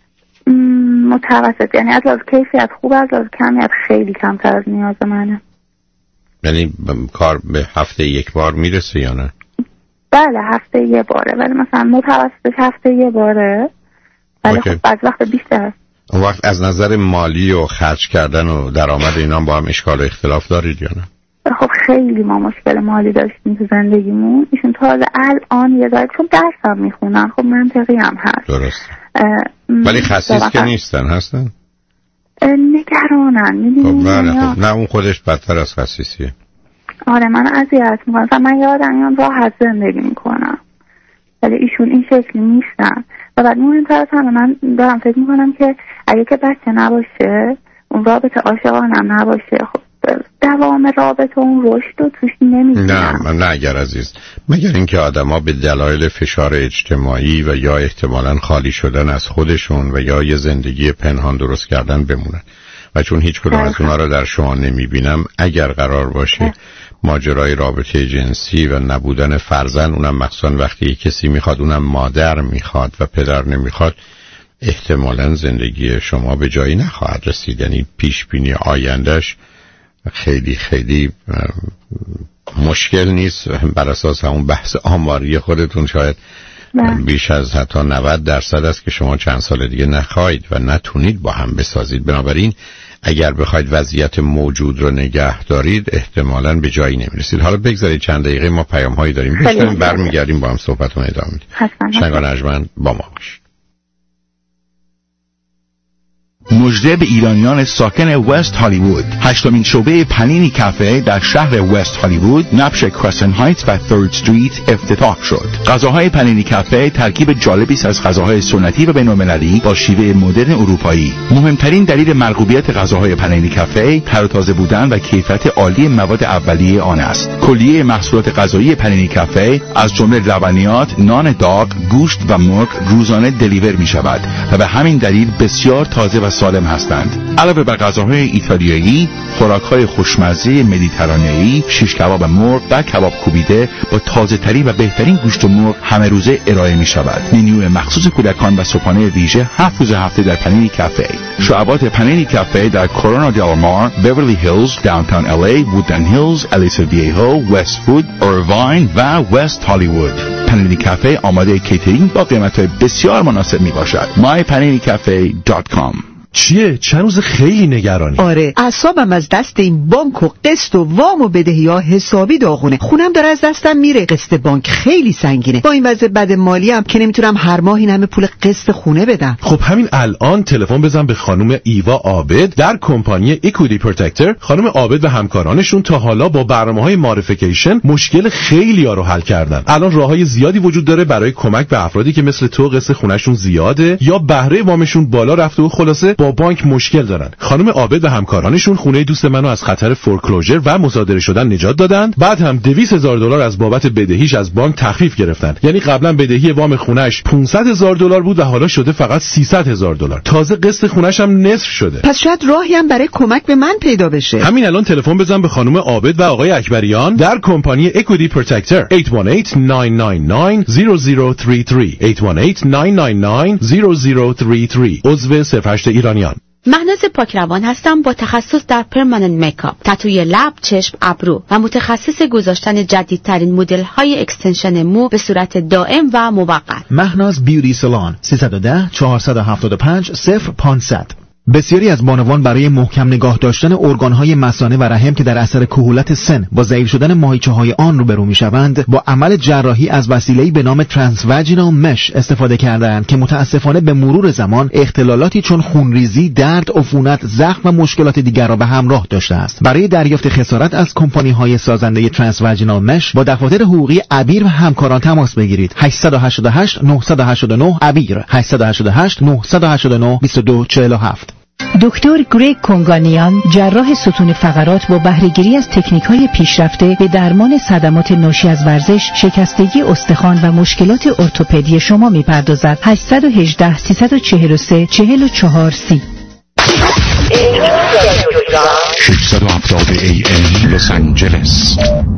متوسط، یعنی از لحاظ کیفیت خوب، از لحاظ کمیت خیلی کمتر از نیاز منه. یعنی کار به هفته یک بار میرسه یا نه؟ بله هفته یه باره، ولی مثلا متوسطش هفته یه باره، ولی خب بعض وقت بیشتر. اون وقت از نظر مالی و خرج کردن و درآمد اینا با هم اشکال و اختلاف دارید یا نه؟ خب خیلی ما مشکل مالی داشتیم تو زندگیمون. ایشون تازه الان یه ذره چون درس هم میخونن، خب منطقی هم هست. درست. ولی خسیس که نیستن هستن؟ نگرانن میدونی؟ خب بله خب نه اون خودش بدتر از خسیسیه. آره من اذیت میکنم، من یادم میام راحت زندگی میکنم ولی ایشون این شکلی نیستن. و بعد مهمتر از همه من دارم فکر میکنم که اگه که بچه نباشه، اون رابطه عاشقانه هم نباشه، خب دوام رابطه اون رشد رو توش نمی‌بینم. نه نه اگر عزیز، مگر اینکه آدما به دلایل فشار اجتماعی و یا احتمالاً خالی شدن از خودشون و یا یه زندگی پنهان درست کردن بمونن و چون هیچ کدوم از اونها رو در شما نمیبینم، اگر قرار باشه ماجرای رابطه جنسی و نبودن فرزند، اونم مخصوصا وقتی کسی میخواد، اونم مادر میخواد و پدر نمیخواد، احتمالاً زندگی شما به جایی نخواهد رسید. یعنی پیش بینی آیندهش خیلی خیلی مشکل نیست. بر اساس همون بحث آماری خودتون شاید بیش از حتی نود درصد است که شما چند سال دیگه نخواهید و نتونید با هم بسازید. بنابراین اگر بخواید وضعیت موجود رو نگه دارید احتمالاً به جایی نمیرسید. حالا بگذارید چند دقیقه ما پیام هایی داریم بشنویم، برمیگردیم با هم صحبتون ادامه میدیم. شنگان ارجمند با ما باشید. مژده به ایرانیان ساکن وست هالیوود. هشتمین شعبه پنینی کافه در شهر وست هالیوود، نبش کرسن هایتس و ثرد استریت افتتاح شد. غذاهای پنینی کافه ترکیب جالبی است از غذاهای سنتی و بین‌المللی با شیوه مدرن اروپایی. مهمترین دلیل مرغوبیت غذاهای پنینی کافه تر و تازه بودن و کیفیت عالی مواد اولیه آن است. کلیه محصولات غذایی پنینی کافه از جمله لبنیات، نان داغ، گوشت و مرغ روزانه دلیور می شود و به همین دلیل بسیار تازه و سالم هستند. علاوه بر غذاهای ایتالیایی، خوراک‌های خوشمزه مدیترانه‌ای، شیش کباب مرغ و کباب کوبیده با تازه‌ترین و بهترین گوشت مرغ همه روزه ارائه می‌شود. منیو مخصوص کودکان و صبحانه ویژه هفت روز هفته در پنینی کافه. شعبات پنینی کافه در کورونا دل مار، بیورلی هیلز، داونتاون ال ای، وودلند هیلز، الیسا ویهو، وست‌وود، ایرواین و وست هالیوود. پنینی کافه آماده کیترینگ با قیمت‌های بسیار مناسب میباشد. my panini cafe dot com. چیه؟ چند روز خیلی نگرانی. آره، اعصابم از دست این بانک و قسط و وام و بدهی‌ها حسابی داغونه. خونم داره از دستم میره. قسط بانک خیلی سنگینه. با این وضع بد مالی هم که نمیتونم هر ماه این همه پول قسط خونه بدم. خب همین الان تلفن بزن به خانم ایوا عابد در کمپانی اکویتی پروتکتر. خانم عابد و همکارانشون تا حالا با برنامه‌های ماریفیکیشن مشکل خیلی‌ها رو حل کردن. الان راه‌های زیادی وجود داره برای کمک به افرادی که مثل تو قسط خونه‌شون زیاده یا بهره وامشون بالا رفته و خلاصه با بانک مشکل دارن. خانم عابد و همکارانشون خونه دوست منو از خطر فورکلوزر و مصادره شدن نجات دادن. بعد هم دویست هزار دلار از بابت بدهیش از بانک تخفیف گرفتن. یعنی قبلا بدهی وام خونه‌اش پانصد هزار دلار بود و حالا شده فقط سیصد هزار دلار. تازه قسط خونه‌ش هم نصف شده. پس شاید راهی هم برای کمک به من پیدا بشه. همین الان تلفن بزن به خانم عابد و آقای اکبریان در کمپانی اکویتی پروتکتر هشت یک هشت نه نه نه صفر صفر سه سه هشت یک هشت نه نه نه صفر صفر سه سه. عضو صفر هشت ایرانیان. مهناز پاکروان هستم با تخصص در پرمننت میکاپ، تتوی لب، چشم، ابرو و متخصص گذاشتن جدیدترین مدل های اکستنشن مو به صورت دائم و موقت. مهناز بیوتی سالن سیصد و ده چهارصد و هفتاد و پنج صفر پانصد. بسیاری از بانوان برای محکم نگاه داشتن ارگان‌های مثانه و رحم که در اثر کهولت سن با ضعیف شدن ماهیچه‌های آن روبرو می‌شوند، با عمل جراحی از وسیله‌ای به نام ترانسواژینال مش استفاده کردند که متأسفانه به مرور زمان اختلالاتی چون خونریزی، درد، عفونت، زخم و مشکلات دیگر را به همراه داشته است. برای دریافت خسارت از کمپانی‌های سازنده ترانسواژینال مش با دفاتر حقوقی عبیر و همکاران تماس بگیرید. هشت هشت هشت نه هشت نه عبیر هشت هشت هشت نه هشت نه دو دو چهار هفت. دکتر گریگ کنگانیان، جراح ستون فقرات، با بهره‌گیری از تکنیک‌های پیشرفته به درمان صدمات ناشی از ورزش، شکستگی استخوان و مشکلات ارتوپدی شما می‌پردازد. هشت یک هشت سه چهار سه چهار چهار سی. ششصد و هفتاد ای ام لس آنجلس.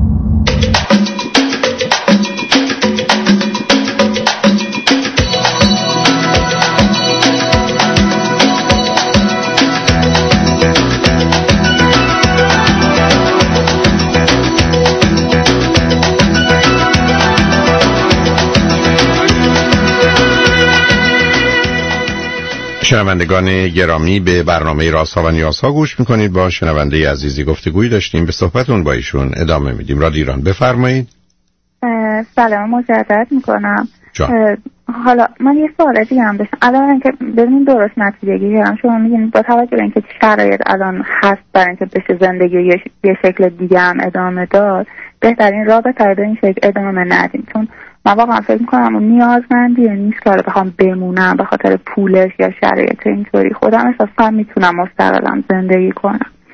شنوندگان گرامی، به برنامه رازها و نیازها گوش میکنید. با شنونده عزیزی گفتگویی داشتیم، به صحبتون با ایشون ادامه میدیم. رادیو ایران، بفرمایید. سلام مجدد میکنم. حالا من یه سوال دیگه هم داشتم. الان که ببینید درست نتیجه‌گیری کردم، شما میگین با توجه به اینکه شرایط الان هست برای اینکه بشه زندگی یه, یه شکل دیگه هم ادامه داد، بهترین راه به طریق این شکل ادامه ندیم، چون من واقعا فکر میکنم اون نیازمندی نیست که بخوام بمونم به خاطر پولش یا شرایط اینطوری. خودم احساسا میتونم مستقلم زندگی کنم.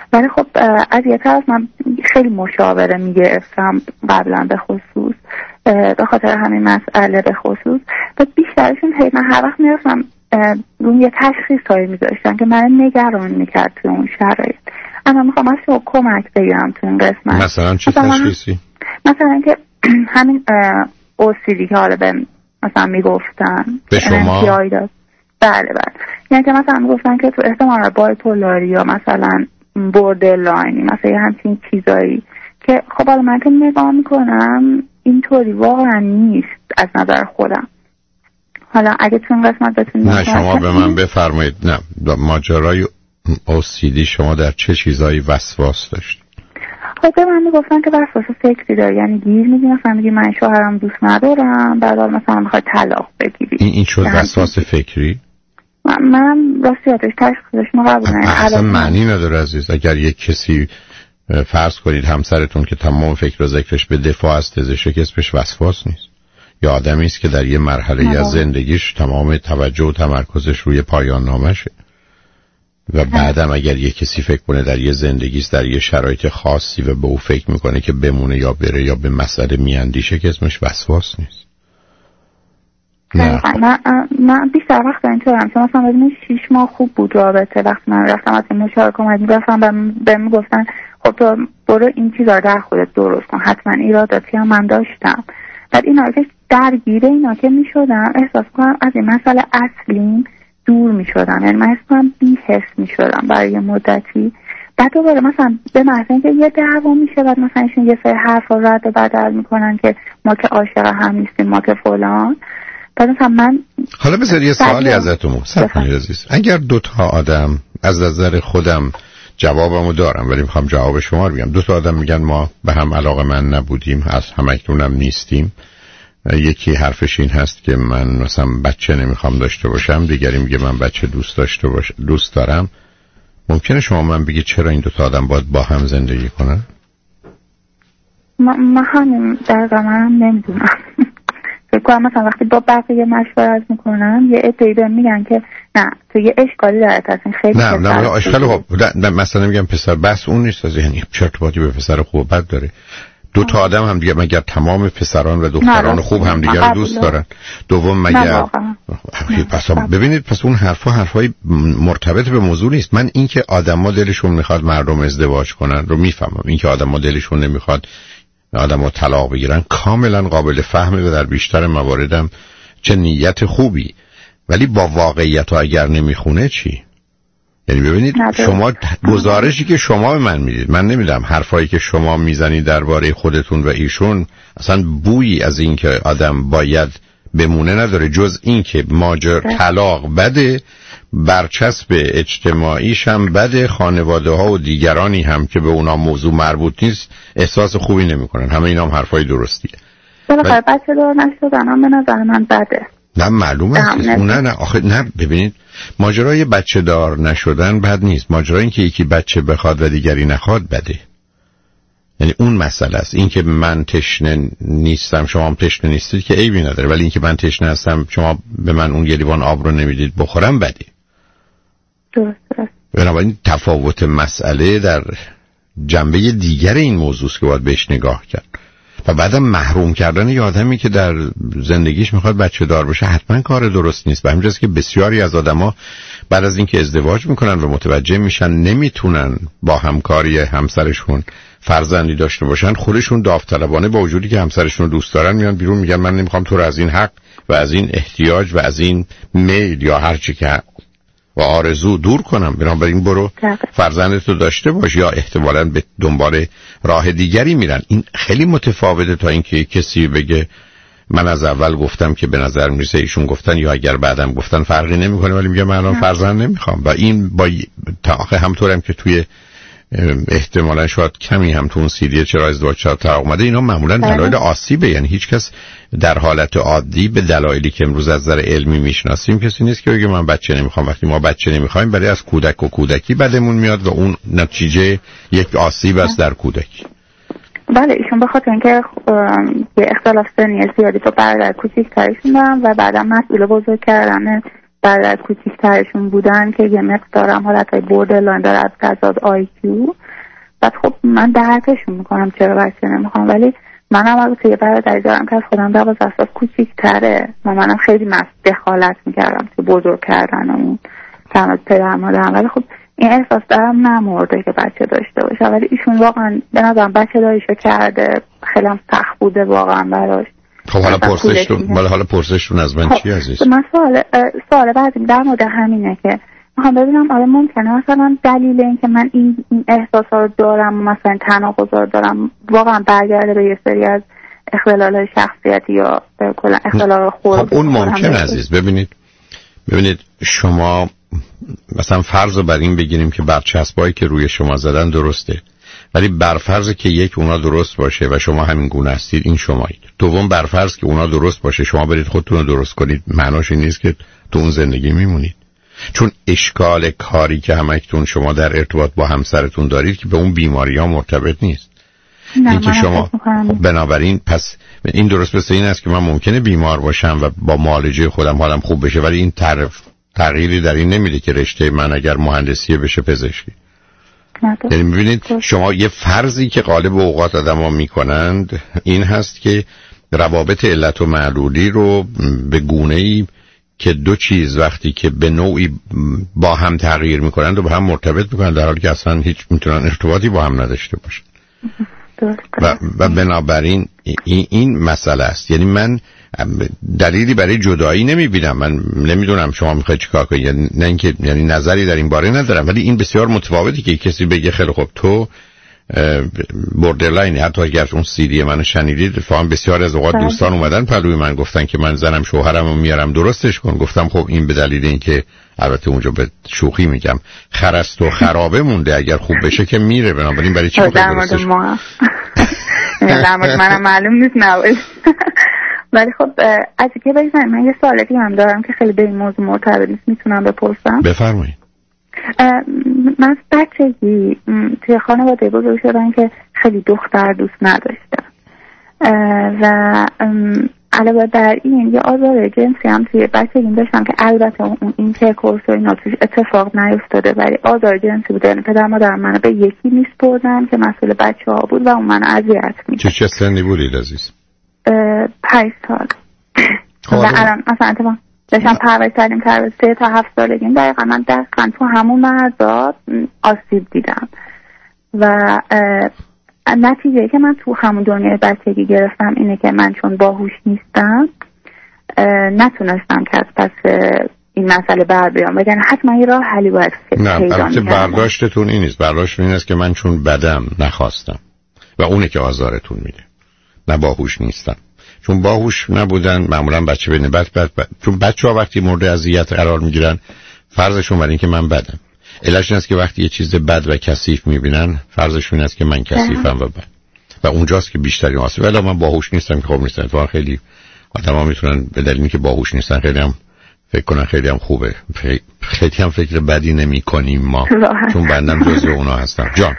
ولی خب از یه طرف من خیلی مشاوره میگرفتم قبلا به خصوص به خاطر همین مسئله به خصوص و بیشترشون هی من هر وقت میرفتم روی یه تشخیص هایی میذاشتن که من نگران میکرد توی اون شرایط. اما میخوام از شما کمک بگیرم تو این قسمت. مثلا چه تشخیصی؟ مثلا که همین اوسیدی که حالا به مثلا میگفتن به شما؟ بله بله، یعنی که مثلا میگفتن که تو احتمال بایپولاری یا مثلا بوردرلاینی مثلا همچین چیزایی که خب حالا من که نگاه میکنم اینطوری واقعا نیست از نظر خودم. حالا اگه تو این قسمت بتونید نه شما به من بفرمایید. نه ماجرای او سی دی شما در چه چیزایی وسواس داشت؟ خب به من میگفتن که وسواس فکری داری، یعنی گیر میگی مثلا میگی من شوهرم دوست ندارم بعد مثلا میخواد طلاق بگیری. این این شد وسواس فکری؟ من, من راستیاتش تشخیصش ما قبول ندارم. اصلا معنی نداره عزیز. اگر یک کسی فرض کنید همسرتون که تمام فکر و ذکرش به دفاع از تزشه که اسمش وسواس نیست، یا آدمی است که در یه مرحله از زندگیش تمام توجه و تمرکزش روی پایان نامشه و بعدم اگر یه کسی فکر کنه در یه زندگیست در یه شرایط خاصی و به او فکر میکنه که بمونه یا بره یا به مسئله میاندیشه که اسمش وسواس نیست. نه من من بیشتر وقت اینطورم که مثلا بدون شیش ماه خوب بود رابطه. وقتی من رفتم از این مشاور کمک میگفتم بهم میگفتن خب تو برو این چیزا در خودت درست کن، حتما ایراداتی هم من داشتم. بعد اینا که درگیر اینا که میشدم احساس کنم از این مسئله اصلیم دور میشدم، یعنی من احساس کنم بی حس میشدم برای یه مدتی. بعد دوباره مثلا به محض اینکه یه دعوا میشه بعد مثلا ایشون یه سری حرفا رد و بدل میکنن که ما که عاشق هم نیستیم ما که فلان. بعد مثلا من حالا بذار یه سوالی ازتون صرف کنید عزیز. اگر دو تا آدم از نظر خودم جوابمو دارم ولی میخوام جواب شما رو بگم، دو تا آدم میگن ما به هم علاقه‌مند نبودیم از همکنونم نیستیم، یکی حرفش این هست که من مثلا بچه نمیخوام داشته باشم، دیگری میگه من بچه دوست داشته باش دوست دارم، ممکنه شما من بگید چرا این دو تا آدم باید با هم زندگی کنن؟ من همین دقیقا منم نمیدونم. فکر کنم مثلا وقتی با بقیه مشورت میکنم یه عده‌ای بهم میگن که نه تو یه اشکالی داره تصمیم خیلی نه نه نه اشکال خوب نه مثلا میگم پسر بس اون نیست از یعنی چرت باتی به پسر خوب بد داره. دو تا آدم هم دیگه مگر تمام پسران و دختران خوب هم دیگه رو دوست دارن؟ دوم مگر پس ببینید پس اون حرفا حرفای مرتبط به موضوع نیست. من اینکه آدما دلشون میخواد مردم ازدواج کنن رو میفهمم، اینکه آدما دلشون نمیخواد آدمو طلاق بگیرن کاملا قابل فهمه و در بیشتر مواردم چه نیت خوبی، ولی با واقعیت ها اگر نمیخونه چی؟ یعنی ببینید شما گزارشی که شما به من میدید، من نمیدم حرفایی که شما میزنید درباره خودتون و ایشون اصلا بویی از این که آدم باید بمونه نداره، جز این که ماجر طلاق بده، برچسب اجتماعیش هم بده، خانواده ها و دیگرانی هم که به اونا موضوع مربوط نیست احساس خوبی نمیکنن. همه اینا هم حرفای درستیه. بالاخره بچه دار نشدن هم به نظر من بده. نه معلومه نه نه آخه نه ببینید ماجرای بچه دار نشدن بد نیست، ماجرای این که یکی بچه بخواد و دیگری نخواد بده. یعنی اون مسئله است. این که من تشنه نیستم شما هم تشنه نیستید که عیبی نداره، ولی این که من تشنه هستم شما به من اون یه لیوان آب رو نمیدید بخورم بده. درسته. بنابراین تفاوت مسئله در جنبه دیگر این موضوع است که باید بهش نگاه کرد. و بعدم محروم کردن یه آدمی که در زندگیش میخواد بچه دار بشه حتما کار درست نیست. به همین جاست که بسیاری از آدما بعد از اینکه ازدواج میکنن و متوجه میشن نمیتونن با همکاری همسرشون فرزندی داشته باشن، خودشون داوطلبانه با وجودی که همسرشون رو دوست دارن میان بیرون میگن من نمیخوام تو رو از این حق و از این احتیاج و از این میل یا هر چی که و آرزو دور کنم، بنابراین برو فرزندتو داشته باش، یا احتمالاً به دنبال راه دیگری میرن. این خیلی متفاوته تا اینکه کسی بگه من از اول گفتم که به نظر میرسه ایشون گفتن یا اگر بعدم گفتن فرقی نمیکنه ولی میگه من الان فرزند نمیخوام. و این با تا همطورم که توی احتمالاً شاید کمی هم تو اون سیدیه چرا ازدواج چرا طلاق اومده، اینا معمولاً دلایل آسیبه. یعنی هیچ کس در حالت عادی به دلایلی که امروز از نظر علمی میشناسیم کسی نیست که بگه من بچه نمیخوام. وقتی ما بچه نمیخوایم برای از کودک و کودکی بدمون میاد و اون نتیجه یک آسیب است در کودکی. بله ایشون به خاطر اینکه یه اختلاف سنی زیادی تو برادر کوچیک‌ترشون دارن و بعدم مسئول بزرگ کردن بعد از کوچیک‌ترشون بودن که یه مقدارم حالتهای بوردرلاین داره از تضاد آی کیو. بعد خب من درکشون میکنم چرا بچه نمیخوام، ولی منم البته یه برادری دارم که از خودم دوازده سال کوچیک‌تره و منم خیلی مست دخالت میکردم که بزرگ کردن اون تمام پدر مادرم، ولی خب این احساس دارم نمورده که بچه داشته باشه، ولی ایشون واقعا به نظرم بچه داریشو کرده، خیلی هم سخت بوده واقعا براش. خب حالا پرسشتون حالا حالا پرسشتون از من خب چی عزیز؟ من سوال سوال بعدیم در مورد همینه که میخوام ببینم آره ممکنه مثلا دلیل این که من این, این احساسا رو دارم و مثلا تناقضا رو دارم واقعا برگرده به یه سری از اختلالات شخصیتی یا کلا اختلال خلق. خب اون ممکن عزیز. ببینید ببینید شما مثلا فرض رو بر این بگیریم که برچسبایی که روی شما زدن درسته، ولی برفرض که یک اونا درست باشه و شما همین گونه هستید، این شمایید. دوم برفرض که اونا درست باشه شما برید خودتون رو درست کنید، معناش این نیست که تو اون زندگی میمونید. چون اشکال کاری که همکنون شما در ارتباط با همسرتون دارید که به اون بیماری ها مرتبط نیست. این که شما بنابراین پس این درست مثل این است که من ممکنه بیمار باشم و با معالجه خودم حالم خوب بشه، ولی این طرف تغییری در این نمیده که رشته من اگر مهندسی بشه پزشکی. یعنی میبینید شما یه فرضی که غالب اوقات آدم ها میکنند این هست که روابط علت و معلولی رو به گونه‌ای که دو چیز وقتی که به نوعی با هم تغییر میکنند و به هم مرتبط میکنند، در حالی که اصلا هیچ میتونن ارتباطی با هم نداشته باشن. و, و بنابراین این, این مسئله است. یعنی من دلیلی برای جدایی نمیبینم. من نمیدونم شما میخواید چیکار کنید، یعنی نه اینکه یعنی نظری در این باره ندارم، ولی این بسیار متفاوتی که کسی بگه خیلی خب تو بوردرلاین، حتی اگر اون سی دی منو شنیدید فهم بسیار از اوقات دوستان اومدن پلوی من گفتن که من زنم شوهرمو میارم درستش کن. گفتم خب این به دلیل اینکه البته اونجا به شوخی میگم خرست و خرابه مونده، اگر خوب بشه که میره، بنابراین برای چی میخواد درستش کنم؟ در مورد منم معلوم نیست نباید. ولی خب از که بگذاریم من یه سوال دیگه هم دارم که خیلی به این موضوع مرتبط نیست، میتونم بپرسم؟ بفرمایید. من بچگی توی خانواده بزرگ شدم که خیلی دختر دوست نداشتم و علاوه بر این یه آزار جنسی هم توی بچگی داشتم که البته اون این که کورس و اینا توش اتفاق نیفتاده، ولی آزار جنسی بود. یعنی پدر مادر منو به یکی میسپردن که مسئول بچه ها بود و اون منو اذیت می‌کرد. چه چه سنی بودید عزیز؟ پنج سال. و الان مثلا اتفاق داشتم پرورش کردیم که سه تا هفت سالگیم دقیقا من دقیقا تو همون مرزا آسیب دیدم و نتیجه که من تو همون دنیای بچگی گرفتم اینه که من چون باهوش نیستم نتونستم که از پس این مسئله بر بیام، وگرنه حتما یه راه حلی باید پیدا می‌کردم. نه البته برداشتتون این نیست، برداشت این است که من چون بدم نخواستم و اونه که آزارتون میده، نه باهوش نیستم. چون باهوش نبودن معمولا بچه بینه بد بد بد چون بچه ها وقتی مورد اذیت قرار میگیرن فرضشون بر این که من بدم. علتش این است که وقتی یه چیز بد و کثیف میبینن فرضشون این است که من کثیفم و بد و اونجاست که بیشتری آسیب. ولی من باهوش نیستم که خوب نیستم. تو خیلی آدما میتونن به دلیلی که باهوش نیستن خیلی هم فکر کنن خیلی هم خوبه، خیلی هم فکر بدی نمی‌کنیم ما چون بندم جزو اونا هستم. جان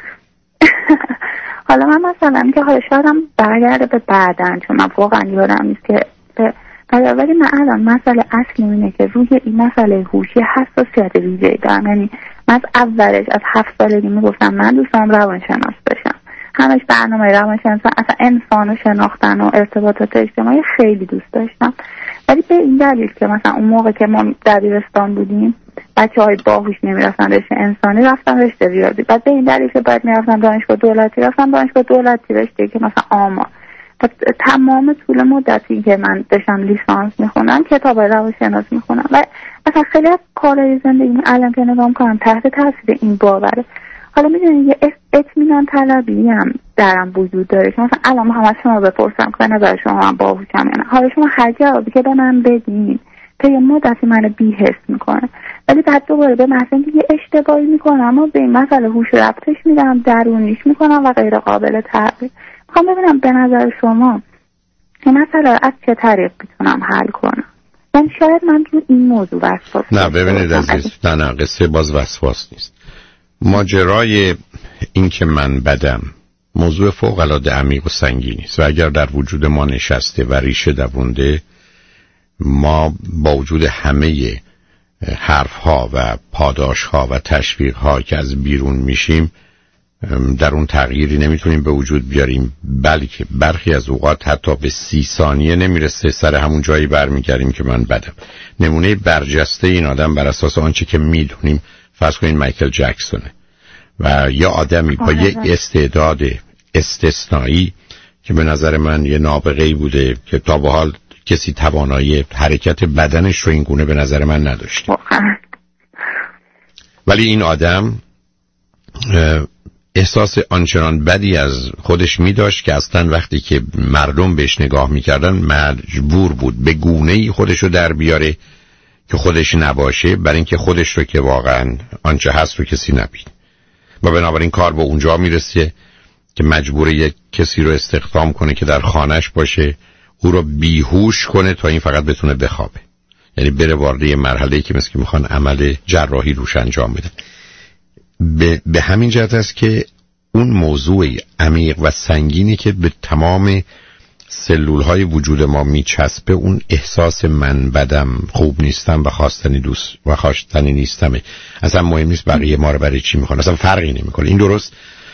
حالا من مثلا که حالا شاید هم برگرده به بعدن چون من واقعا یادم نیست که به ولی من الان مسئله اصلی اینه که روی این مسئله هوشی حساسیت ویژه‌ای دارم. یعنی من از اولش از هفت سالگی میگفتم من دوستم روانشناس بشم، همش برنامه روانشناس، اصلا انسانو شناختن و ارتباطات اجتماعی خیلی دوست داشتم، ولی به این دلیل که مثلا اون موقع که ما دبیرستان بودیم بچه های باهوش نمیرفتن رشته انسانی رفتن رشته ریاضی، بعد به این دلیل که باید میرفتن دانشگاه دولتی رفتن دانشگاه دولتی رشته که مثلا آمار. تمام طول مدتی که من داشتم لیسانس میخونم کتاب روانشناسی میخونم و مثلا خیلی از کارهای زندگی الان که نگاه میکنم تحت تاثیر این باوره. حالا میدونید یه اطمینان طلبی هم درم وجود داره که مثلا الان هم از شما بپرسم که به نظر شما من باهوشم یا نه، حالا شما هر جوابی که به من بدین تا یه مدتی منو بی‌حس میکنه، ولی بعد دوباره به مثلا یه اشتباهی میکنم و به این مسئله هوش ربطش میدم درونیش میکنم و غیر قابل تغییر. میخوام ببینم به نظر شما این مسئله از چه طریق میتونم حل کنم؟ من شاید من تو این موضوع وسواس نه ببینید عزیز، نه نه قصه باز وسواس نیست. ماجرای این که من بدم موضوع فوق العاده عمیق و سنگینی است و اگر در وجود ما نشسته و ریشه دوونده، ما با وجود همه حرفها و پاداشها و تشویقها که از بیرون میشیم در اون تغییری نمیتونیم به وجود بیاریم، بلکه برخی از اوقات حتی به سی ثانیه نمیرسه سر همون جایی برمیگردیم که من بدم. نمونه برجسته این آدم بر اساس آنچه که میدونیم فرض کنین مایکل جکسونه و یا آدمی با یه استعداد استثنایی که به نظر من یه نابغه‌ای بوده که تا به حال کسی توانایی حرکت بدنش رو این گونه به نظر من نداشته، ولی این آدم احساس آنچنان بدی از خودش می داشت که اصلا وقتی که مردم بهش نگاه می کردن مجبور بود به گونه‌ای خودش رو در بیاره که خودش نباشه، برای اینکه خودش رو که واقعا آنچه هست رو کسی نبید و بنابراین کار به اونجا می رسه که مجبور یک کسی رو استخدام کنه که در خانهش باشه، او رو بیهوش کنه تا این فقط بتونه بخوابه، یعنی بره وارد یه مرحله‌ای که مثل که میخوان عمل جراحی روش انجام بدن. به, به همین جهت است که اون موضوع عمیق و سنگینی که به تمام سلولهای وجود ما میچسبه، اون احساس من بدم، خوب نیستم و خواستنی دوست و خواستنی نیستمه. اصلا مهم نیست بقیه ما رو برای چی میخوان، اصلا فرقی نمیکنه. این درست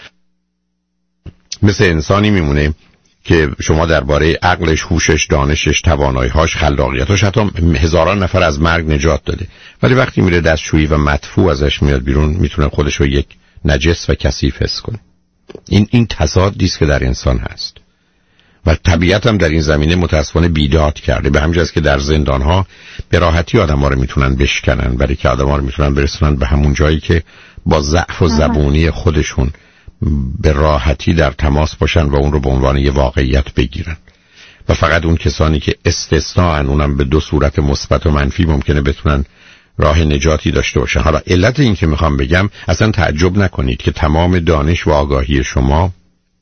مثل انسانی میمونه که شما درباره عقلش، هوشش، دانشش، توانایی‌هاش، خلاقیتاش حتی هزاران نفر از مرگ نجات داده، ولی وقتی میره دستشویی و مدفوع ازش میاد بیرون میتونه خودش رو یک نجس و کثیف حس کنه. این این تضادی است که در انسان هست و طبیعت هم در این زمینه متاسفانه بیداد کرده. به همین جاست که در زندان‌ها به راحتی آدم‌ها رو میتونن بشکنن، برای که آدم‌ها رو میتونن برسونن به همون جایی که با ضعف و زبونی خودشون به راحتی در تماس باشن و اون رو به عنوان یه واقعیت بگیرن و فقط اون کسانی که استثناءن، اونم به دو صورت مثبت و منفی، ممکنه بتونن راه نجاتی داشته باشن. حالا علت این که میخوام بگم، اصلا تعجب نکنید که تمام دانش و آگاهی شما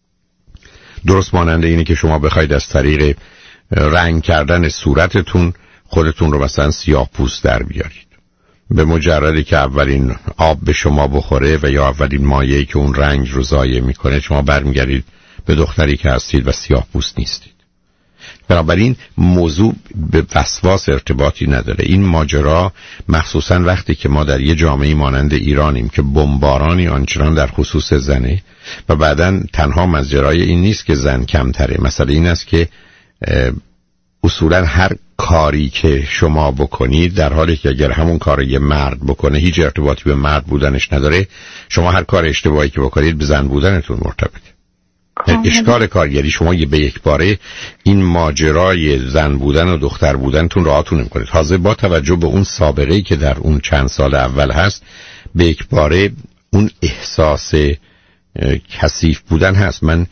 درست ماننده اینه که شما بخواید از طریق رنگ کردن صورتتون خودتون رو مثلا سیاه پوست در بیارید. به مجردی که اولین آب به شما بخوره و یا اولین مایعی که اون رنگ رو ضایع میکنه، شما برمیگردید به دختری که هستید و سیاه پوست نیستید. بنابراین موضوع به وسواس ارتباطی نداره. این ماجرا مخصوصا وقتی که ما در یه جامعه مانند ایرانیم که بمبارانی آنچنان در خصوص زنه و بعداً تنها ماجرای این نیست که زن کمتره، مسئله این است که اصولا هر کاری که شما بکنید، در حالی که اگر همون کار یه مرد بکنه هیچ ارتباطی به مرد بودنش نداره، شما هر کار اشتباهی که بکنید به زن بودنتون مرتبطه. اشکال کارگری شما یه به یک باره این ماجرای زن بودن و دختر بودنتون راحتون نمی‌کنید. تازه با توجه به اون سابقه‌ای که در اون چند سال اول هست، به یک باره اون احساس کثیف بودن هست. من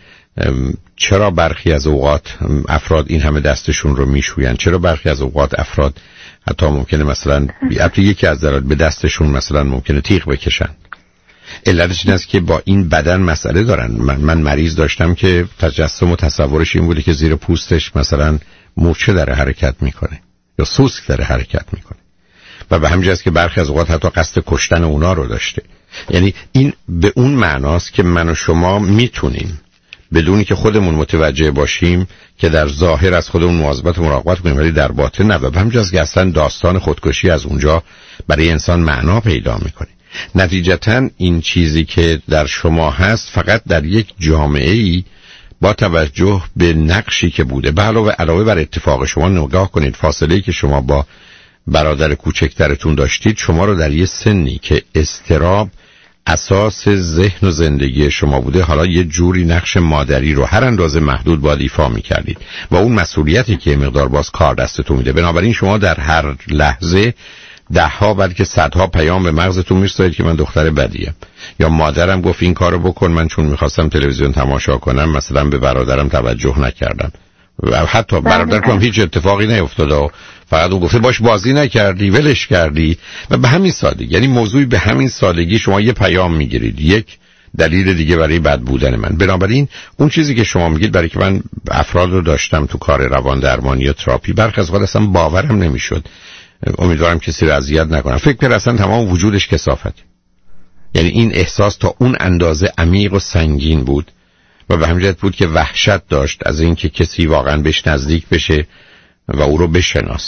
چرا برخی از اوقات افراد این همه دستشون رو میشوین؟ چرا برخی از اوقات افراد حتی ممکنه مثلا یکی از ذرات به دستشون مثلا ممکنه تیغ بکشن؟ علتش این است که با این بدن مسئله دارن. من, من مریض داشتم که تجسم و تصورش این بوده که زیر پوستش مثلا مورچه داره حرکت میکنه یا سوسک داره حرکت میکنه و به همین جاست که برخی از اوقات حتی قصد کشتن اونا رو داشته. یعنی این به اون معناست که من و شما میتونیم بدونی که خودمون متوجه باشیم که در ظاهر از خودمون مواظبت و مراقبت کنیم، ولی در باطن نه. و به همین جاست که اصلا داستان خودکشی از اونجا برای انسان معنا پیدا میکنه. نتیجتاً این چیزی که در شما هست فقط در یک جامعه‌ای با توجه به نقشی که بوده، به علاوه علاوه بر اتفاق شما نگاه کنید، فاصله‌ای که شما با برادر کوچکترتون داشتید شما رو در یه سنی که اضطراب اساس ذهن و زندگی شما بوده، حالا یه جوری نقش مادری رو هر اندازه محدود باید ایفا می‌کردید و اون مسئولیتی که مقدار باز کار دستتون میده. بنابراین شما در هر لحظه ده ها بلکه صدها پیام به مغزتون میرسید که من دختر بدیم، یا مادرم گفت این کارو بکن، من چون میخواستم تلویزیون تماشا کنم مثلا به برادرم توجه نکردم و حتی برادرم هم هیچ اتفاقی نیفتاده و فقط اون گفته باش بازی نکردی، ولش کردی. و به همین سادگی، یعنی موضوعی به همین سادگی شما یه پیام میگیرید، یک دلیل دیگه برای بد بودن من. بنابراین اون چیزی که شما میگید، برای که من افراد رو داشتم تو کار روان درمانی یا تراپی، برخی از وقت اصلا باورم نمیشد، امیدوارم کسی رو اذیت نکنم، فکر کنم اصلا تمام وجودش کثافت. یعنی این احساس تا اون اندازه عمیق و سنگین بود و به همین جهت بود که وحشت داشت از اینکه کسی واقعا بهش نزدیک بشه و او رو بشناسه.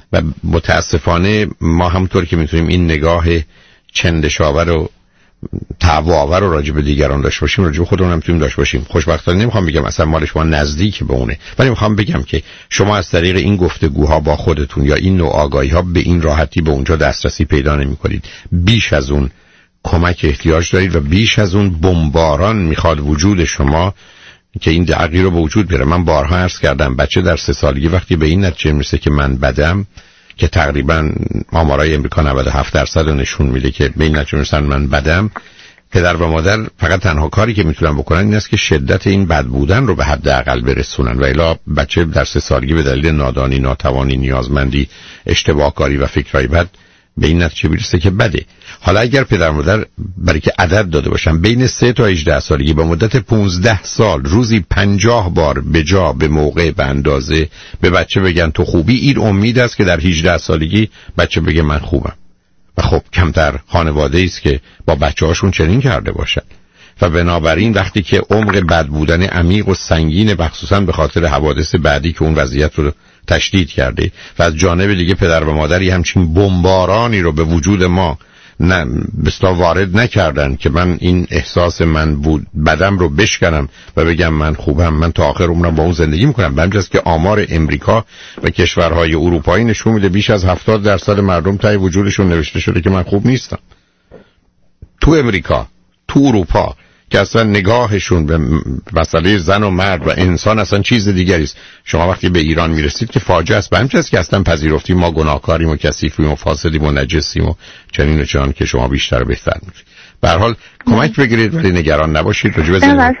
و متاسفانه ما همونطور که میتونیم این نگاه چندشاور و تعوآور رو راجع به دیگران داشته باشیم، راجع به خودمون هم میتونیم داشته باشیم. خوشبختانه نمیخوام بگم اصلا مالش ما نزدیک به اونه، ولی میخوام بگم که شما از طریق این گفتگوها با خودتون یا این نوع آگاهی ها به این راحتی به اونجا دسترسی پیدا نمیکنید. بیش از اون کمک احتیاج دارید و بیش از اون بمباران میخواد وجود شما که این تغییر رو به وجود بیاره. من بارها عرض کردم بچه در سه سالگی وقتی به این نتیجه میرسه که من بدم، که تقریبا آمارای امریکا نود و هفت درصد رو نشون میده که به این نتیجه میرسن من بدم، پدر و مادر فقط تنها کاری که میتونن بکنن این است که شدت این بد بودن رو به حد اقل برسونن و الا بچه در سه سالگی به دلیل نادانی، ناتوانی، نیازمندی، اشتباه کاری و فکرهای بد به این نتیجه میرسه که بده. حالا اگر پدر و مادر برای که عدد داده باشن بین سه تا هجده سالگی با مدت پانزده سال روزی پنجاه بار به جا، به موقع، به اندازه به بچه بگن تو خوبی، این امید است که در هجده سالگی بچه بگه من خوبم. و خب کمتر خانواده است که با بچه هاشون چنین کرده باشن و بنابراین وقتی که عمق بد بودن عمیق و سنگین مخصوصا به خاطر حوادث بعدی که اون وضعیت رو تشدید کرده و از جانب دیگه پدر و مادری همچین بمبارانی رو به وجود ما نه بستا وارد نکردن که من این احساس من بود بدم رو بشکنم و بگم من خوبم، من تا آخر عمرم با اون زندگی میکنم. به همجاست که آمار امریکا و کشورهای اروپایی نشون میده بیش از هفتاد درصد مردم تای وجودشون نوشته شده که من خوب نیستم. تو امریکا، تو اروپا که اصلا نگاهشون به مسئله زن و مرد و انسان اصلا چیز دیگری است. شما وقتی به ایران میرسید که فاجعه است. به همین جاست که اصلا پذیرفتیم ما گناهکاریم و کثیفیم و فاسدیم و نجسیم و چنین و چنان که شما بیشتر و بهتر می‌دونید. به هر حال کمک بگیرید ولی نگران نباشید. راجع به